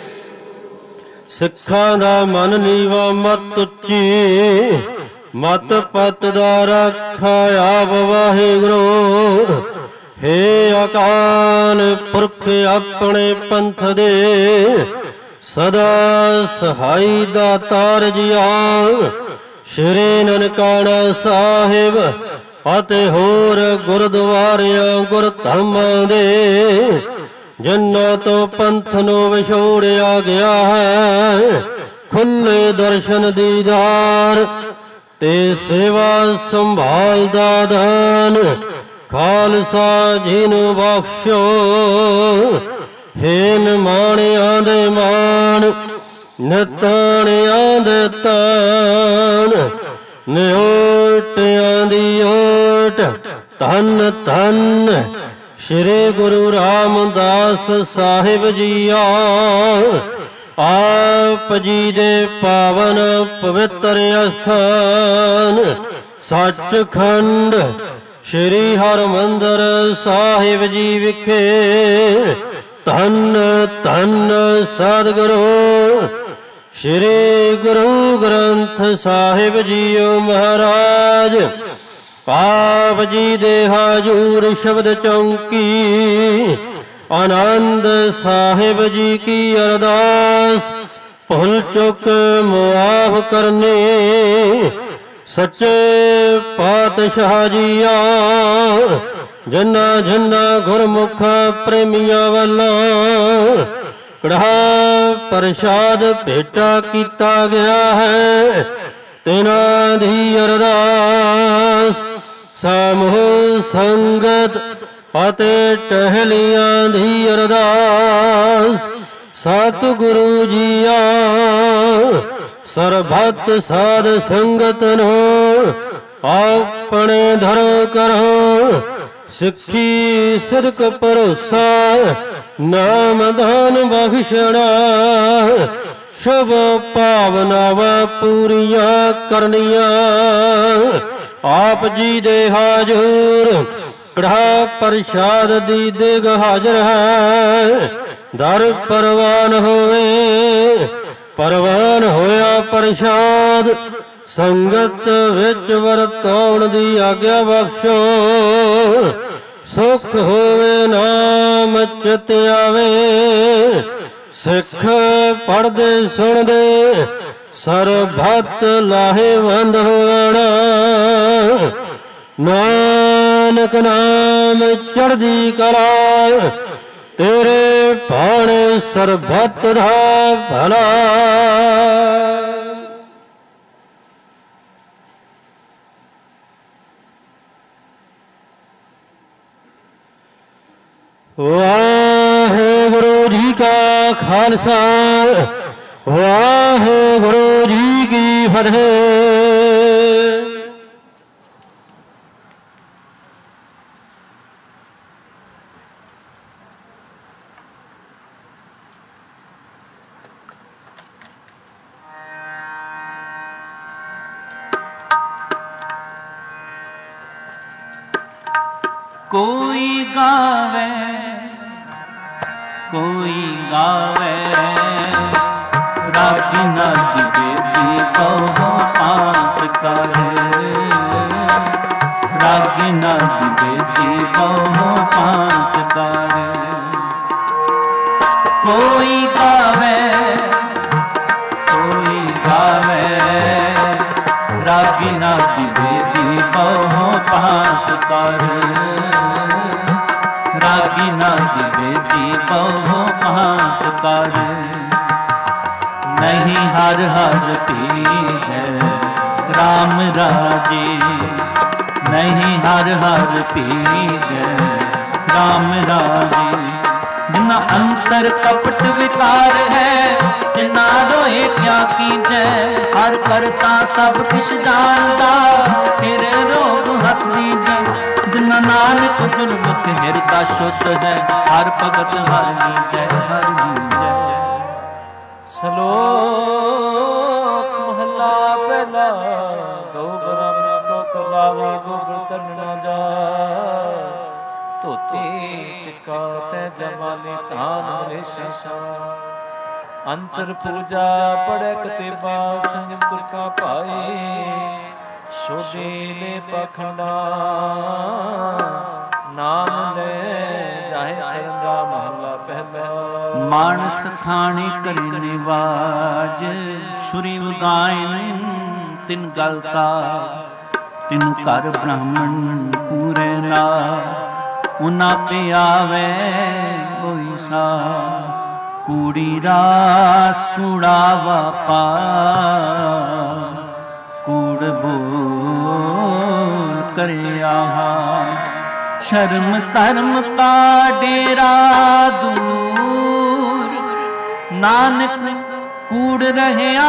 ਸਿੱਖਾਂ ਦਾ ਮਨ ਨੀਵਾ ਮਤ ਉੱਚੀ, ਮਤ ਪਤ ਦਾ ਰਾਖਾ ਆਪ ਵਾਹਿਗੁਰੂ। ਹੇ ਅਕਾਲ ਪੁਰਖ ਆਪਣੇ ਪੰਥ ਦੇ, ਸਦਾ ਸਹਾਈ ਦਾਤਾਰ ਜੀਆ। ਸ਼੍ਰੀ ਨਨਕਾਣਾ ਸਾਹਿਬ ਅਤੇ ਹੋਰ ਗੁਰਦੁਆਰਿਆਂ ਗੁਰਧਾਮਾਂ ਦੇ, ਜਿਨ੍ਹਾਂ ਤੋਂ ਪੰਥ ਨੂੰ ਵਿਛੋੜਿਆ ਗਿਆ ਹੈ, ਖੁੱਲੇ ਦਰਸ਼ਨ ਦੀਦਾਰ ਤੇ ਸੇਵਾ ਸੰਭਾਲ ਦਾ ਦਾਨ ਖਾਲਸਾ ਜੀ ਨੂੰ ਬਖਸ਼ੋ। ਹੇ ਨਿਮਾਣਿਆਂ ਦੇ ਮਾਣ, ਨਿਤਾਣਿਆਂ ਦੇ ਤਾਣ, ਨਿਓਟਿਆਂ ਦੀ ਓਟ। ਧੰਨ ਧੰਨ ਸ਼੍ਰੀ ਗੁਰੂ ਰਾਮਦਾਸ ਸਾਹਿਬ ਜੀਆ। ਆਪ ਜੀ ਦੇ ਪਾਵਨ ਪਵਿੱਤਰ ਅਸਥਾਨ ਸੱਚਖੰਡ ਸ਼੍ਰੀ ਹਰਿਮੰਦਰ ਸਾਹਿਬ ਜੀ ਵਿਖੇ, ਧੰਨ ਧੰਨ ਸਤਿਗੁਰੂ ਸ਼੍ਰੀ ਗੁਰੂ ਗ੍ਰੰਥ ਸਾਹਿਬ ਜੀਓ ਮਹਾਰਾਜ। ਆਪ ਜੀ ਦੇ ਹਾਜ਼ੂਰ ਸ਼ਬਦ ਚੌਂਕੀ, ਆਨੰਦ ਸਾਹਿਬ ਜੀ ਕੀ ਅਰਦਾਸ। ਭੁੱਲ ਚੁੱਕ ਮੁਆਫ ਕਰਨੀ ਸੱਚੇ ਪਾਤਸ਼ਾਹ ਜੀਆ। ਜਿਨ੍ਹਾਂ ਜਿਨ੍ਹਾਂ ਗੁਰਮੁਖ ਪ੍ਰੇਮੀਆਂ ਵੱਲੋਂ ਕੜਾਹ ਪ੍ਰਸ਼ਾਦ ਭੇਟਾ ਕੀਤਾ ਗਿਆ ਹੈ, ਤਿਨਾਂ ਦੀ ਅਰਦਾਸ ਸਮੂਹ ਸੰਗਤ ਅਤੇ ਟਹਿਲੀਆਂ ਦੀ ਅਰਦਾਸ। ਸਤਿਗੁਰੂ ਜੀਆ ਸਰਬੱਤ ਸਾਧ ਸੰਗਤ ਨੂੰ ਆਪਣੇ ਧਰਮ ਕਰੋ। ਸਿੱਖੀ ਸਿਦਕ ਭਰੋਸਾ ਨਾਮਦਾਨ ਬਖਸ਼ਣਾ, ਸ਼ੁਭ ਭਾਵਨਾਵਾਂ ਪੂਰੀਆਂ ਕਰਨੀਆਂ। ਆਪ ਜੀ ਦੇ ਹਾਜ਼ੂਰ ਕੜਾਹ ਪ੍ਰਸ਼ਾਦ ਦੀ ਦੇਗ ਹਾਜ਼ਰ ਹੈ। ਦਰ ਪ੍ਰਵਾਨ ਹੋਵੇ, ਪ੍ਰਵਾਨ ਹੋਇਆ ਪ੍ਰਸ਼ਾਦ ਸੰਗਤ ਵਿੱਚ ਵਰਤਾਉਣ ਦੀ ਆਗਿਆ ਬਖਸ਼ੋ। ਸੁਖ ਹੋਵੇ ਨਾਮ ਚਿਤ ਆਵੇ, ਸਿੱਖ ਪੜ੍ਹਦੇ ਸੁਣਦੇ ਸਰਬੱਤ ਲਾਹੇਵੰਦ ਹੋਣਾ। ਨਾਨਕ ਨਾਮ ਚੜ੍ਹਦੀ ਕਲਾ, ਤੇਰੇ ਭਾਣੇ ਸਰਬੱਤ ਦਾ ਭਲਾ। ਵਾਹਿਗੁਰੂ ਜੀ ਕਾ ਖਾਲਸਾ, ਵਾਹਿਗੁਰੂ ਜੀ ਕੀ ਫਤਿਹ। कोई गावे कोई गावे, राजी नाजी बेदी कहो आत करे। राजी नाजी बेदी कहो आत करे। कोई गावे राजी नाजी बेदी कहो आत करे। रागी नाज बेदी बहु महत कर। नहीं हर हर पी है राम राजे, नहीं हर हर पी है राम राजे। जिना अंतर कपट विकार है, जिना रोए क्या कीजै। हर करता सब किछ जानदा, सिर रोग हथ दीजै। ਭਜਨ ਨਾਨਕ ਗੁਰਮੁਖ ਹਿਰਦਾ ਸ਼ੁੱਧ ਹੈ। ਹਰ ਭਗਤ ਹਰ ਨੀਜੈ ਹਰ ਨੀਜੈ। ਸ਼ਲੋਕ ਮਹਲਾ ਪਹਿਲਾ। ਗਉ ਬ੍ਰਹਮ ਟੋਕ ਲਾਵੇ ਗੋਬਰ ਤਨ ਨਾ ਜਾ। ਧੋਤੀ ਚਿਕਾ ਤੈ ਜਮਾਲੀ ਧਾਨ ਮਲੇਸ਼ਾ। ਅੰਤਰ ਪੂਜਾ ਪੜੈ ਕਤੇਬਾ ਸੰਜਮ ਗੁਰ ਕਾ ਭਾਈ। ਸੋਢੇ ਲੈ ਪਖੰਡਾ ਨਾਮ ਲੈ ਜਾਹੇ ਸਰੰਗਾ। ਮਹਲਾ ਪਹਿਲਾ। ਮਾਨਸ ਖਾਣੀ ਕਰੇ ਨਿਵਾਜ ਸੁਰੀ ਉਗਾਇਨ ਤਿਨ ਗਲਤਾ। ਤਿਨ ਘਰ ਬ੍ਰਾਹਮਣ ਪੂਰੇ ਨਾ ਉਨਾ ਤੇ ਆਵੇ ਕੋਈ ਸਾ। ਕੂੜੀ ਰਾਸ ਕੂੜਾ ਵਾਪਾ ਕੂੜ ਬੋਲ ਕਰੇ ਆਹਾ। ਸ਼ਰਮ ਧਰਮ ਕਾ ਡੇਰਾ ਦੂਰ ਨਾਨਕ ਕੂੜ ਰਹਿਆ।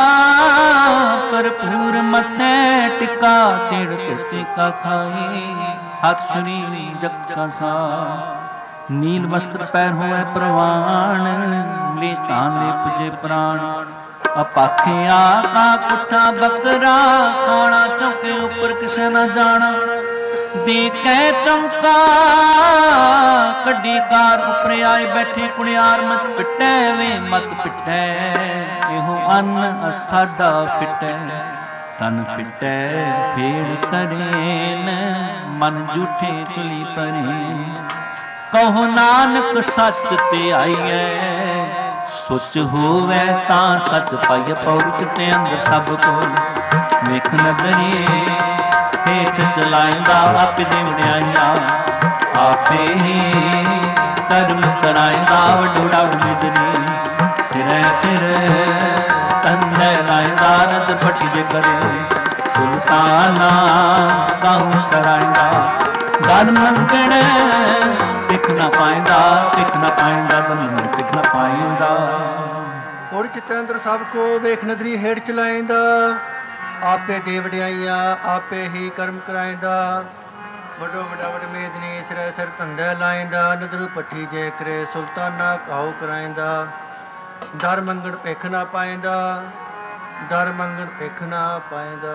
ਭਰਪੂਰ ਮਥੈ ਟਿਕਾ ਤਿੜ ਧੋਤੇ ਕਾ ਖਾਏ। ਹੱਥ ਸ੍ਰੀ ਜਗਤ ਕਾ ਸਾ। ਨੀਲ ਵਸਤਰ ਪੈਰ ਹੋਏ ਪ੍ਰਵਾਨ। ਮਲੇਸ਼ ਧਾਨ ਲੈ ਪੁਜੇ ਪ੍ਰਾਣ। ਅਪਾਖਿਆ ਕਾ ਕੁੱਠਾ ਬੱਕਰਾ ਖਾਣਾ। ਚੌਕੇ ਉੱਪਰ ਕਿਸੇ ਨਾ ਜਾਣਾ। ਦੇਖੈ ਚੌਂਕਾ ਕੱਢੀ ਕਾਰ ਉਪਰ ਆਏ ਬੈਠੇ ਕੁੜਿਆਰ। ਮਤ ਪਿਟੈ ਵੇ ਮਤ ਪਿਟੈ ਇਹੋ ਅੰਨ ਸਾਡਾ ਫਿਟੈ। ਤਨ ਫਿਟੈ ਫੇੜ ਕਰੇਨ ਮਨ ਝੂਠੇ ਚੁਲੀ ਪਰੇ। ਕਹੋ ਨਾਨਕ ਸੱਚ ਤੇ ਆਈਐ ਸੁਚ ਹੋਵੇ ਤਾਂ ਸੱਚ ਪਾਈਐ। ਪੌੜੀ ਚਿੱਟੇ ਅੰਦਰ ਸਭ ਕੋਲ ਵੇਖ ਨਦਰੀ। ਹੇਠ ਚਲਾਇਂਦਾ ਆਪੇ ਦੇ ਵਡਿਆਈਆਂ। ਆਪੇ ਹੀ ਕਰਮ ਕਰਾਇਂਦਾ ਵਡੋੜਾ ਮਿਦਨੀ। ਸਿਰੈ ਸਿਰ ਤੰਦੈ ਲਾਇਂਦਾ ਨਦ ਪਟੀ ਜੇ ਕਰੇ। ਸੁਲਤਾਨਾ ਕਾਹੂ ਕਰਾਇਂਦਾ ਦਰ ਮੰਗਣ ਟਿਕ ਨਾ ਪਾਇਂਦਾ। ਟਿਕ ਨਾ ਪਾਇਂਦਾ ਬੰਨ ਟਿਕ ਨਾ ਪਾਇਂਦਾ। ਔਰ ਚਿੱਤੇ ਅੰਦਰ ਸਭ ਕੋ ਵੇਖ ਨਦਰੀ ਹੇਠ ਚਲਾਇਂਦਾ। ਆਪੇ ਦੇ ਵਡਿਆਈਆਂ ਆਪੇ ਹੀ ਕਰਮ ਕਰਾਇਂਦਾ। ਵੱਡੋ ਵੱਡਾ ਵਡ ਮੇਦਨੀ ਸਿਰੈ ਸਿਰ ਧੰਦੇ ਲਾਇਂਦਾ। ਨਦਰੂ ਪੱਠੀ ਜੇ ਕਰੇ ਸੁਲਤਾਨਾ ਕਾਹੂ ਕਰਾਇਂਦਾ। ਦਰ ਮੰਗਣ ਭਿਖ ਨਾ ਪਾਇਂਦਾ। ਦਰ ਮੰਗਣ ਭਿਖ ਨਾ ਪਾਇਂਦਾ।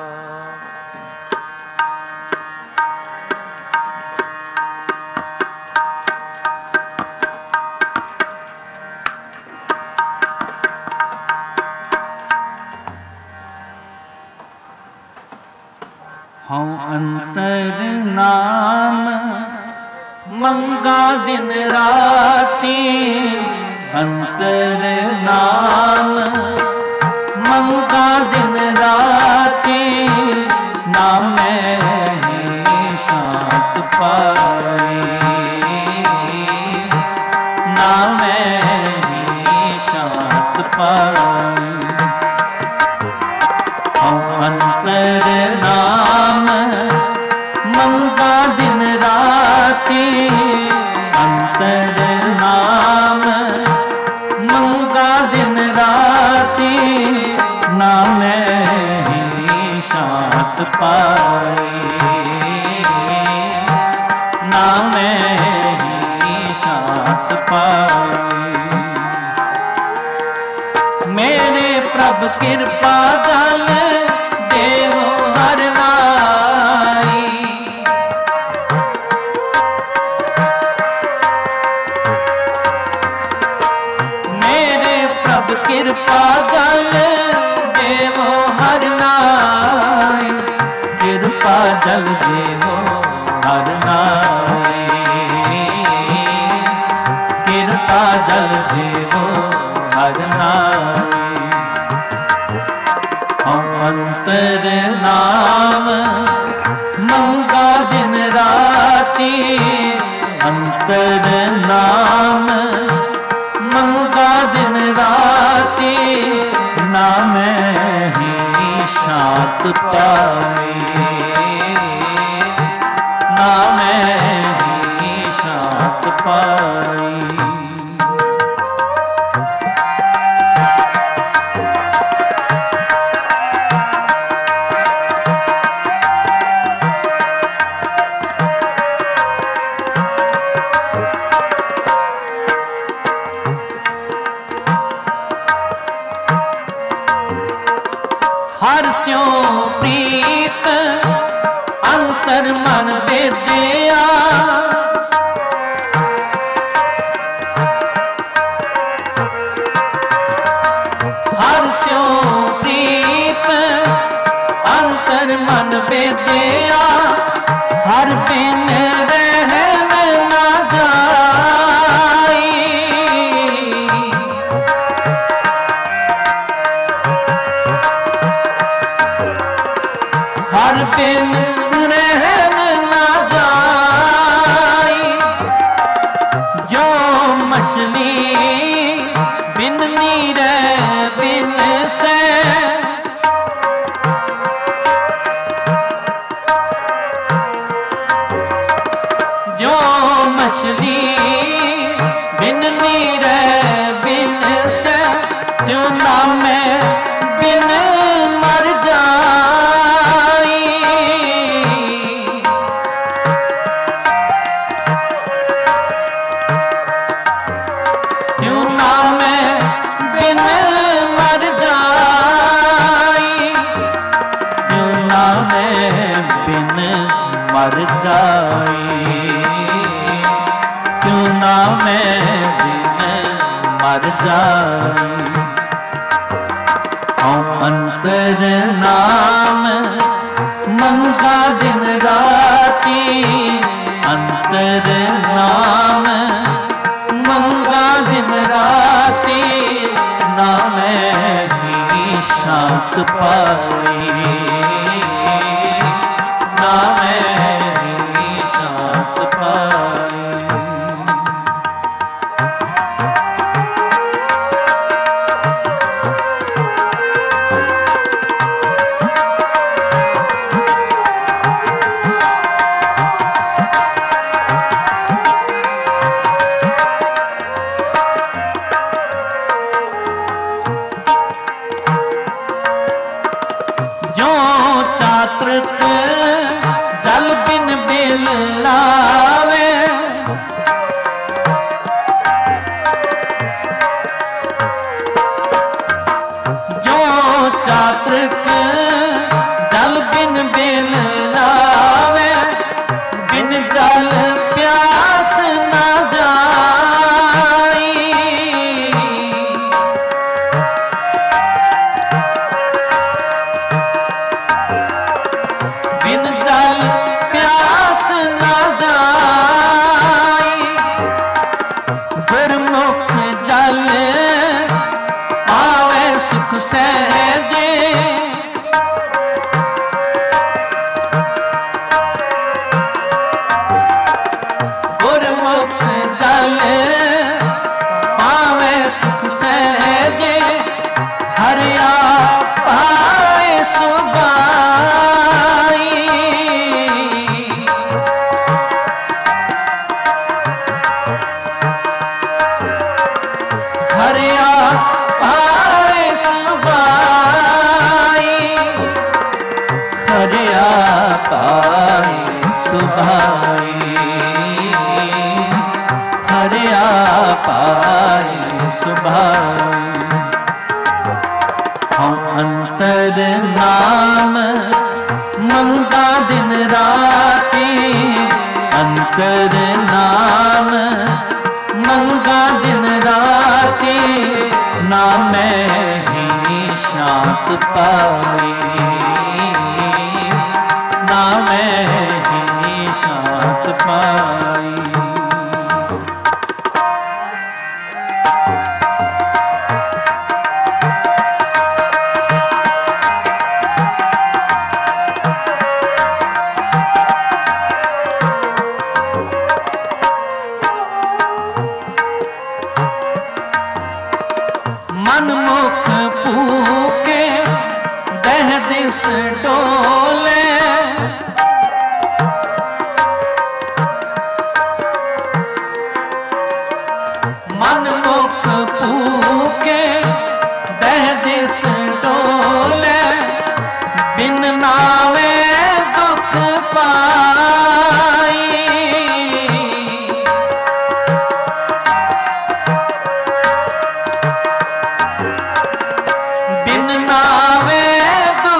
ਹਉ ਅੰਤਰ ਨਾਮ ਮੰਗਾ ਦਿਨ ਰਾਤੀ। ਅੰਤਰ ਨਾਮ ਮੰਗਾ ਦਿਨ ਰਾਤੀ। ਨਾਮੈ ਸ਼ਾਂਤ ਪਾਈ। ਨਾਮੈ ਸ਼ਾਂਤ ਪਾਈ। ਅੰਤਰ ਨਾਮ ਮੰਗਾ ਦਿਨ ਰਾਤੀ। ਅੰਤਰ ਨਾਮ ਮੰਗਾ ਦਿਨ ਰਾਤੀ। ਨਾਮੈ ਸ਼ਾਂਤ ਪਾਈ। ਨਾਮੈ ਸ਼ਾਂਤ ਪਾਈ। ਮੇਰੇ ਪ੍ਰਭ ਕਿਰਪਾ ਗਲ ਦੇਵੋ ਹਰ ਨਾਈ। ਮੇਰੇ ਪ੍ਰਭ ਕਿਰਪਾ ਗਲ ਦੇਵੋ ਹਰ ਨਾਈ। ਕਿਰਪਾ ਜਲ ਦੇਵੋ ਹਰ ਨਾਈ। ਕਿਰਪਾ ਜਲ ਦੇਵੋ ਹਰ ਨਾਈ। ਅੰਤਰ ਨਾਮ ਮੰਗਾ ਦਿਨ ਰਾਤੀ। ਅੰਤਰ ਨਾਮ ਮੰਗਾ ਦਿਨ ਰਾਤੀ। ਨਾਮੈ ਹੀ ਸ਼ਾਂਤ ਪਾਈ। ਨਾਮੈ ਹੀ ਸ਼ਾਂਤ ਪਾਈ। हर स्यों प्रीत अंतर मन वेदिया हर स्यों प्रीत अंतर मन वेदिया हर बिन रहन ना जाई हर बिन रहन ना जाई जो मछली बिन नीरे बिन से जो मछली बिन नीरे बिन से त्यों ना मैं बिन मर जाई त्यों ना मैं बिन मर जाई त्यों ना मैं बिन मर जाई क्यों ना मैं बिन मर जाई अंतर नाम मंगा दिन राती अंतर नाम मंगा दिन राती ना मैं ही शांत पाई ना मैं ही शांत पाई जो चातृक जल बिन बिल लावे जो चातृक जल बिन बिल लावे बिन जल प्यास न जाई बिन जल प्यास न जाई गुरमुख जल पावे सुख सहजे गुरमुख जल पावे सुख सहजे हरिया पाए सुगाई हरिया पाए सुगाई हरिया पाए सुगाई हरिया पाए सुगाई हम अंतर नाम मंगा दिन राती अंतर नाम मंगा दिन राती ना मैं ही शांत पाई ना मैं ही शांत पाई मनमुख पूके दह दिस डोले मनमुख पूके दह दिस डोले बिन नावे दुख पाई बिन नावे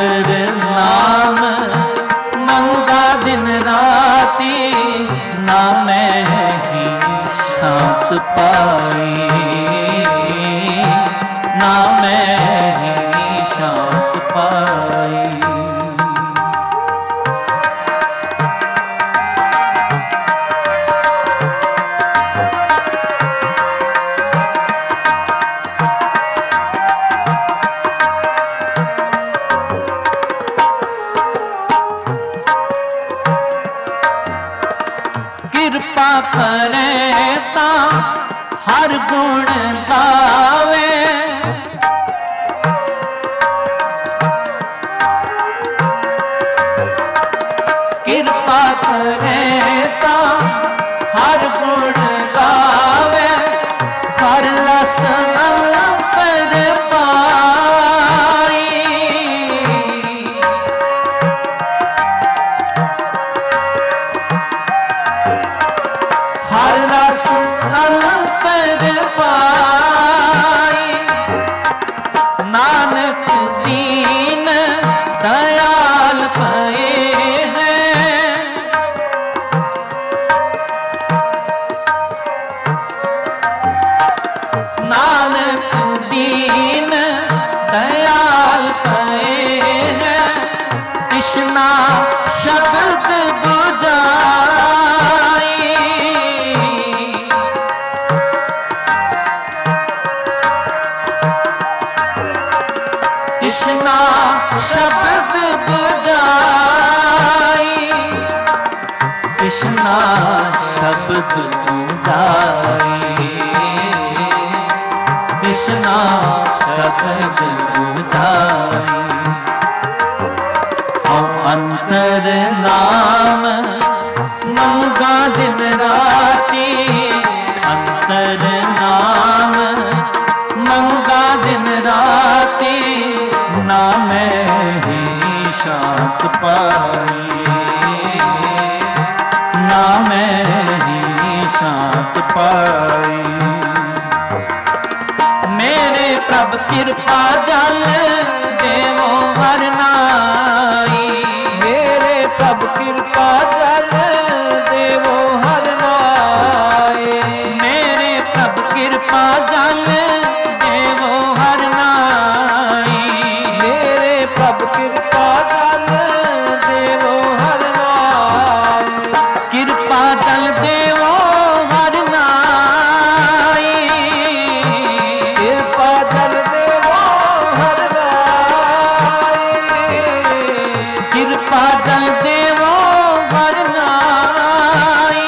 अंतर नाम मंगा दिन राती, ना मैं ही शांत पाई, ना मैं ही शांत पाई। कृपा करे ता हर गुण गावे, कृपा करे ता हर गुण गावे, हर रस अंतर पाई। हर रस अंतर पाई, नानक दीन दयाल भये हैं। नानक दीन दयाल भये हैं, कृष्णा शब्द बुझाई। कृष्णा शब्द बुझाई, कृष्णा शब्द बुझाई, कृष्णा शब्द बुझाई। अंतर नाम मंगा दिन राती, अंतर नाम मंगा दिन राती, ना मैं ही शांत पाई, ना मैं ही शांत पाई। मेरे प्रभ कृपा जल देवो हर नाई, मेरे प्रभ कृपा जल देवो हर नाई, मेरे प्रभ कृपा जल देवो हर नाई, मेरे प्रभ कृपा जल देवो हर नाई, कृपा जल देवो हर नाई, कृपा जल देवो हर नाई, कृपा जल देवो हर नाई,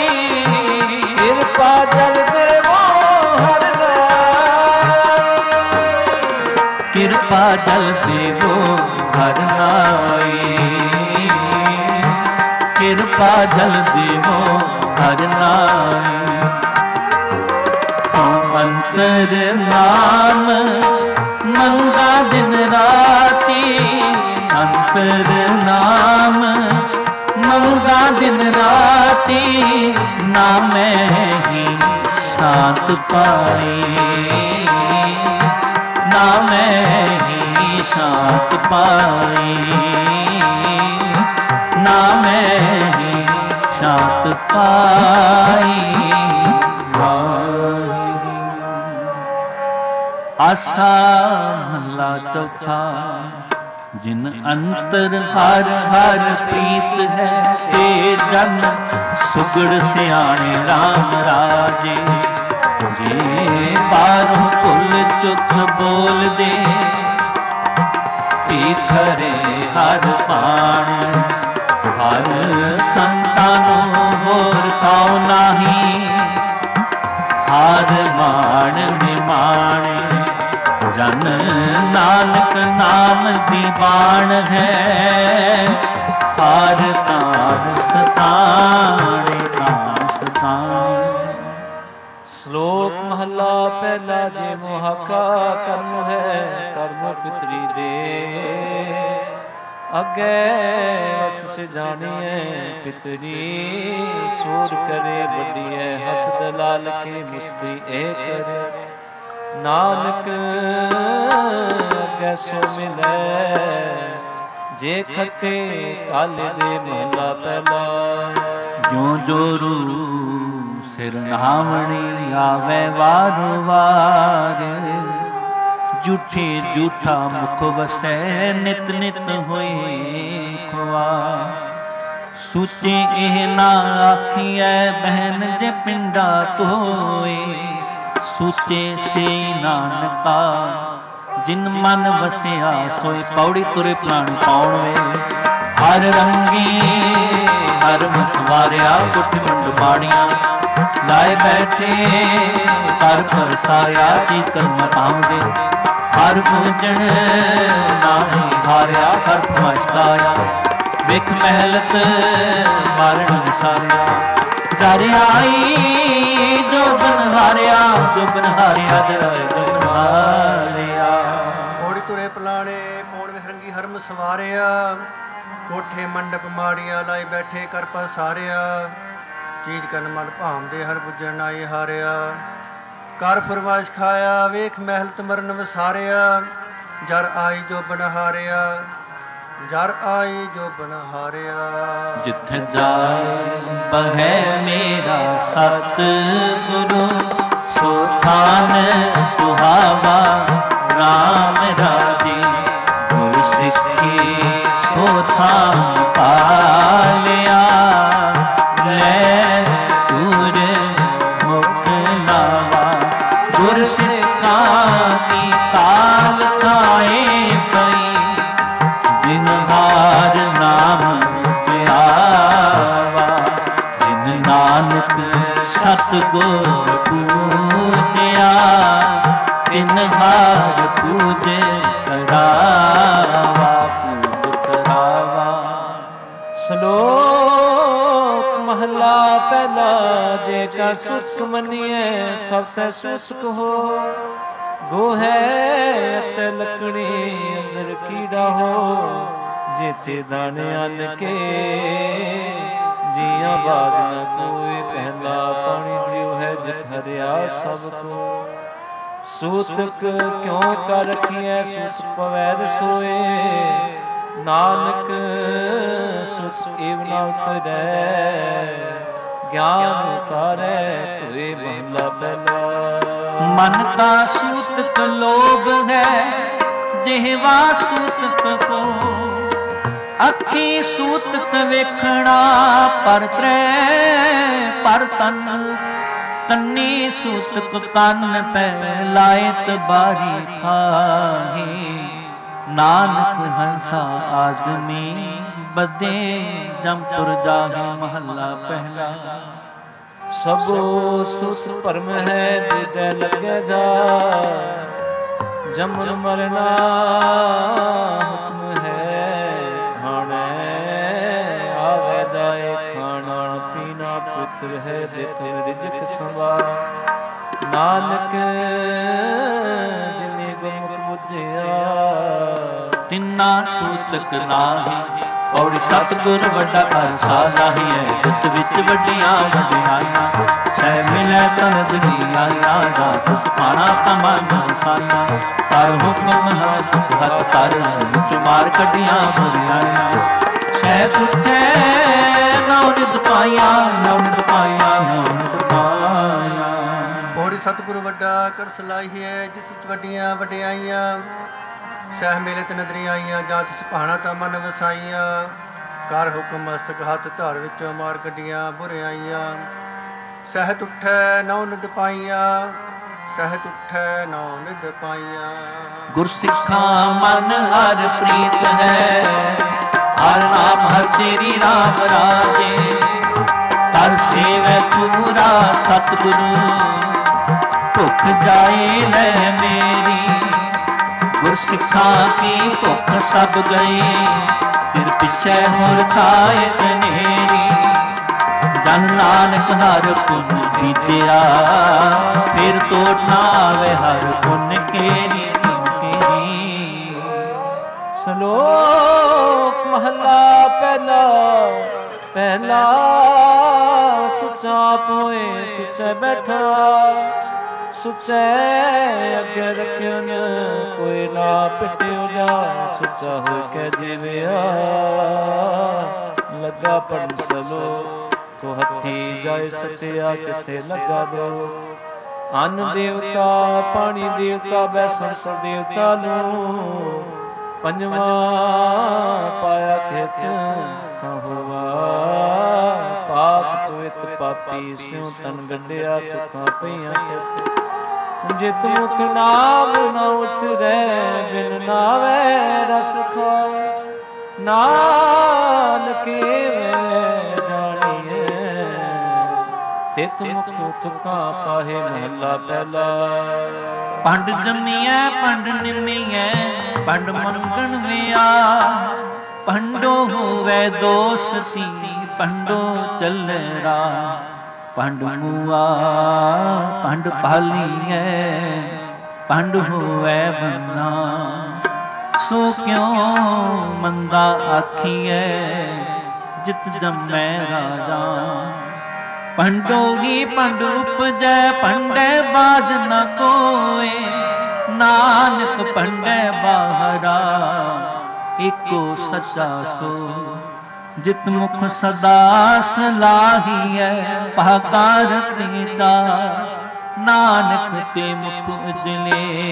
कृपा जल देवो हर नाई, कृपा जल देवो हर नाई, कृपा जल देवो हर नाई। अंतर नाम मंगा दिन राती, अंतर नाम मंगा दिन राती, ना मैं ही शांत पाई, ना मैं ही शांत पाई, ना मैं ही शांत पाई। आसा महला चौथा, जिन अंतर हर हर प्रीत है, ते जन सुगड़ सियाणे राम राजे। जे बारों कुल चुख बोल दे, खरे हर पाण, हर संतानो होर ताओ नाही, हार मान निमाणे। जन नानक नाम दीवान है, हार तार सताणे तार सताणे। श्लोक महला पहला, जे मोहाका कर्म है, कर्म पितरी दे। अगे वस से जानिए पितरी, छोड़ करे बड़िए, हथ दलाल के मुस्ती ए करे। ਨਾਨਕ ਅੱਗੇ ਸੋ ਮਿਲੈ ਜੇ ਖੱਟੇ ਕਾਲ ਦੇ ਮਹਲਾ ਪਹਿਲਾ। ਜੋ ਜੋਰੂ ਸਿਰ ਨਾਵਣੀ ਆਵੇ ਵਾਰ ਵਾਰ ਝੂਠੇ ਝੂਠਾ ਮੁਖ ਵਸੈ ਨਿਤ ਨਿਤ ਹੋਏ ਖੁਆਰ। ਸੂਚੇ ਇਹ ਨਾ ਆਖੀਐ ਬਹਿਨ ਜੇ ਪਿੰਡਾ ਧੋਏ ਸੂਚੇ ਸੇ ਨਾਨਕਾ ਜਿਨ ਮਨ ਵਸਿਆ ਸੋਈ। ਪੌੜੀ ਤੁਰੇ ਪ੍ਰਾਣ ਪਾਉਣ ਵੇ ਹਰ ਰੰਗੀ ਹਰ ਮਸਵਾਰਿਆ ਕੁੱਠ ਮੁੰਡ ਮਾੜੀਆਂ ਲਾਏ ਬੈਠੇ ਕਰ ਪਰਸਾਇਆ ਜੀ ਕਰਮ ਆਉਂਦੇ ਹਰ ਪੂਜਣ ਨਾਹੀ ਹਾਰਿਆ ਹਰ ਮਸਕਾਇਆ ਵੇਖ ਮਹਿਲਤ ਮਾਰਨ ਵਿਸਾਰਿਆ ਜਰ ਆਈ ਜੋ ਬਨਹਾਰਿਆ ਜੋ ਬਨਹਾਰਿਆ ਜਰਾਏ ਜੋ ਬਨਹਾਰਿਆ। ਪੌੜੀ ਤੁਰੇ ਪਲਾਣੇ ਪੌਣ ਵਿਹਰੰਗੀ ਹਰਮ ਸਵਾਰਿਆ ਕੋਠੇ ਮੰਡਪ ਮਾੜੀਆਂ ਲਾਏ ਬੈਠੇ ਕਰ ਪਸਾਰਿਆ ਚੀਜ਼ ਕਰਨ ਮਨ ਭਾਮਦੇ ਹਰ ਬੁੱਝਣ ਆਏ ਹਾਰਿਆ ਕਰ ਫਰਮਾਇਸ਼ ਖਾਇਆ ਵੇਖ ਮਹਿਲਤ ਮਰਨ ਵਿਸਾਰਿਆ ਜਰ ਆਈ ਜੋ ਬਨਹਾਰਿਆ ਜਰ ਆਈ ਜੋ ਬਨਹਾਰਿਆ। ਜਿੱਥੇ ਜਾਏ ਬਹਿ ਮੇਰਾ ਸਤਿਗੁਰੂ ਸੋ ਥਾਨ ਸੁਹਾਵਾ ਰਾਮ ਰਾਜੀ ਗੁਰ ਸਿੱਖੀ ਸੋ ਥਾਨ ਪਾਲਿਆ ਲੈ ਤੁਰ ਮੁਖ ਲਾਵਾ ਗੁਰ ਸਿੱਖਾਂ ਕੀ ਕਾਲ ਖਾਏ ਪਈ ਜਿਨ ਹਾਰ ਨਾਮ ਪਿਆਵਾ ਜਿਨ ਨਾਨਕ ਸਤਿਗੁਰ ਪੂਜਿਆ ਤਿਨ ਹਾਰ ਪੂਜੇ ਕਰਾਵਾ ਪੂਜ ਕਰਾਵਾ। ਸ਼ਲੋਕ ਮਹਲਾ ਪਹਿਲਾ ਜੇ ਕਾ ਸੁਖ ਮੰਨੀਐ ਸਭ ਸੈ ਸੁਖ ਹੋ ਗੋਹੈ ਅਤੇ ਲੱਕੜੀ ਅੰਦਰ ਕੀੜਾ ਹੋ ਜਿੱਥੇ ਦਾਣੇ ਅੰਨ ਕੇ ਜੀਆਂ ਬਾਦ ਨ ਕੋਈ ਪਹਿਲਾ ਪਾਣੀ ਦਿਓ ਹੈ ਜਿਤ ਹਰਿਆ ਸਭ ਕੋ ਸੂਤਕ ਕਿਉਂ ਕਰ ਰਖੀਐ ਸੁਖ ਪਵੈ ਰਸੋਏ ਨਾਨਕ ਸੁਖ ਏਵ ਨ ਉਤਰੈ ਗਿਆਨ ਉਤਾਰੈ ਤੋਏ ਮਹਲਾ ਪਹਿਲਾ। ਮਨ ਕਾ ਸੂਤਕ ਲੋਭ ਹੈ ਜਿਹਵਾ ਸੂਤਕ ਕੋ ਅੱਖੀ ਸੂਤਕ ਵੇਖਣਾ ਪਰ ਤ੍ਰੈ ਪਰ ਤਨ ਕੰਨੀ ਸੂਤਕ ਕੰਨ ਪੈ ਲਾਇਤ ਬਾਰੀ ਖਾਹੀ ਨਾਨਕ ਹੰਸਾ ਆਦਮੀ ਬਦੇ ਜਮਪੁਰ ਜਾਹੇ ਮਹੱਲਾ ਪਹਿਲਾ। ਸਭੋ ਸੁਸ ਭਰਮ ਹੈ ਦੂਜੈ ਲੱਗੈ ਜਾ ਜਮਨ ਮਰਨਾ ਹੁਕਮ ਹੈ ਖਾਣੈ ਆਵੈ ਜਾਏ ਖਾਣਾ ਪੀਣਾ ਪੁੱਤਰ ਹੈ ਦਿੱਤੇ ਰਿਜਕ ਸੰਭਾ ਨਾਨਕ ਜਿਨੇ ਗੁਰਮੁਖ ਬੁਝਿਆ ਤਿੰਨਾ ਸੂਤਕ ਨਾਹੀ ਪੌੜੀ ਸਤਿਗੁਰ ਵੱਡਾ ਖਾਲਸਾ ਨਾਹੀ ਹੈ ਜਿਸ ਵਿੱਚ ਵੱਡੀਆਂ ਵਡਿਆਈਆਂ ਸਹਿ ਮਿਲੈ ਤਨ ਦੁਨੀਆਈਆਂ ਰਾਤ ਸੁਖਾਣਾ ਤਮਨ ਨਿਸ਼ਾਨਾ ਪਰ ਹੁਕਮ ਹੱਥ ਕਰ ਵਿੱਚ ਮਾਰ ਕੱਢੀਆਂ ਬੁਰੀਆਈਆਂ ਸਹਿ ਤੁਠੈ ਨੌ ਨਿਤ ਪਾਈਆਂ ਨੌ ਨਿਤ ਪਾਈਆਂ ਨੌ ਨਿਤ ਪਾਈਆਂ। ਪੌੜੀ ਸਤਿਗੁਰ ਵੱਡਾ ਕਰ ਸਲਾਹੀ ਹੈ ਜਿਸ ਵਿੱਚ ਵੱਡੀਆਂ ਵਡਿਆਈਆਂ ਸਹਿ ਮੇਲੇ ਤੇ ਨਦਰੀਆਂ ਆਈਆਂ ਜਾਂ ਤਿਸ ਭਾਣਾ ਤਾਂ ਮਨ ਵਸਾਈਆਂ ਕਰ ਹੁਕਮ ਮਸਤਕ ਹੱਥ ਧਰ ਵਿੱਚੋਂ ਮਾਰ ਕੱਢੀਆਂ ਬੁਰਿਆਈਆਂ ਸਹਿਤ ਉੱਠੈ ਨੌ ਨਿਦ ਪਾਈਆਂ ਸਹਿਤ ਉੱਠੈ ਨੌ ਨਿਦ ਪਾਈਆਂ। ਗੁਰਸਿੱਖਾਂ ਮਨ ਹਰ ਪ੍ਰੀਤ ਹੈ ਹਰ ਨਾਮ ਹਰ ਤੇਰੀ ਰਾਮ ਰਾਜੇ ਕਰ ਸੇਵੈ ਪੂਰਾ ਸਤਿਗੁਰੂ ਭੁੱਖ ਜਾਏ ਲੈ ਮੇਰੀ ਗੁਰਸਿੱਖਾਂ ਕੀ ਭੁੱਖ ਸਭ ਗਈ ਤਿਰ ਪਿਛੈ ਹੋਰ ਖਾਏ ਕਨੇਰੀ ਜਨ ਨਾਨਕ ਹਰ ਪੁੰਨ ਬੀਜਿਆ ਫਿਰ ਤੋਟ ਨਾ ਆਵੇ ਹਰ ਪੁੰਨ ਕੇਰੀ ਕੇਰੀ। ਸ਼ਲੋਕ ਮਹਲਾ ਪਹਿਲਾ ਪਹਿਲਾ ਸੁਚਾ ਪੋਏ ਸੁਚੈ ਬੈਠਾ ਸੁਚੈ ਅੱਗੇ ਰੱਖਿਓ ਨ ਕੋਈ ਨਾ ਪਿਟਿਓ ਜਾ ਸੁਚਾ ਹੋ ਕੇ ਜੀਵਿਆ ਲੱਗਾ ਪੜਨ ਸਲੋ ਕੋ ਹੱਥੀ ਜਾਏ ਸਤਿਆ ਕਿਸੇ ਲੱਗਾ ਦੋ ਅੰਨ ਦੇਵਤਾ ਪਾਣੀ ਦੇਵਤਾ ਬੈਸਣ ਸਭ ਦੇਵਤਾ ਨੂੰ ਪੰਜਵਾਂ ਪਾਇਆ ਖੇਤ ਤਾਂ ਹੋਵਾ ਪਾਪ ਤੁਇਤ ਪਾਪੀ ਸਿਉ ਤਨ ਗੰਢਿਆ ਤੁਕਾਂ ਪਈਆਂ ਖੇਤ ਜਿਤ ਮੁਖ ਨਾਮ ਨਾ ਉਤਰੈ ਬਿਨ ਨਾਵੇ ਰਸ ਖਾਏ ਨਾਨਕੇ ਜਾਣੀਏ ਤਿਤ ਮੁਖ ਤੁਕਾਂ ਪਾਹੇ ਮਹੱਲਾ ਪਹਿਲਾ ਪੰਡ ਜੰਮੀਐ ਪੰਡ ਨਿਮੀਐ ਪੰਡ ਮੰਗਣ ਵਿਆ ਪੰਡੋ ਹੋਵੇ ਦੋਸਤੀ ਪੰਡੋ ਚੱਲਰਾ ਪੰਡ ਮੂਆ ਪੰਡ ਭਾਲੀਐ ਪੰਡ ਹੋਵੇ ਬੰਨਾ ਸੋ ਕਿਉ ਮੰਦਾ ਆਖੀਐ ਜਿਤ ਜੰਮੈ ਰਾਜਾ ਪੰਡੋਗੀ ਪੰਡ ਉਪਜੈ ਪੰਡੈ ਬਾਜ ਨ ਕੋਏ ਨਾਨਕ ਪੰਡੈ ਬਾਹਰਾ ਏਕੋ ਸੱਚਾ ਸੋ ਜਿਤ ਮੁਖ ਸਦਾ ਸਲਾਹੀਐ ਭਾਕਾਰ ਤੀਜਾ ਨਾਨਕ ਤੇ ਮੁਖ ਉਜਲੇ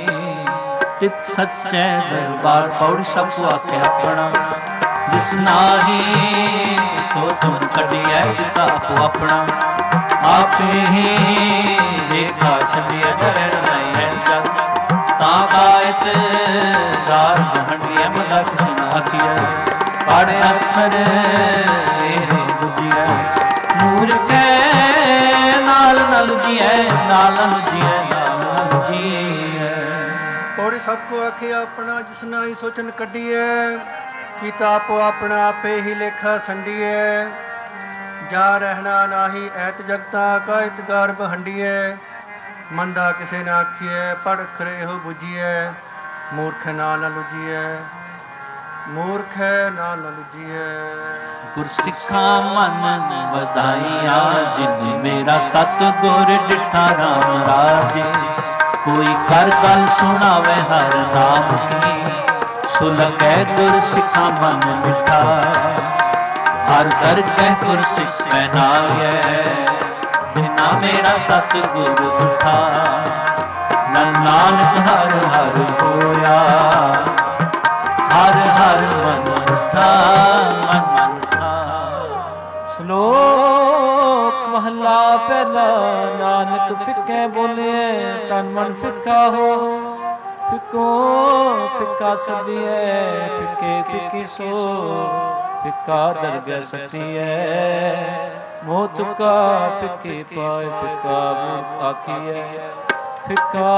ਤਿਤ ਸੱਚੈ ਦਰਬਾਰ ਪੌੜੀ ਸਭ ਕੋ ਆਖਿਆ ਆਪਣਾ ਜਿਸ ਨਾਹੀ ਸੋ ਤੁਮ ਕੱਢਿਐ ਜਿਤਾ ਆਪੋ ਆਪਣਾ ਆਪੇ ਹੀ ਦੇਖਾ ਛੱਡਿਐ ਡਰਣ ਨਹੀਂ ਹੈ ਜਗ ਤਾਂ ਕਾਇਤ ਦਾਰ ਹੰਡੀਐ ਮਦਾ ਕਿਸ ਨ ਆਖੀਐ ਪੜ੍ਹ ਅੱਖਰ ਇਹ ਬੁਝਿਐ ਮੂਰਖੈ ਨਾਲ ਨਲ ਜੀਐ ਨਾਲ ਨਲ ਜੀਐ ਨਾਲ ਨਲ ਜੀਐ ਪੌੜੀ ਸਭ ਕੋ ਆਖੇ ਆਪਣਾ ਜਿਸ ਨਾਹੀ ਸੋਚਨ ਕੱਢੀਐ ਕੀਤਾ ਆਪੋ ਆਪਣਾ ਆਪੇ ਹੀ ਲੇਖਾ ਸੰਡੀਐ ਜਾ ਰਹਿਣਾ ਨਾਹੀ ਐਤ ਜਗਤਾ ਕਾਇਤ ਗਰਭ ਹੰਡੀਐ ਮੰਦਾ ਕਿਸੇ ਨਾ ਆਖੀਐ ਪੜ ਖਰੇ ਇਹੋ ਬੁਝੀਐ ਮੂਰਖ ਨਾ ਲੁਜੀਐ ਮੂਰਖ ਨਾ ਲੁਜੀਐ ਗੁਰ ਸਿੱਖਾਂ ਮਨ ਵਧਾਈਆ ਜਿਨ ਮੇਰਾ ਸਤਿਗੁਰ ਡਿਠਾ ਰਾਮ ਰਾਜੇ ਕੋਈ ਕਰ ਗੱਲ ਸੁਣਾਵੇ ਹਰ ਨਾਮ ਕੀ ਸੁਲਗੈ ਗੁਰ ਸਿੱਖਾਂ ਮਨ ਮਿਠਾ ਹਰ ਦਰ ਕਹਿ ਗੁਰ ਸਿੱਖ ਪਹਿਨਾਇਐ ਜਿਨਾ ਮੇਰਾ ਸਤਿਗੁਰ ਉਠਾ ਨਾਨਕ ਹਰ ਹਰ ਹੋਇਆ ਹਰ ਹਰ ਮਨ ਉਠਾ ਮਨ ਉਠਾ ਸ਼ਲੋਕ ਮਹਲਾ ਪਹਿਲਾ ਨਾਨਕ ਫਿੱਕੇ ਬੋਲੇ ਤਨ ਮਨ ਫਿੱਕਾ ਹੋ ਫਿੱਕੋ ਫਿੱਕਾ ਸਦੀਐ ਫਿੱਕੇ ਫਿੱਕੀ ਸੋ ਫਿੱਕਾ ਦਰਗਹਿ ਸਕੀਐ ਮੋਹ ਤੁਕਾ ਫਿੱਕੇ ਪਾਏ ਫਿੱਕਾ ਮੂਰਖ ਆਖੀਐ ਫਿੱਕਾ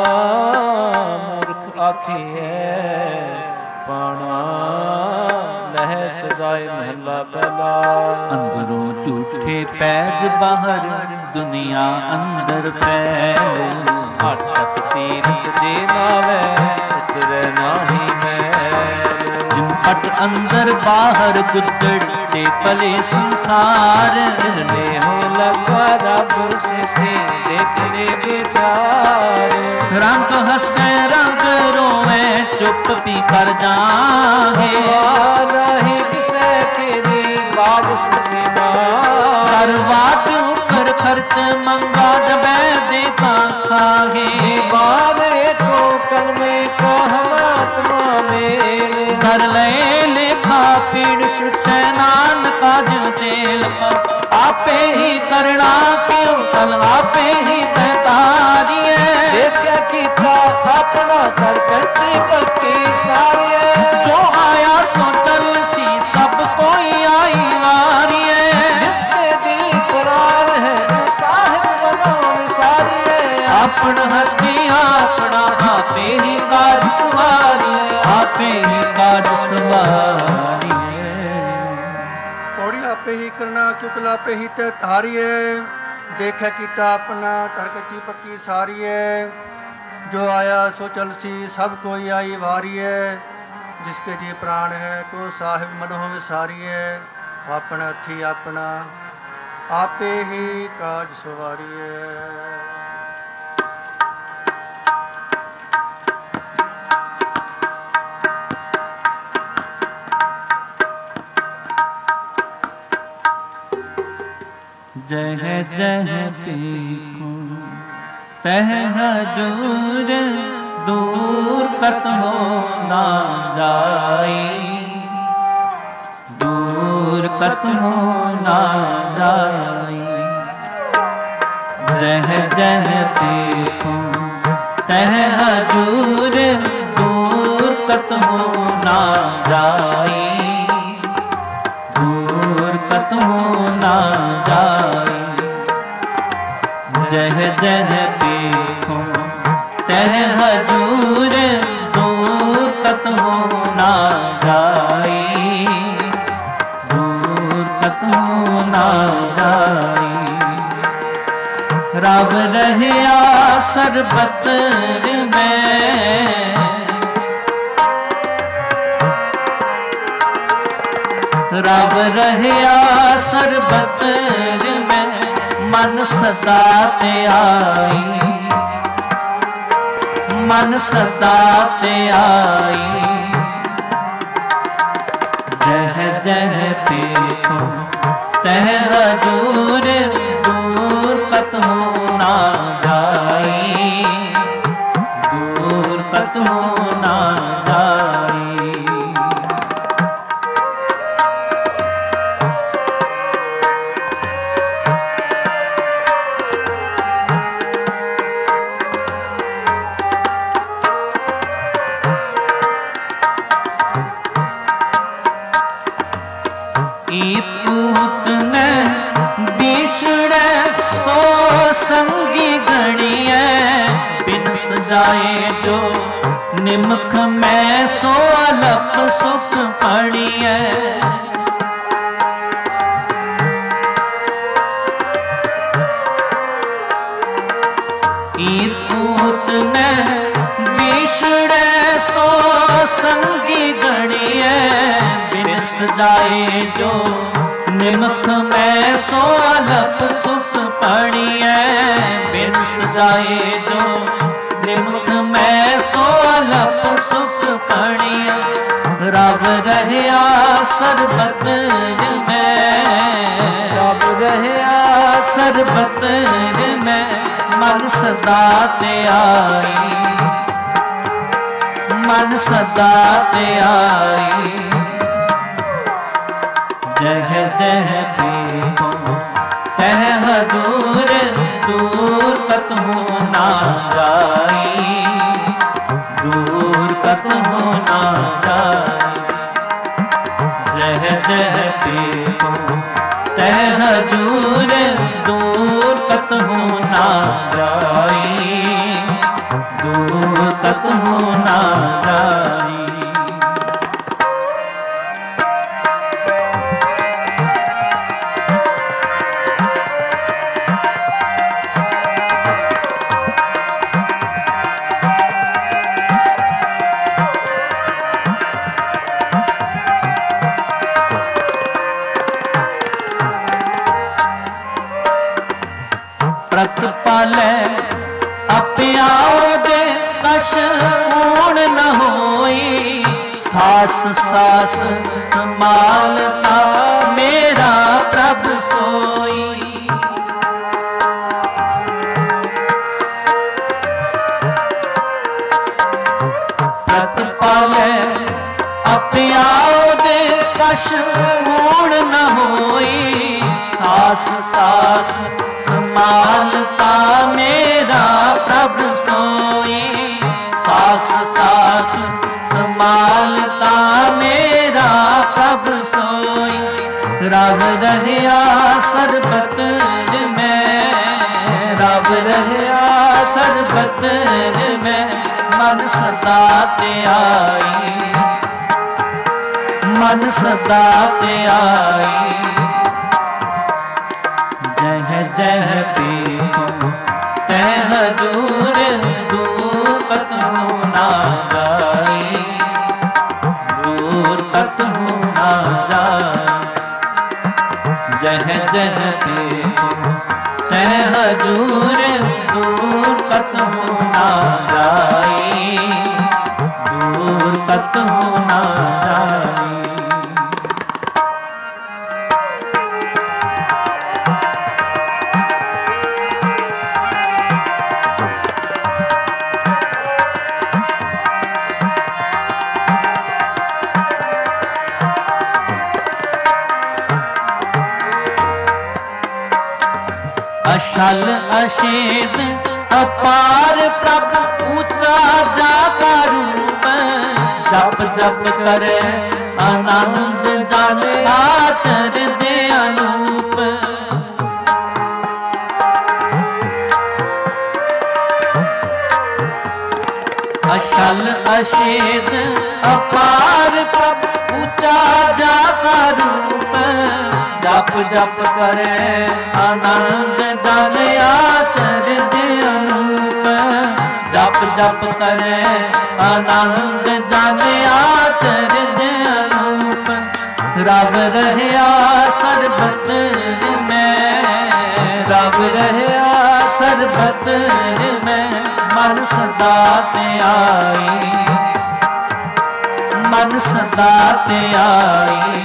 ਮੂਰਖ ਆਖੀਐ ਪਾਣਾ ਲਹਿ ਸਦਾਏ ਮਹਲਾ ਪਹਿਲਾ ਅੰਦਰੋਂ ਝੂਠੇ ਪੈਜ ਬਾਹਰ ਦੁਨੀਆ ਅੰਦਰ ਫੈਲ ਹੱਥ ਸਕਤੀ ਰਿਤ ਜੇ ਨਾਵੇ ਉਤਰੈ ਨਾਹੀ ਮੈਂ ਜਿਨ ਫਟ ਅੰਦਰ ਬਾਹਰ ਗੁੱਦੜ ਤੇ ਭਲੇ ਸੰਸਾਰ ਨੇ ਹੋ ਲਗਾ ਰੱਬ ਸਿਸੇ ਦੇਖਨੇ ਵਿਚਾਰ ਰੰਗ ਹੱਸੈ ਰੰਗ ਰੋਵੇ ਚੁੱਪ ਵੀ ਕਰ ਜਾਗੇ ਨਹੀਂ ਕਿਸੇ ਕੀ ਬਾਜ ਸਕੇ ਨਾ ਕਰਵਾਟ ਉਪਰ ਖਰਚ ਮੰਗਾ ਜਬੈ ਦੇ ਖਾਗੇ ਬਾਰੇ ਕੋ ਕਲਮੇ ਕੋ ਹਮਾਤਮਾ ਮੇਲ ਕਰ ਲੈ ਲੇਖਾ ਪੀੜ ਸੁਚੈ ਨਾਨਕਾ ਜਿਉ ਤੇਲ ਆਪੇ ਹੀ ਕਰਣਾ ਕਿਉ ਕਲ ਆਪੇ ਹੀ ਤੈ ਤਾਰੀਐ ਦੇਖਿਆ ਕੀਤਾ ਆਪਣਾ ਕਰ ਪੈਂਤੀ ਪੱਕੀ ਸਾਰੀਐ ਜੋ ਆਇਆ ਸੋ ਚੱਲ ਸੀ ਸਭ ਕੋਈ ਆਈ ਵਾਰੀਐ ਜਿਸਕੇ ਦਿਲ ਕੁਰਾਰ ਹੈ ਸਾਹਿਬ ਬਨੋ ਵਿਸਾਰੀਐ ਆਪਣ ਹੱਥੀ ਆਪਣਾ ਆਪੇ ਹੀ ਕਾਜ ਸਵਾਰੀਐ ਆਪੇ ਹੀ ਕਾਜ ਸਵਾਰੀਐ ਪੌੜੀ ਆਪੇ ਹੀ ਕਰਨਾ ਕਿਉਂ ਆਪੇ ਹੀ ਤੇ ਧਾਰੀਐ ਦੇਖਿਆ ਕੀਤਾ ਆਪਣਾ ਤਰਕਚੀ ਪੱਕੀ ਸਾਰੀਐ ਜੋ ਆਇਆ ਸੋ ਚਲਸੀ ਸਭ ਕੋਈ ਆਈ ਵਾਰੀਐ ਜਿਸਕੇ ਜੀ ਪ੍ਰਾਣ ਹੈ ਕੋ ਸਾਹਿਬ ਮਨੋ ਵਿਸਾਰੀਐ ਆਪਣਾ ਹੱਥੀ ਆਪਣਾ ਆਪੇ ਹੀ ਕਾਜ ਸਵਾਰੀਐ जह जह देखो तह हजूर दूर कत हो ना जाई, दूर कत हो ना जाई। जह जह देखो तह हजूर दूर कत हो ना जाई, दूर कत हो ना जाई। जह जह देखो तह हजूर दूर कत हो ना जाई, दूर कत हो ना जाई। रब रहया सरबत में, रब रहया सरबत में मन सदा ते आई, मन सदा ते आई। जह जह देखो तह हजूर दूर कत हो ना जाई, दूर कत हो ना जाई। पूत ने बिछड़े सो संगी घड़िए, बिन सजाए जो निमख में सो अलप सुख पड़िए। पूत ने बिछड़े सो संगी घड़िए, बिन सजाए जो निमख में सो अलप सुख पड़िए, बिन सजाए जो निमख में सो अलप सुख पड़िए। रब रहया सरबत में, रब रहया सरबत में मन सदा ते आई, मन सदा ते आई। जह जह देखो तह हजूर दूर कत हो ना जाई, दूर कत हो ना जाई। जह जह देखो तह हजूर दूर कत हो ना जाई, दूर कत हो ना जाई। प्रतपाले अपियाओ दे कश कूण न होई, सास सास संभालता मेरा प्रभ सोई। प्रतपाले अपियाओ दे कश कूण न होई, सास सास संभालता मेरा प्रभ सोई, सास सास संभालता मेरा प्रभ सोई। रब रहया सरबत में, रब रहया सरबत में मन सदा ते आई, मन सदा ते आई। जह जह देखो तह हजूर दूर कत हो ना जाई, दूर कत हो ना जाई। जह जह देखो तह हजूर दूर कत हो ना जाई, दूर कत हो ना जाई। ਅਛਲ ਅਛੇਦ ਅਪਾਰ ਪ੍ਰਭ ਉੱਚਾ ਜਾਤਾ ਰੂਪ ਜਪ ਜਪ ਕਰੇ ਆਨੰਦ ਜਨ ਆਚਰਦੇ ਅਨੂਪ ਅਛਲ ਅਛੇਦ ਅਪਾਰ ਪ੍ਰਭ ਉੱਚਾ ਜਾਤਾ ਰੂਪ ਜਪ ਜਪ ਕਰੇ ਆਨੰਦ ਜਨ ਆਚਰਦੇ ਅਨੂਪ ਜਪ ਜਪ ਕਰੇ ਆਨੰਦ ਜਨ ਆਚਰਦੇ ਅਨੂਪ ਰਵ ਰਹਿਆ ਸਰਬਤ ਮੈਂ ਰਵ ਰਹਿਆ ਸਰਬਤ ਮੈਂ ਮਨ ਸਦਾ ਧਿਆਈ ਮਨ ਸਦਾ ਧਿਆਈ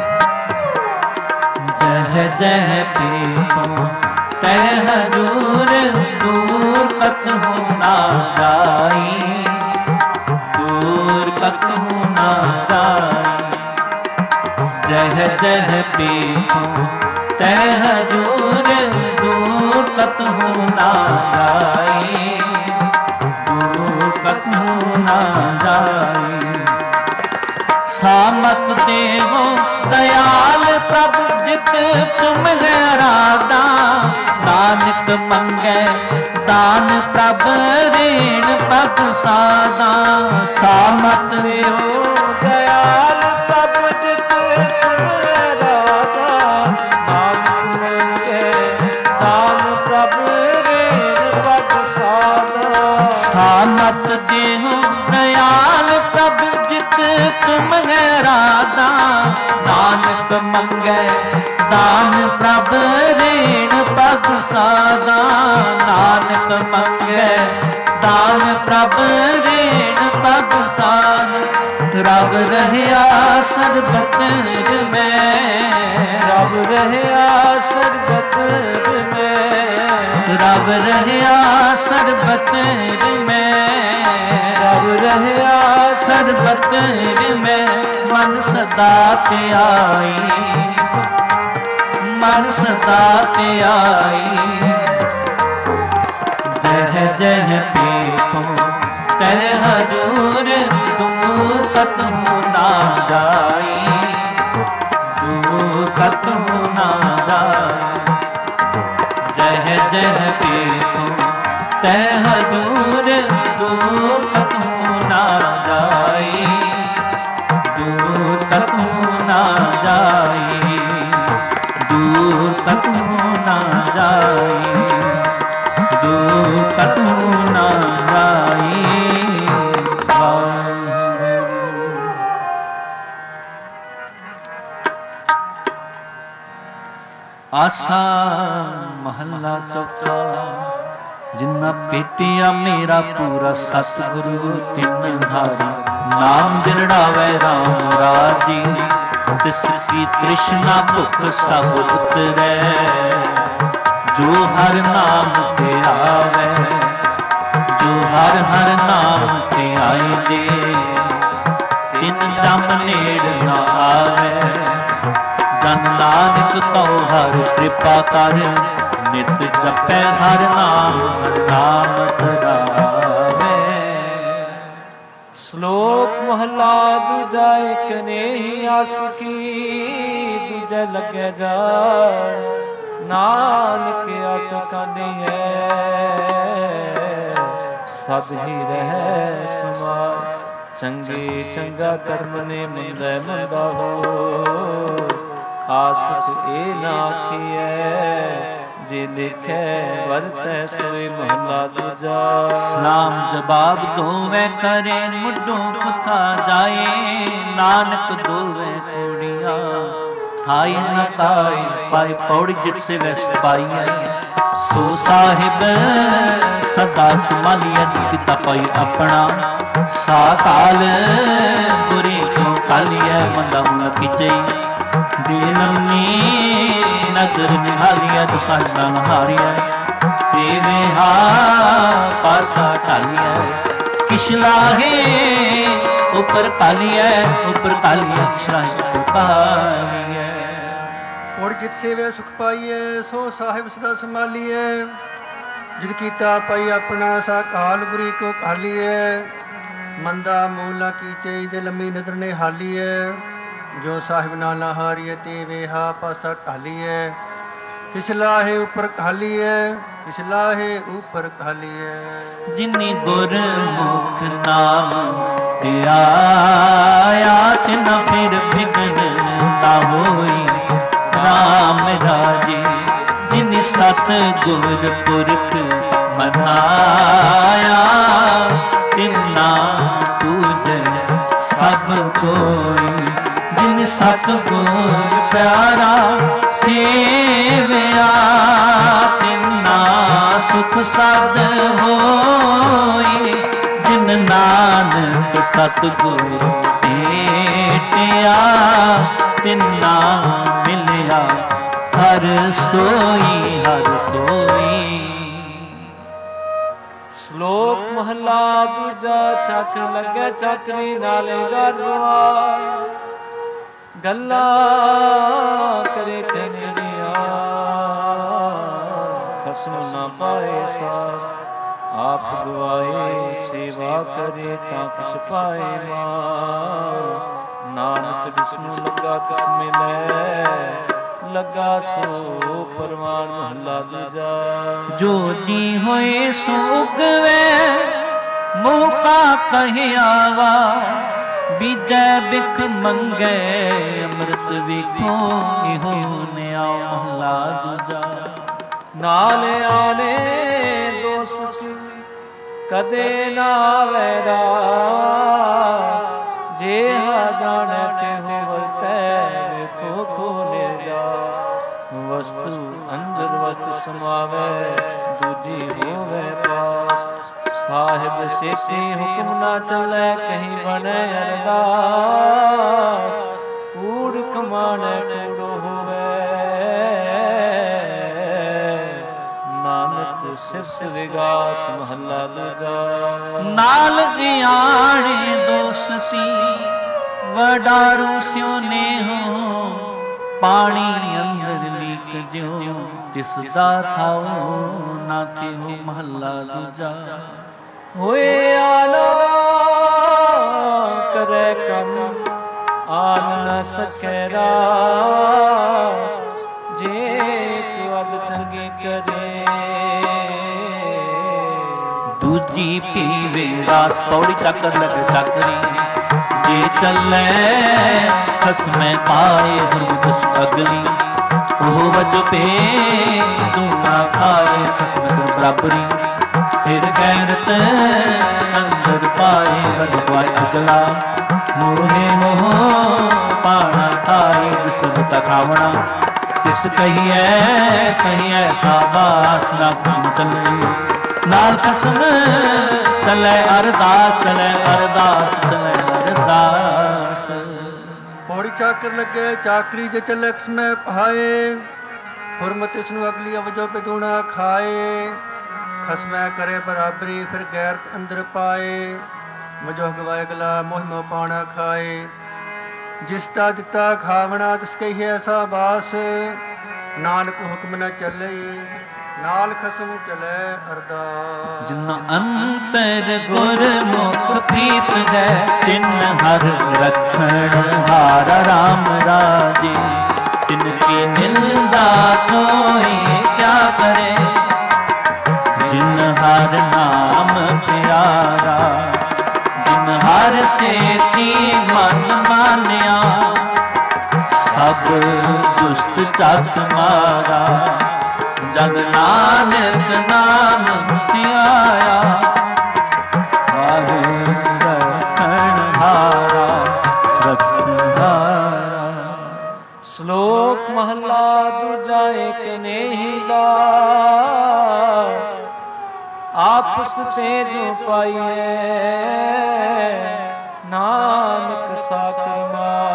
ਜਹ ਜਹ ਪੀਪੋ ਤਹ ਹਜੂਰ ਦੂਰ ਕਤਹੁ ਨਾ ਜਾਈ ਦੂਰ ਕਤਹੁ ਨਾ ਜਾਈ ਜਹ ਜਹ ਪੀਪੋ ਤਹ ਹਜੂਰ ਦੂਰ ਕਤਹੁ ਨਾ ਜਾਈ ਦੂਰ ਕਤਹੁ ਨਾ ਜਾਈ ਸਾਮਤ ਦੇਵੋ ਦਇਆਲ ਪ੍ਰਭ ਜਿਤ ਤੁਮ ਹੈ ਰਾਧਾ ਨਾਨਕ ਮੰਗੈ ਦਾਨ ਪ੍ਰਭ ਰੇਣ ਪਗ ਸਾਦਾ ਸਾਮਤ ਦੇਵੋ ਦਇਆਲ ਪ੍ਰਭ ਜਿਤ ਤੁਮ ਹੈ ਰਾਧਾ ਨਾਨਕ ਮੰਗੈ ਦਾਨ ਪ੍ਰਭ ਰੇਣ ਪਗ ਸਾਦਾ ਸਾਮਤ ਦੇਵੋ ਦਇਆਲ ਪ੍ਰਭ ਜਿਤ ਤੁਮ ਹੈ ਰਾਧਾ ਨਾਨਕ ਮੰਗੈ ਦਾਨ ਪ੍ਰਭ ਰੇਣ ਪਗ ਸਾਦਾ ਨਾਨਕ ਮੰਗੈ ਦਾਨ ਪ੍ਰਭ ਰੇਣ ਪਗ ਸਾਦਾ ਰਵ ਰਹਿਆ ਸਰਬਤ ਮੈਂ ਰਵ ਰਹਿਆ ਸਰਬਤ ਮੈਂ ਰਵ ਰਹਿਆ ਸਰਬਤ ਮੈਂ ਰਵ ਰਹਿਆ ਸਰਬਤ ਮੈਂ ਮਨ ਸਦਾ ਧਿਆਈ ਮਨ ਸਦਾ ਧਿਆਈ ਜਹ ਜਹ ਪੀਪੋ ਤਹ ਹਜੂਰ ਦੂਰ ਕਤਹੁ ਨਾ ਜਾਈ ਦੂਰ ਕਤਹੁ ਨਾ ਜਾਈ ਜਹ ਜਹ ਪੀਪੋ ਤਹ ਹਜੂਰ ਦੂਰ ਕਤਹੁ ਨਾ ਜਾਈ ਦੂਰ ਕਤਹੁ ਨਾ ਜਾਈ ਦੂਰ ਕਤਹੁ ਨਾ ਜਾਈ ਦੂਰ ਕਤਹੁ ਨਾ ਜਾਈ ਆਸਾ ਮਹੱਲਾ ਚੌਥਾ ਜਿਨ੍ਹਾਂ ਭੇਟਿਆ ਮੇਰਾ ਪੂਰਾ ਸਤਿਗੁਰੂ ਤਿੰਨ ਹਾਰੀ ਨਾਮ ਦਿਰੜਾਵੇ ਰਾਮ ਰਾਜੀ ਤਿਸ ਕੀ ਤ੍ਰਿਸ਼ਨਾ ਭੁੱਖ ਸਭ ਉਤਰੈ ਜੋ ਹਰ ਨਾਮ ਤੇ ਆਵੇ ਜੋ ਹਰ ਹਰ ਨਾਮ ਤੇ ਆਈਂਦੇ ਤਿੰਨ ਜਮ ਨੇੜ ਨਾ ਆਵੇ ਜਨ ਨਾਨਕ ਕਉ ਹਰ ਕਿਰਪਾ ਕਰ ਨਿਤ ਜਪੈ ਹਰ ਨਾਮ ਨਾਮ ਧਰਾਵੇ ਸ਼ਲੋਕ ਮਹਲਾ ਦੂਜਾ ਇਕ ਨੇਹੀ ਆਸਕੀ ਦੂਜੇ ਲੱਗੇ ਜਾ ਨਾਨਕ ਆਸਕਾਂ ਦੀ ਹੈ ਸਦ ਹੀ ਰਹਿ ਸਮਾਇ ਚੰਗੇ ਚੰਗਾ ਕਰਮ ਨੇ ਮੰਦਾ ਮੰਦਾ ਹੋ ਆਸਕ ਇਹ ਨਾ ਆਖੀਐ ਜੇ ਲਿਖੈ ਵਰਤੈ ਸੋਈ ਮਹਲਾ ਦੂਜਾ ਸਲਾਮ ਜਵਾਬ ਦੋਵੇਂ ਕਰੇ ਮੁੱਢੋਂ ਪੁੱਠਾ ਜਾਏ ਨਾਨਕ ਦੋਵੇਂ ਕੋੜੀਆਂ ਥਾਈ ਨ ਤਾਈ ਪਾਈ ਪੌੜੀ ਜਿਤ ਸੇ ਵੈਸ ਪਾਈਐ ਸੋ ਸਾਹਿਬ ਸਦਾ ਸੰਭਾਲੀਐ ਕੀਤਾ ਪਾਈ ਆਪਣਾ ਸਾਕਾਲ ਬੁਰੀ ਤੋਂ ਕਾਲੀਐ ਮੰਦਾ ਮੁਲ ਕੀਚਈ ਦੀਨਮੀ ਨਦਰ ਨਿਹਾਲੀਐ ਦਸਾਂ ਹਾਰੀਐ ਤੇਰੇ ਹਾ ਪਾਸਾ ਢਾਲੀਐ ਕਿਸ਼ਲਾਹੇ ਉਪਰ ਕਾਲੀਐ ਕਿਸ਼ਲਾਹੇ ਉਪਰ ਕਾਲੀਐ ਔਰ ਜਿਤ ਸੇਵਿਆ ਸੁਖ ਪਾਈਐ, ਸੋ ਸਾਹਿਬ ਸਦਾ ਸੰਭਾਲੀਐ। ਜਿਤ ਕੀਤਾ ਪਾਈ ਆਪਣਾ, ਸਾ ਕਾਲ ਬੁਰੀ ਕੋ ਕਾਲੀਐ। ਮੰਦਾ ਮੂਲਾ ਕੀਚੇ, ਦੇ ਲੰਮੀ ਨਦਰ ਨੇ ਹਾਲੀਐ। ਜੋ ਸਾਹਿਬ ਨਾਲਾ ਹਾਰੀਐ, ਤੇ ਵੇਹਾ ਪਾਸਾ ਢਾਲੀਐ। ਕਿਛ ਲਾਹੇ ਉਪਰ ਖਾਲੀਐ, ਕਿਛ ਲਾਹੇ ਉਪਰ ਖਾਲੀਐ। ਜਿਨੀ ਗੁਰਮੁਖ ਨਾਮ ਧਿਆਇਆ, ਤਿਨ ਫਿਰ ਬਿਗਨ ਨਾ ਹੋਈ ਰਾਮ ਰਾਜੇ। ਜਿਨ ਸਤ ਗੁਰ ਪੁਰਖ ਮਨਾਇਆ, ਤਿਨਾ ਪੂਜੈ ਸਭ ਕੋਈ। ਜਿਨ ਸਤ ਗੁਰ ਪਿਆਰਾ ਸੇਵਿਆ, ਤਿਨਾ ਸੁਖ ਸਦ ਹੋਈ। ਜਿਨ ਨਾਨਕ ਸਤ ਗੁਰ ਭੇਟਿਆ, ਤਿਨਾ ਮਿਲਿਆ ਹਰ ਸੋਈ, ਹਰ ਸੋਈ। ਸ਼ਲੋਕ ਮਹਲਾ ਦੂਜਾ। ਛਾਛ ਲੱਗੇ ਚਾਚਰੀ ਨਾਲੇ ਗਰਵਾ, ਗੱਲਾਂ ਕਰੇ ਕਨੜੀਆਂ। ਖਸਮ ਨਾ ਪਾਏ ਸਾਥ, ਆਪ ਗਵਾਏ। ਸੇਵਾ ਕਰੇ ਤਾਂ ਕਿਛ ਪਾਏ ਮਾਨ। ਨਾਨਕ ਜਿਸਨੂੰ ਲੱਗਾ ਤਿਸ ਮਿਲੈ, ਲੱਗਾ ਸੋ ਪਰਮਾਨ। ਮਹਲਾ ਦੂਜਾ। ਜੋ ਜੀ ਹੋਏ ਸੋ ਉਗਵੇ, ਮੌਕਾ ਕਹਿਆਵਾ। ਬੀਜੈ ਬਿਖ ਮੰਗੈ, ਅੰਮ੍ਰਿਤ ਵੇਖੋ ਇਹੋ ਨਿਆ। ਮਹਲਾ ਦੂਜਾ। ਨਾਲ ਆਨੇ ਦੋਸਤ ਕਦੇ ਨਾ ਆਵੇ ਰਾਸ। ਜੇ ਹਾ ਜਾਣੈ ਕਿ ਹੋਵਤੈ, ਵੇਖੋ ਖੋਲੇ ਜਾਸ। ਵਸਤੂ ਅੰਦਰ ਵਸਤ ਸਮਾਵੈ, ਦੂਜੀ ਹੋਵੇ ਪਾਸ। ਸਾਹਿਬ ਸੇਤੀ ਹੁਕਮ ਨਾ ਚੱਲੈ, ਕਹੀ ਬਣੈ ਅਰਦਾਸ। ਕੂੜ ਕਮਾਣੈ ਕੂੜੋ ਹੋਵੇ, ਨਾਨਕ ਸਿਫਤ ਵਿਗਾਸ। ਮਹਲਾ ਦੂਜਾ। ਨਾਲ ਗਿਆਣੇ ਦੋਸਤੀ, ਵਡਾਰੂ ਸਿਉ ਨੇਹੋ। ਪਾਣੀ ਅੰਦਰ ਲੀਕ ਜਿਉ, ਤਿਸ ਦਾ ਥਾਉ ਨਾ ਥਿਉ। ਮਹਲਾ ਦੂਜਾ। ਹੋਏ ਆਲਾ ਕਰੇ ਕੰਮ, ਆਨ ਨ ਸਕੈ ਰਾਸ। ਜੇ ਵਦ ਚੰਗੀ ਕਰੇ, ਦੂਜੀ ਪੀਵੇ ਰਾਸ। ਪੌੜੀ ਚੱਕਰ ਲਗ ਚੱਕਰੀ, ਜੇ ਚੱਲੈ ਖਸਮੈ ਪਾਏ। ਗੁਰਮੁਖ ਸੁ ਅਗਲੀ, ਉਹ ਵਜ ਪੇ ਦੂਣਾ ਖਾਏ। ਖਸਮ ਸਿਰ ਬਰਾਬਰੀ, ਫਿਰ ਗੈਰਤ ਅੰਦਰ ਪਾਏ। ਵਜ ਪਾਏ ਅਗਲਾ, ਮੋਹੇ ਮੋਹ ਪਾਣਾ ਖਾਏ। ਦੁਸ਼ਟ ਸੁਤਾ ਖਾਵਣਾ, ਤਿਸ ਕਹੀਐ ਕਹੀਐ ਸਾਬਾਸ। ਨਾ ਖਸਮ ਚੱਲੇ, ਨਾਲ ਖਸਮ ਚਲੇ ਅਰਦਾਸ। ਚਲੇ ਅਰਦਾਸ, ਚਲੇ ਅਰਦਾਸ। ਪੌੜੀ ਚਾਕਰ ਲੱਗੇ ਚਾਕਰੀ, ਜੇ ਚੱਲੇ ਖਸਮੈ ਪਹਾਏ। ਹੁਰਮਤ ਇਸ ਨੂੰ ਅਗਲੀ ਅਵਜੋ ਪੇ ਦੂਣਾ ਖਾਏ। ਖਸਮੈ ਕਰੇ ਬਰਾਬਰੀ, ਫਿਰ ਗੈਰਤ ਅੰਦਰ ਪਾਏ। ਮਜੋ ਗਵਾਏ ਗਲਾ, ਮੋਹ ਮੋਹ ਪਾਣਾ ਖਾਏ। ਜਿਸ ਦਾ ਦਿੱਤਾ ਖਾਵਣਾ, ਤਿਸ ਕਹੀਐ ਸਾਬਾਸ। ਨਾਨਕ ਹੁਕਮ ਨ ਚੱਲੇ, ਨਾਲ ਖਸਮ ਚਲੇ ਅਰਦਾਸ। ਜਿਨ ਅੰਤਰ ਗੁਰਮੁਖ ਪ੍ਰੀਤ ਹੈ, ਤਿਨ ਹਰ ਰਖਣ ਹਾਰ ਰਾਮ ਰਾਜੇ। ਤਿਨ ਕੀ ਨਿੰਦਾ ਕੋਈ ਕਿਆ ਕਰੇ, ਜਿਨ ਹਰ ਨਾਮ ਪਿਆਰਾ। ਜਿਨ ਹਰ ਸੇਤੀ ਮਨ ਮਾਨਿਆ, ਸਭ ਦੁਸ਼ਟ ਚੱਕ ਮਾਰਾ। ਜਗ ਨਾਨਕ ਨਾਮ ਧਿਆਇਆ, ਵਾਹਿ ਰਖਣ ਹਾਰਾ ਰਖਣ ਹਾਰਾ। ਸ਼ਲੋਕ ਮਹਲਾ ਦੂਜਾ। ਏਕ ਨੇਹੀ ਦਾ ਆਪਸ ਤੇ ਜੋ ਪਾਈਐ, ਨਾਨਕ ਸਾਖਰ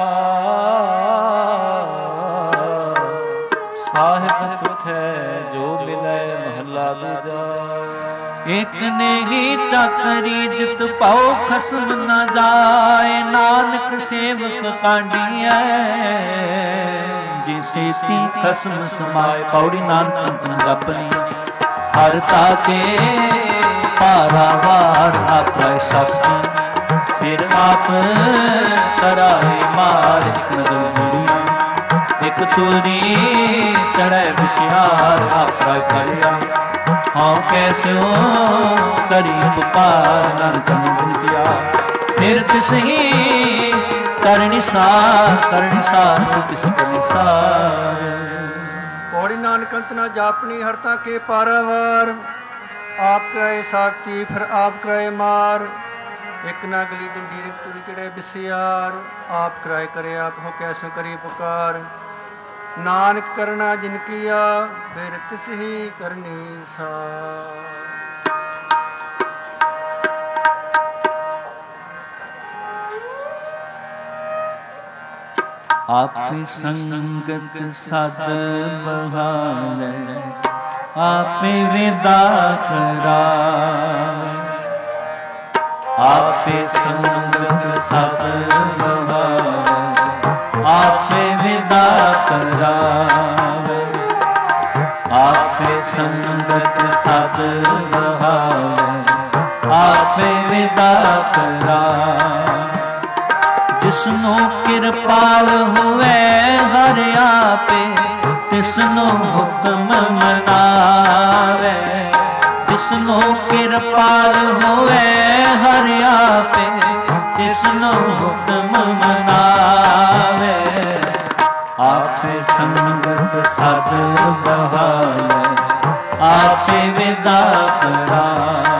ਸਾਹਿਬ ਤੁਠੈ ਜੋ ਮਿਲੈ। ਮਹਲਾ ਦੂਜਾ। ਇਕ ਨਹੀਂ ਚਾਕਰੀ, ਜਿਤ ਪਾਉ ਖਸਮ ਨ ਜਾਏ। ਨਾਨਕ ਸੇਵਕ ਕਾਂਡੀਐ, ਜੇ ਸੇਤੀ ਖਸਮ ਸਮਾਏ। ਪੌੜੀ ਨਾਨਕ ਅੰਤਨ ਜਪਨੀ ਹਰ ਤਾਕੇ ਪਾਰਾਵਾਰ ਆਪੈ ਸ਼ਕਤੀ। ਫਿਰ ਆਪ ਤਰਾਏ ਮਾਰ ਇਕ ਨਗਲ ਜੁੜੀ। ਇਕ ਤੁਰੀ ਚੜੈ ਵਿਸ਼ਿਆਰ ਆਪੈ ਕਰਿਆ। ਹਾਂ ਕੈਸਿਓ ਕਰੀ ਪੁਕਾਰ ਨਾਨਕਨ ਬਿਨਤੀਆ। ਫਿਰ ਤਿਸਹੀ ਕਰਨਿਸਾਰ ਤਿਸ ਕਰਨਿਸਾਰ। ਪੌੜੀ ਨਾਨਕ ਅੰਤ ਨਾ ਜਾਪਨੀ ਹਰਤਾ ਕੇ ਪਾਰਾਵਾਰ। ਆਪ ਕਰਾਏ ਸਾਖਤੀ ਫਿਰ ਆਪ ਕਰਾਏ ਮਾਰ। ਇੱਕ ਨਾ ਗਲੀ ਜੰਜੀਰ ਤੁਰੀ ਚੜੇ ਬਿਸਿਆਰ। ਆਪ ਕਰਾਏ ਕਰੇ ਆਪ ਹੋ ਕੈਸੋ ਕਰੀ ਪੁਕਾਰ। ਨਾਨਕ ਕਰਨਾ ਜਿਨ ਕੀਆ ਫਿਰ ਤਿਸ ਹੀ ਕਰਨੀ ਸਾਰ। ਆਪੇ ਸੰਗਤ ਸਦ ਬਹਾਲੇ ਆਪੇ ਵਿਦਾ ਕਰਾਵੇ। ਆਪੇ ਸੰਗਤ ਸਦ ਬਹਾਲੇ ਆਪੇ ਵਿਦਾ ਕਰਾਵੇ। ਆਪੇ ਸੰਗਤ ਸਦ ਬਹਾਲੇ ਆਪੇ ਵਿਦਾ ਕਰਾਵੇ। ਜਿਸਨੂੰ ਕਿਰਪਾਲ ਹੋਵੇ ਹਰ ਆਪੇ ਤਿਸਨੂੰ ਹੁਕਮ ਮਨਾਵੇ। ਜਿਸਨੂੰ ਕਿਰਪਾਲ ਹੋਵੇ ਹਰ ਆਪੇ ਤਿਸਨੂੰ ਹੁਕਮ ਮਨਾਵੇ। ਆਪੇ ਸੰਗਤ ਸਦ ਬਹਾਲੇ ਆਪੇ ਵਿਦਾ ਕਰਾਵੇ।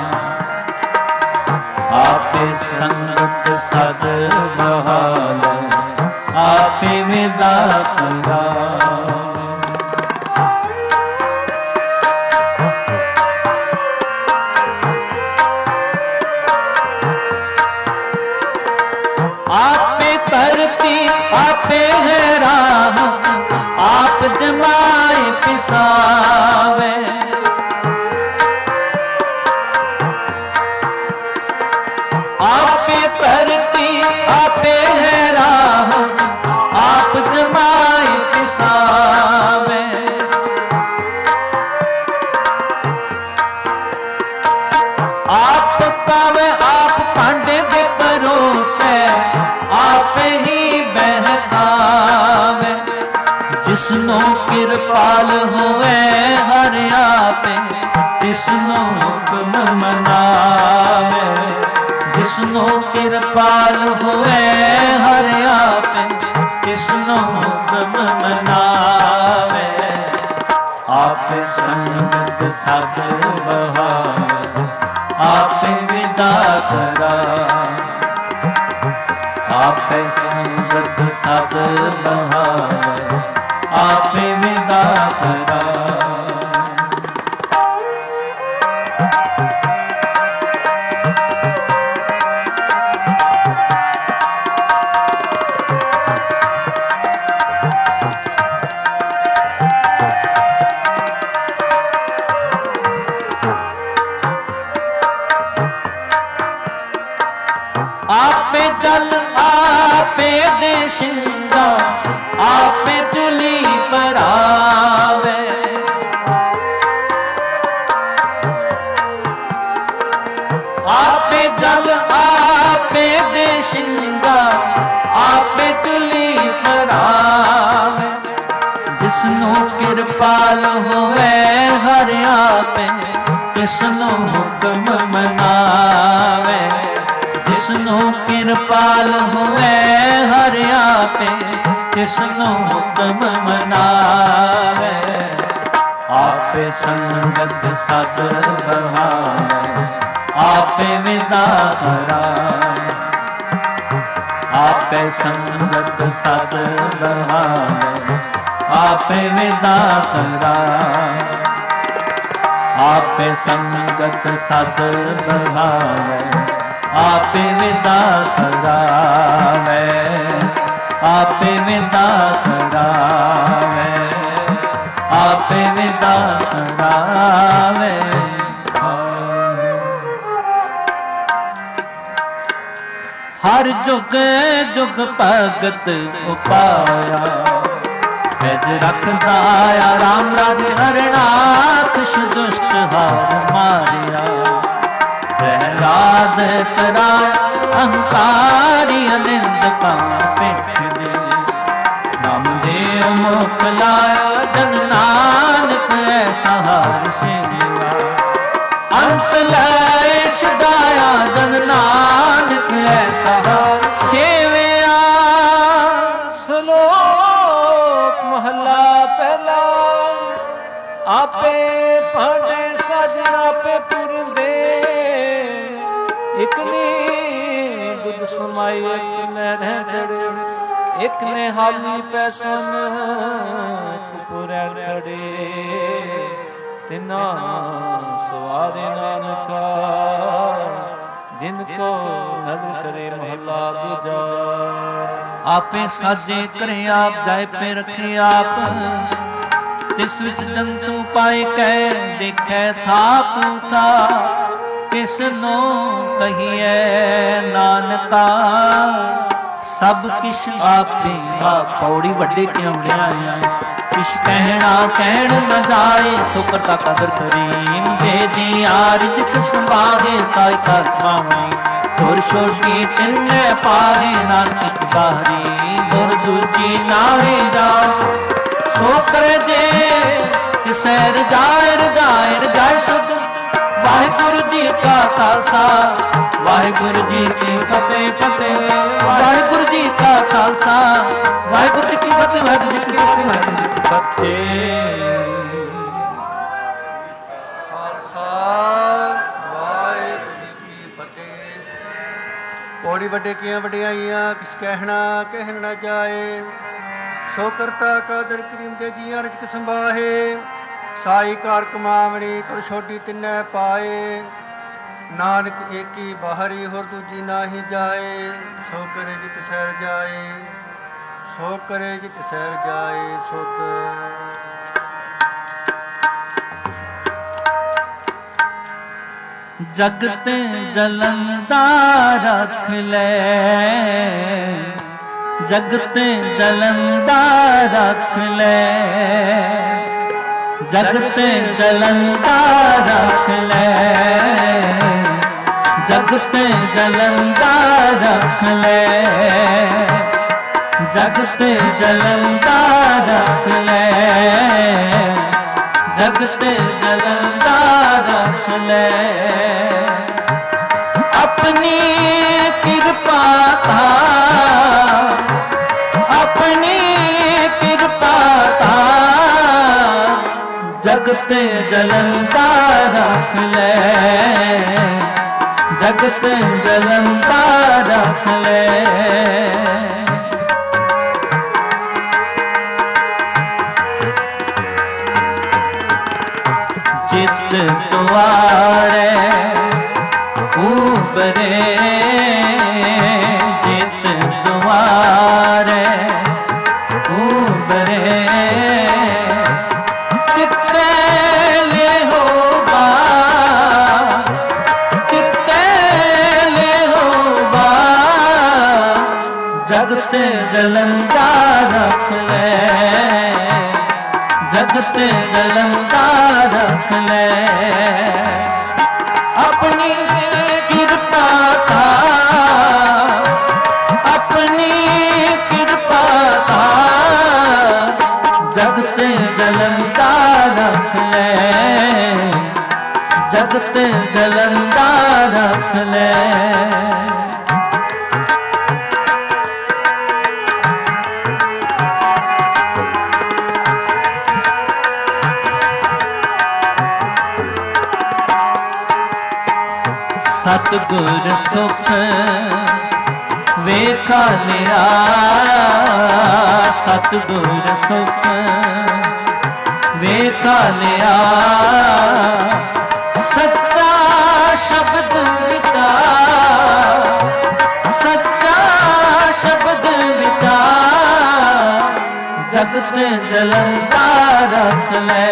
ਆਪੇ ਸੰਗਤ ਸਦ ਬਹਾਲੇ ਆਪੇ ਵਿਦਾ ਕਰਾਵੇ। ਆਪੇ ਧਰਤੀ ਆਪੇ ਹੈ ਰਾਹ ਆਪ ਜਮਾਏ ਪਿਸਾਵੇ। ਆਪੇ ਧਰਤੀ ਆਪੇ ਹੈ ਰਾਹ ਆਪ ਜਮਾਏ ਪਿਸਾਵੇ। ਆਪ ਕਾਵੇ ਆਪ ਭਾਂਡੇ ਦੇ ਪਰੋਸੇ ਆਪੇ ਹੀ ਬਹਿਕਾਵੇ। ਜਿਸਨੂੰ ਕਿਰਪਾਲ ਹੋਵੇ ਹਰ ਆਪੇ ਤਿਸਨੂੰ ਹੁਕਮ ਮਨਾਵੇ। ਜਿਸਨੂੰ ਕਿਰਪਾਲ ਹੋਵੇ ਹਰ ਆਪੇ ਤਿਸਨੂੰ ਹੁਕਮ ਮਨਾਵੇ। ਆਪੇ ਸੰਗਤ ਸਦ ਬਹਾਲੇ ਆਪੇ ਵਿਦਾ ਕਰਾਵੇ। ਆਪੇ ਸੰਗਤ ਸਦ ਬਹਾਲੇ ਆਪੇ ਵਿਦਾ ਕਰਾਵੇ। ਆਪੇ ਜਲ ਆਪੇ ਦੇ ਸਿੰਗਾ ਆਪੇ ਤੁਲੀ ਪਰਾਵੇ। ਆਪੇ ਜਲ ਆਪੇ ਦੇ ਸਿੰਗਾ ਆਪੇ ਤੁਲੀ ਪਰਾਵੇ। ਜਿਸਨੂੰ ਕਿਰਪਾਲ ਹੋਵੇ ਹਰ ਆਪੇ ਤਿਸਨੂੰ ਹੁਕਮ ਮਨਾਵੇ। ਜਿਸਨੂੰ ਕਿਰਪਾਲ ਹੋਵੇ ਹਰ ਆਪੇ ਤਿਸਨੂੰ ਹੁਕਮ ਮਨਾਵੇ। ਆਪੇ ਸੰਗਤ ਸਦ ਬਹਾਲੇ ਆਪੇ ਵਿਦਾ ਕਰਾਵੇ। ਆਪੇ ਸੰਗਤ ਸਦ ਬਹਾਲੇ ਆਪੇ ਵਿਦਾ ਕਰਾਵੇ। ਆਪੇ ਸੰਗਤ ਸਦ ਬਹਾਲੇ ਆਪੇ ਵਿਦਾ ਕਰਾਵੇ। ਆਪੇ ਵਿਦਾ ਕਰਾਵੇ ਆਪੇ ਵਿਦਾ ਕਰਾਵੇ। ਹਰ ਜੁਗ ਜੁਗ ਭਗਤ ਉਪਾਇਆ ਪੈਜ ਰੱਖਦਾ ਆ ਰਾਮ ਰਾਜੇ ਹਰਨਾਥ ਦੁਸ਼ਟ ਹਾਰ ਮਾਰਿਆ ਪ੍ਰਹਿਲਾਦ ਤਰਾ ਅਹੰਕਾਰੀ ਅਨੰਦ ਕਾ ਪੇਖ ਦੇ ਨਾਮ ਦੇ ਮੁਖ ਲਾਇਆ ਜਨ ਨਾਨਕ ਐਸਾ ਹਰ ਸੇਵਾ ਅੰਤ ਲੈ ਛਡਾਇਆ ਜਨ ਨਾਨਕ ਐਸਾ ਹਰ ਸੇਵਿਆ। ਸ਼ਲੋਕ ਮਹਲਾ ਪਹਿਲਾ। ਆਪੇ ਭਾਂਡੇ ਸਾਜਣ ਆਪੇ ਪੁਰਦੇ ਇਕ ਨੇ ਗੁਦ ਸਮਾਈ ਇਕ ਨੇ ਰਹਿ ਚੜੇ ਇਕ ਨੇ ਹਾਲੀ ਪੈਸਨ ਪੁਰੈ ਖੜੇ ਤਿਨਾ ਸਵਾਰੇ ਨਾਨਕਾ ਜਿਨ ਕੋ ਨਦਰ ਕਰੇ ਮਹਲਾ ਦੂਜਾ। ਆਪੇ ਸਾਜੇ ਕਰੇ ਆਪ ਜਾਏ ਪੇ ਰੱਖੇ ਆਪ ਤਿਸ ਵਿੱਚ ਜੰਤੂ ਪਾਏ ਕੈ ਦੇਖੈ ਥਾਪ ਥਾ ਕਿਸ ਨੂੰ ਕਹੀਐ ਨਾਨਕਾ ਸਭ ਕਿਛ ਆਪੇ ਆ। ਪੌੜੀ ਵੱਡੇ ਕਿਉਂ ਲਿਆਇਆ ਕਿਛ ਕਹਿਣਾ ਕਹਿਣ ਨ ਜਾਏ ਸੋ ਕਰਤਾ ਕਦਰ ਕਰੀਮ ਬੇਦੀ ਆਰਿਜਕ ਸੰਭਾਗੇ ਸਾਈ ਕਰਮਾਵਣੀ ਤੁਰ ਛੋਟੀ ਤਿੰਨੇ ਪਾਹੇ ਨਾਨਕ ਬਾਹਰੀ ਦੁਰ ਦੂਜੀ ਨਾਹੀ ਜਾ ਸੋ ਕਰੇ ਜੇ ਤਿਸੈ ਰਜਾਇ ਰਜਾਇ ਰਜਾਇ ਸੁਧ ਵਾਹਿਗੁਰੂ ਜੀ ਕਾ ਖਾਲਸਾ ਵਾਹਿਗੁਰੂ ਜੀ ਕੀ ਫਤਿਹ ਫਤਿਹ ਵਾਹਿਗੁਰੂ ਜੀ ਕਾ ਖਾਲਸਾ ਵਾਹਿਗੁਰੂ ਜੀ ਕੀ ਫਤਿਹ ਵਾਹਿਗੁਰੂ ਜੀ ਕੀ ਫਤਿਹ ਵਾਹਿਗੁਰੂ ਜੀ ਕੀ ਫਤਿਹ। ਖਾਲਸਾ ਵਾਹਿਗੁਰੂ ਜੀ ਕੀ ਫਤਿਹ। ਪੌੜੀ ਵੱਡੇ ਕੀਆਂ ਵਡਿਆਈਆਂ ਕਿਸ ਕਹਿਣਾ ਕਹਿਣ ਨਾ ਜਾਏ ਸੋ ਕਰਤਾ ਕਾਦਰ ਕਰੀਮ ਦੇ ਜੀਆਂ ਰਿਜਕ ਸੰਭਾਹੇ ਸਾਈ ਕਾਰ ਕਮਾਵਣੀ ਤੁਰ ਛੋਟੀ ਤਿੰਨੇ ਪਾਏ ਨਾਨਕ ਏਕੀ ਬਾਹਰੀ ਹੋਰ ਦੂਜੀ ਨਾਹੀ ਜਾਏ ਸੋ ਕਰੇ ਜਿਤ ਸਹਿਰ ਜਾਏ ਸੋ ਕਰੇ ਜਿਤ ਸਹਿਰ ਜਾਏ ਸੁਧ। ਜਗਤ ਜਲੰਦਾ ਰੱਖ ਲੈ ਜਗਤ ਜਲੰਦਾ ਰੱਖ ਲੈ ਜਗਤ ਜਲੰਦਾ ਰੱਖ ਲੈ ਜਗਤ ਜਲੰਦਾ ਰੱਖ ਲੈ ਜਗਤ ਜਲੰਦਾ ਰੱਖ ਲੈ ਜਗਤ ਜਲੰਦਾ ਰੱਖ ਲੈ ਆਪਣੀ ਕਿਰਪਾ ਤਾ ਆਪਣੀ ਕਿਰਪਾ ਤਾ ਜਗਤ ਜਲੰਦਾ ਰੱਖ ਲੈ ਜਗਤ ਜਲੰਦਾ ਰੱਖ ਲੈ। ਜਿਤ ਦੁਆਰੇ ਉਬਰੇ ਜਿਤ ਦੁਆਰੇ ਉਬਰੇ ਕਿਤੇ ਲੈ ਹੋਗਾ ਕਿਤੇ ਲੈ ਹੋਗਾ ਜਗਤ ਜਲੰਦਾ ਰੱਖ ਲੈ ਜਗਤ ਜਲੰਦਾ ਰੱਖ ਲੈ ਆਪਣੀ ਕਿਰਪਾ ਤਾ ਆਪਣੀ ਕਿਰਪਾ ਤਾ ਜਗਤ ਜਲੰਦਾ ਰੱਖ ਲੈ ਜਗਤ ਜਲੰਦਾ ਰੱਖ ਲੈ। ਸਤਿਗੁਰ ਸੁਖ ਵੇਖਾ ਲਿਆ ਸਤਿਗੁਰ ਸੁਖ ਵੇਖਾ ਲਿਆ ਸੱਚਾ ਸ਼ਬਦ ਵਿਚਾਰ ਸੱਚਾ ਸ਼ਬਦ ਵਿਚਾਰ ਜਗਤ ਜਲੰਦਾ ਰੱਖ ਲੈ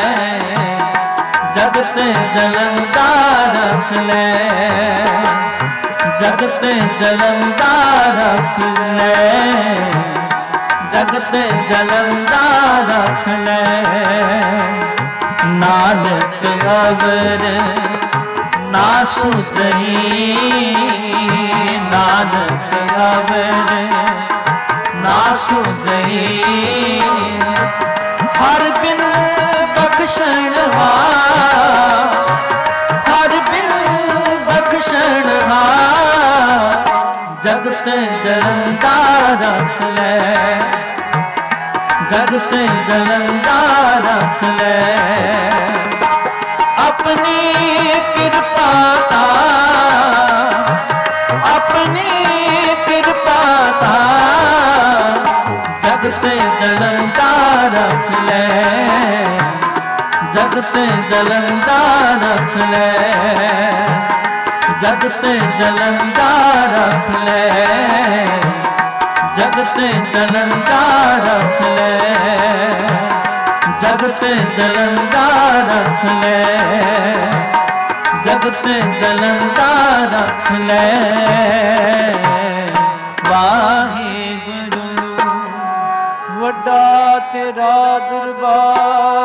ਜਗਤ ਜਲੰਦਾ ਰੱਖ ਲੈ ਜਗਤ ਜਲੰਦਾ ਰੱਖ ਲੈ ਜਗਤ ਤੇ ਜਲੰਦਾ ਰੱਖ ਲੈ। ਨਾਨਕ ਅਵਰ ਨਾ ਸੁਧਰੀ, ਨਾਨਕ ਅਵਰ ਨਾ ਸੁਧਰੀ। ਹਰ ਬਿਨ ਬਖਸ਼ਣ ਹਾਰ, ਹਰ ਬਿਨ ਬਖਸ਼ਣ ਹਾਰ। ਜਗਤ ਜਲੰਦਾ ਰੱਖ ਲੈ, ਜਗਤ ਜਲੰਦਾ ਰੱਖ ਲੈ। ਆਪਣੀ ਕਿਰਪਾ ਦਾ, ਆਪਣੀ ਕਿਰਪਾ ਦਾ ਜਗਤ ਜਲੰਦਾ ਰੱਖ ਲੈ, ਜਗਤ ਜਲੰਦਾ ਰੱਖ ਲੈ, ਜਗਤ ਜਲੰਦਾ ਰੱਖ ਲੈ, ਜਗਤ ਜਲੰਦਾ ਰੱਖ ਲੈ, ਜਗਤ ਜਲੰਦਾ ਰੱਖ ਲੈ, ਜਗਤ ਜਲੰਦਾ ਰੱਖ ਲੈ। ਵਾਹਿਗੁਰੂ ਵੱਡਾ ਤੇਰਾ ਦਰਬਾਰ,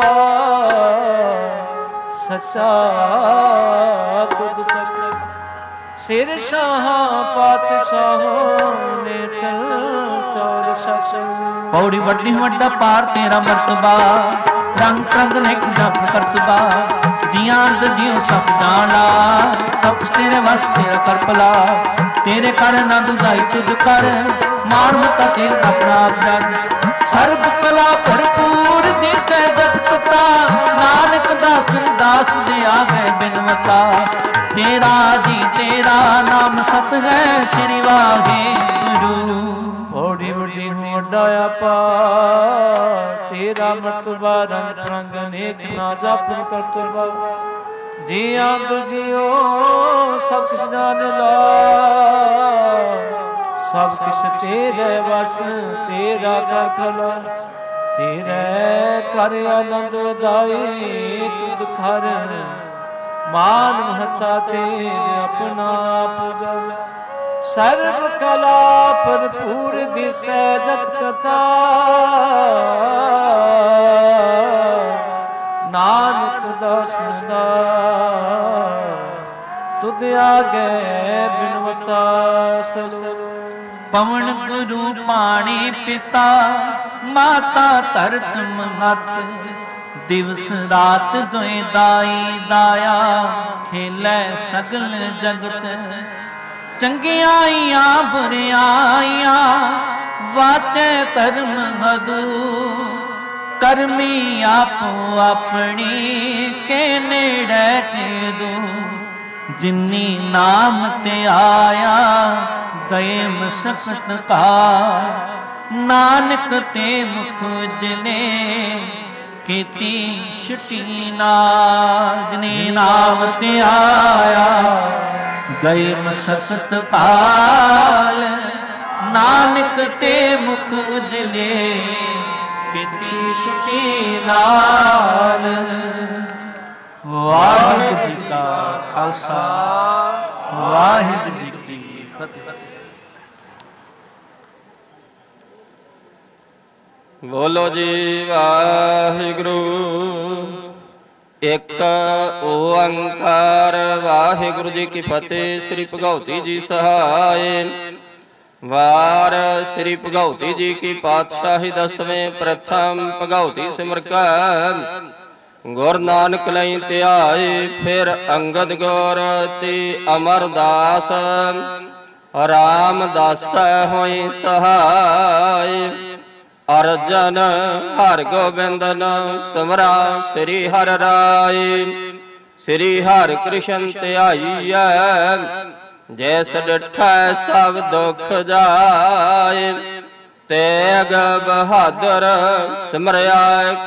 ਸੱਚਾ ਤੁਧ ਤੱਕ। ਸਿਰ ਸ਼ਾਹਾਂ ਪਾਤਸ਼ਾਹਾਂ ਨੇ ਚਲ ਚੌਰ ਸ਼ਾਸਨ। ਪੌੜੀ ਵੱਡੀ ਵੱਡਾ ਪਾਰ ਤੇਰਾ ਮਰਤਬਾ, ਰੰਗ ਰੰਗ ਨਿਕ ਜਪ ਕਰਤਬਾ। ਜੀਆਂ ਅੰਦਰ ਜਿਉ ਸਭ ਜਾਣਾ, ਸਭ ਤੇਰੇ ਵਸ ਤੇਰਾ ਕਰਪਲਾ। ਤੇਰੇ ਕਰ ਨਾ ਦੁਦਾਈ ਤੁਧ ਕਰ, ਮਾਰ ਮਤਾ ਤੇਰ ਆਪਣਾ ਆਪ ਜਗ। ਸਰਬ ਕਲਾ ਭਰਪੂਰ ਦਿਸੈ ਜਗਤ ਕਤਾ, ਨਾਨਕ ਦਾਸ ਦਾਸ ਦੇ ਆ ਗਏ ਬਿਨਵਤਾ। ਤੇਰਾ ਜੀ ਤੇਰਾ ਨਾਮ ਸਤ ਹੈ, ਸ੍ਰੀ ਵਾਹਿਗੁਰੂ। ਪੌੜੀ ਵੱਡੀ ਵੱਡਾ ਆਪਾਰ, ਤੇਰਾ ਮਰਤਬਾ ਰੰਗ ਰੰਗ ਅਨੇਕ ਨਾ ਜਪ ਕਰਤਬਾ। ਜੀਆਂ ਤੁਝਿਓ ਸਭ ਕਿਛ ਜਾਣ ਲਾ, ਸਭ ਕਿਛ ਤੇਰੇ ਵਸ ਤੇਰਾ ਕਰ ਖਲਾ। ਤੇਰੇ ਕਰ ਆਨੰਦ ਵਧਾਈ ਤੁਧ ਖਰ, ਮਾਨ ਮਹਤਾ ਤੇਰੇ ਆਪਣਾ ਪੁਗਲ। ਸਰਬ ਕਲਾ ਭਰਪੂਰ ਦਿਸੈ ਜਗਤ ਕਥਾ, ਨਾਨਕ ਦਾਸ ਦਾ ਤੁਧ ਆਗੇ ਬਿਨਵਤਾ ਸਲੋ। ਪਵਨ ਗੁਰੂ ਪਾਣੀ ਪਿਤਾ, ਮਾਤਾ ਧਰਤ ਮਹਤ। ਦਿਵਸ ਰਾਤ ਦੋਇ ਦਾਈ ਦਾਇਆ, ਖੇਲੇ ਸਗਲ ਜਗਤ। ਚੰਗਿਆਈਆਂ ਬੁਰਿਆਈਆਂ ਵਾਚੈ ਧਰਮ ਹਦੂ। ਕਰਮੀ ਆਪੋ ਆਪਣੀ ਕੇ ਨੇੜੇ ਕੇ ਦੂ। ਜਿਨੀ ਨਾਮ ਤੇ ਆਇਆ ਗਏ ਮਸਕਤ ਕਾ, ਨਾਨਕ ਤੇ ਮੁਖ ਉਜਲੇ ਕੀਤੀ ਛੁਟੀ ਨਾ। ਜਿਨੀ ਨਾਮ ਤੇ ਆਇਆ ਗਏ ਮਸਕਤ ਕਾਲ, ਨਾਨਕ ਤੇ ਮੁਖ ਉਜਲੇ ਕੀਤੀ ਛੁਟੀ ਨਾਲ। ਵਾਹਿਗੁਰੂ ਜੀ ਕਾ ਖਾਲਸਾ, ਵਾਹਿਗੁਰੂ ਜੀ ਕੀ ਫਤਿਹ। ਬੋਲੋ ਜੀ ਵਾਹਿਗੁਰੂ। ਇੱਕ ਓੰਕਾਰ ਵਾਹਿਗੁਰੂ ਜੀ ਕੀ ਫਤਿਹ। ਸ੍ਰੀ ਭਗਉਤੀ ਜੀ ਸਹਾਇ। ਵਾਰ ਸ੍ਰੀ ਭਗਉਤੀ ਜੀ ਕੀ ਪਾਤਸ਼ਾਹੀ ਦਸਵੇਂ ਪ੍ਰਥਮ ਭਗਉਤੀ ਸਿਮਰ ਕੈ। ਗੁਰ ਨਾਨਕ ਲਈ ਧਿਆਏ ਫਿਰ ਅੰਗਦ ਗੁਰ ਤੇ ਅਮਰਦਾਸ। ਰਾਮਦਾਸ ਹੋਈ ਸਹਾਇ। ਅਰਜਨ ਹਰਿ ਗੋਬਿੰਦਨ ਸਿਮਰਾ ਸ੍ਰੀ ਹਰਿ ਰਾਇ। ਸ੍ਰੀ ਹਰਿ ਕ੍ਰਿਸ਼ਨ ਧਿਆਈਐ ਜੈਸ ਡਿਠੈ ਸਭ ਦੁਖ ਜਾਏ। ਤੇਗ ਬਹਾਦਰ ਸਿਮਰਿਆ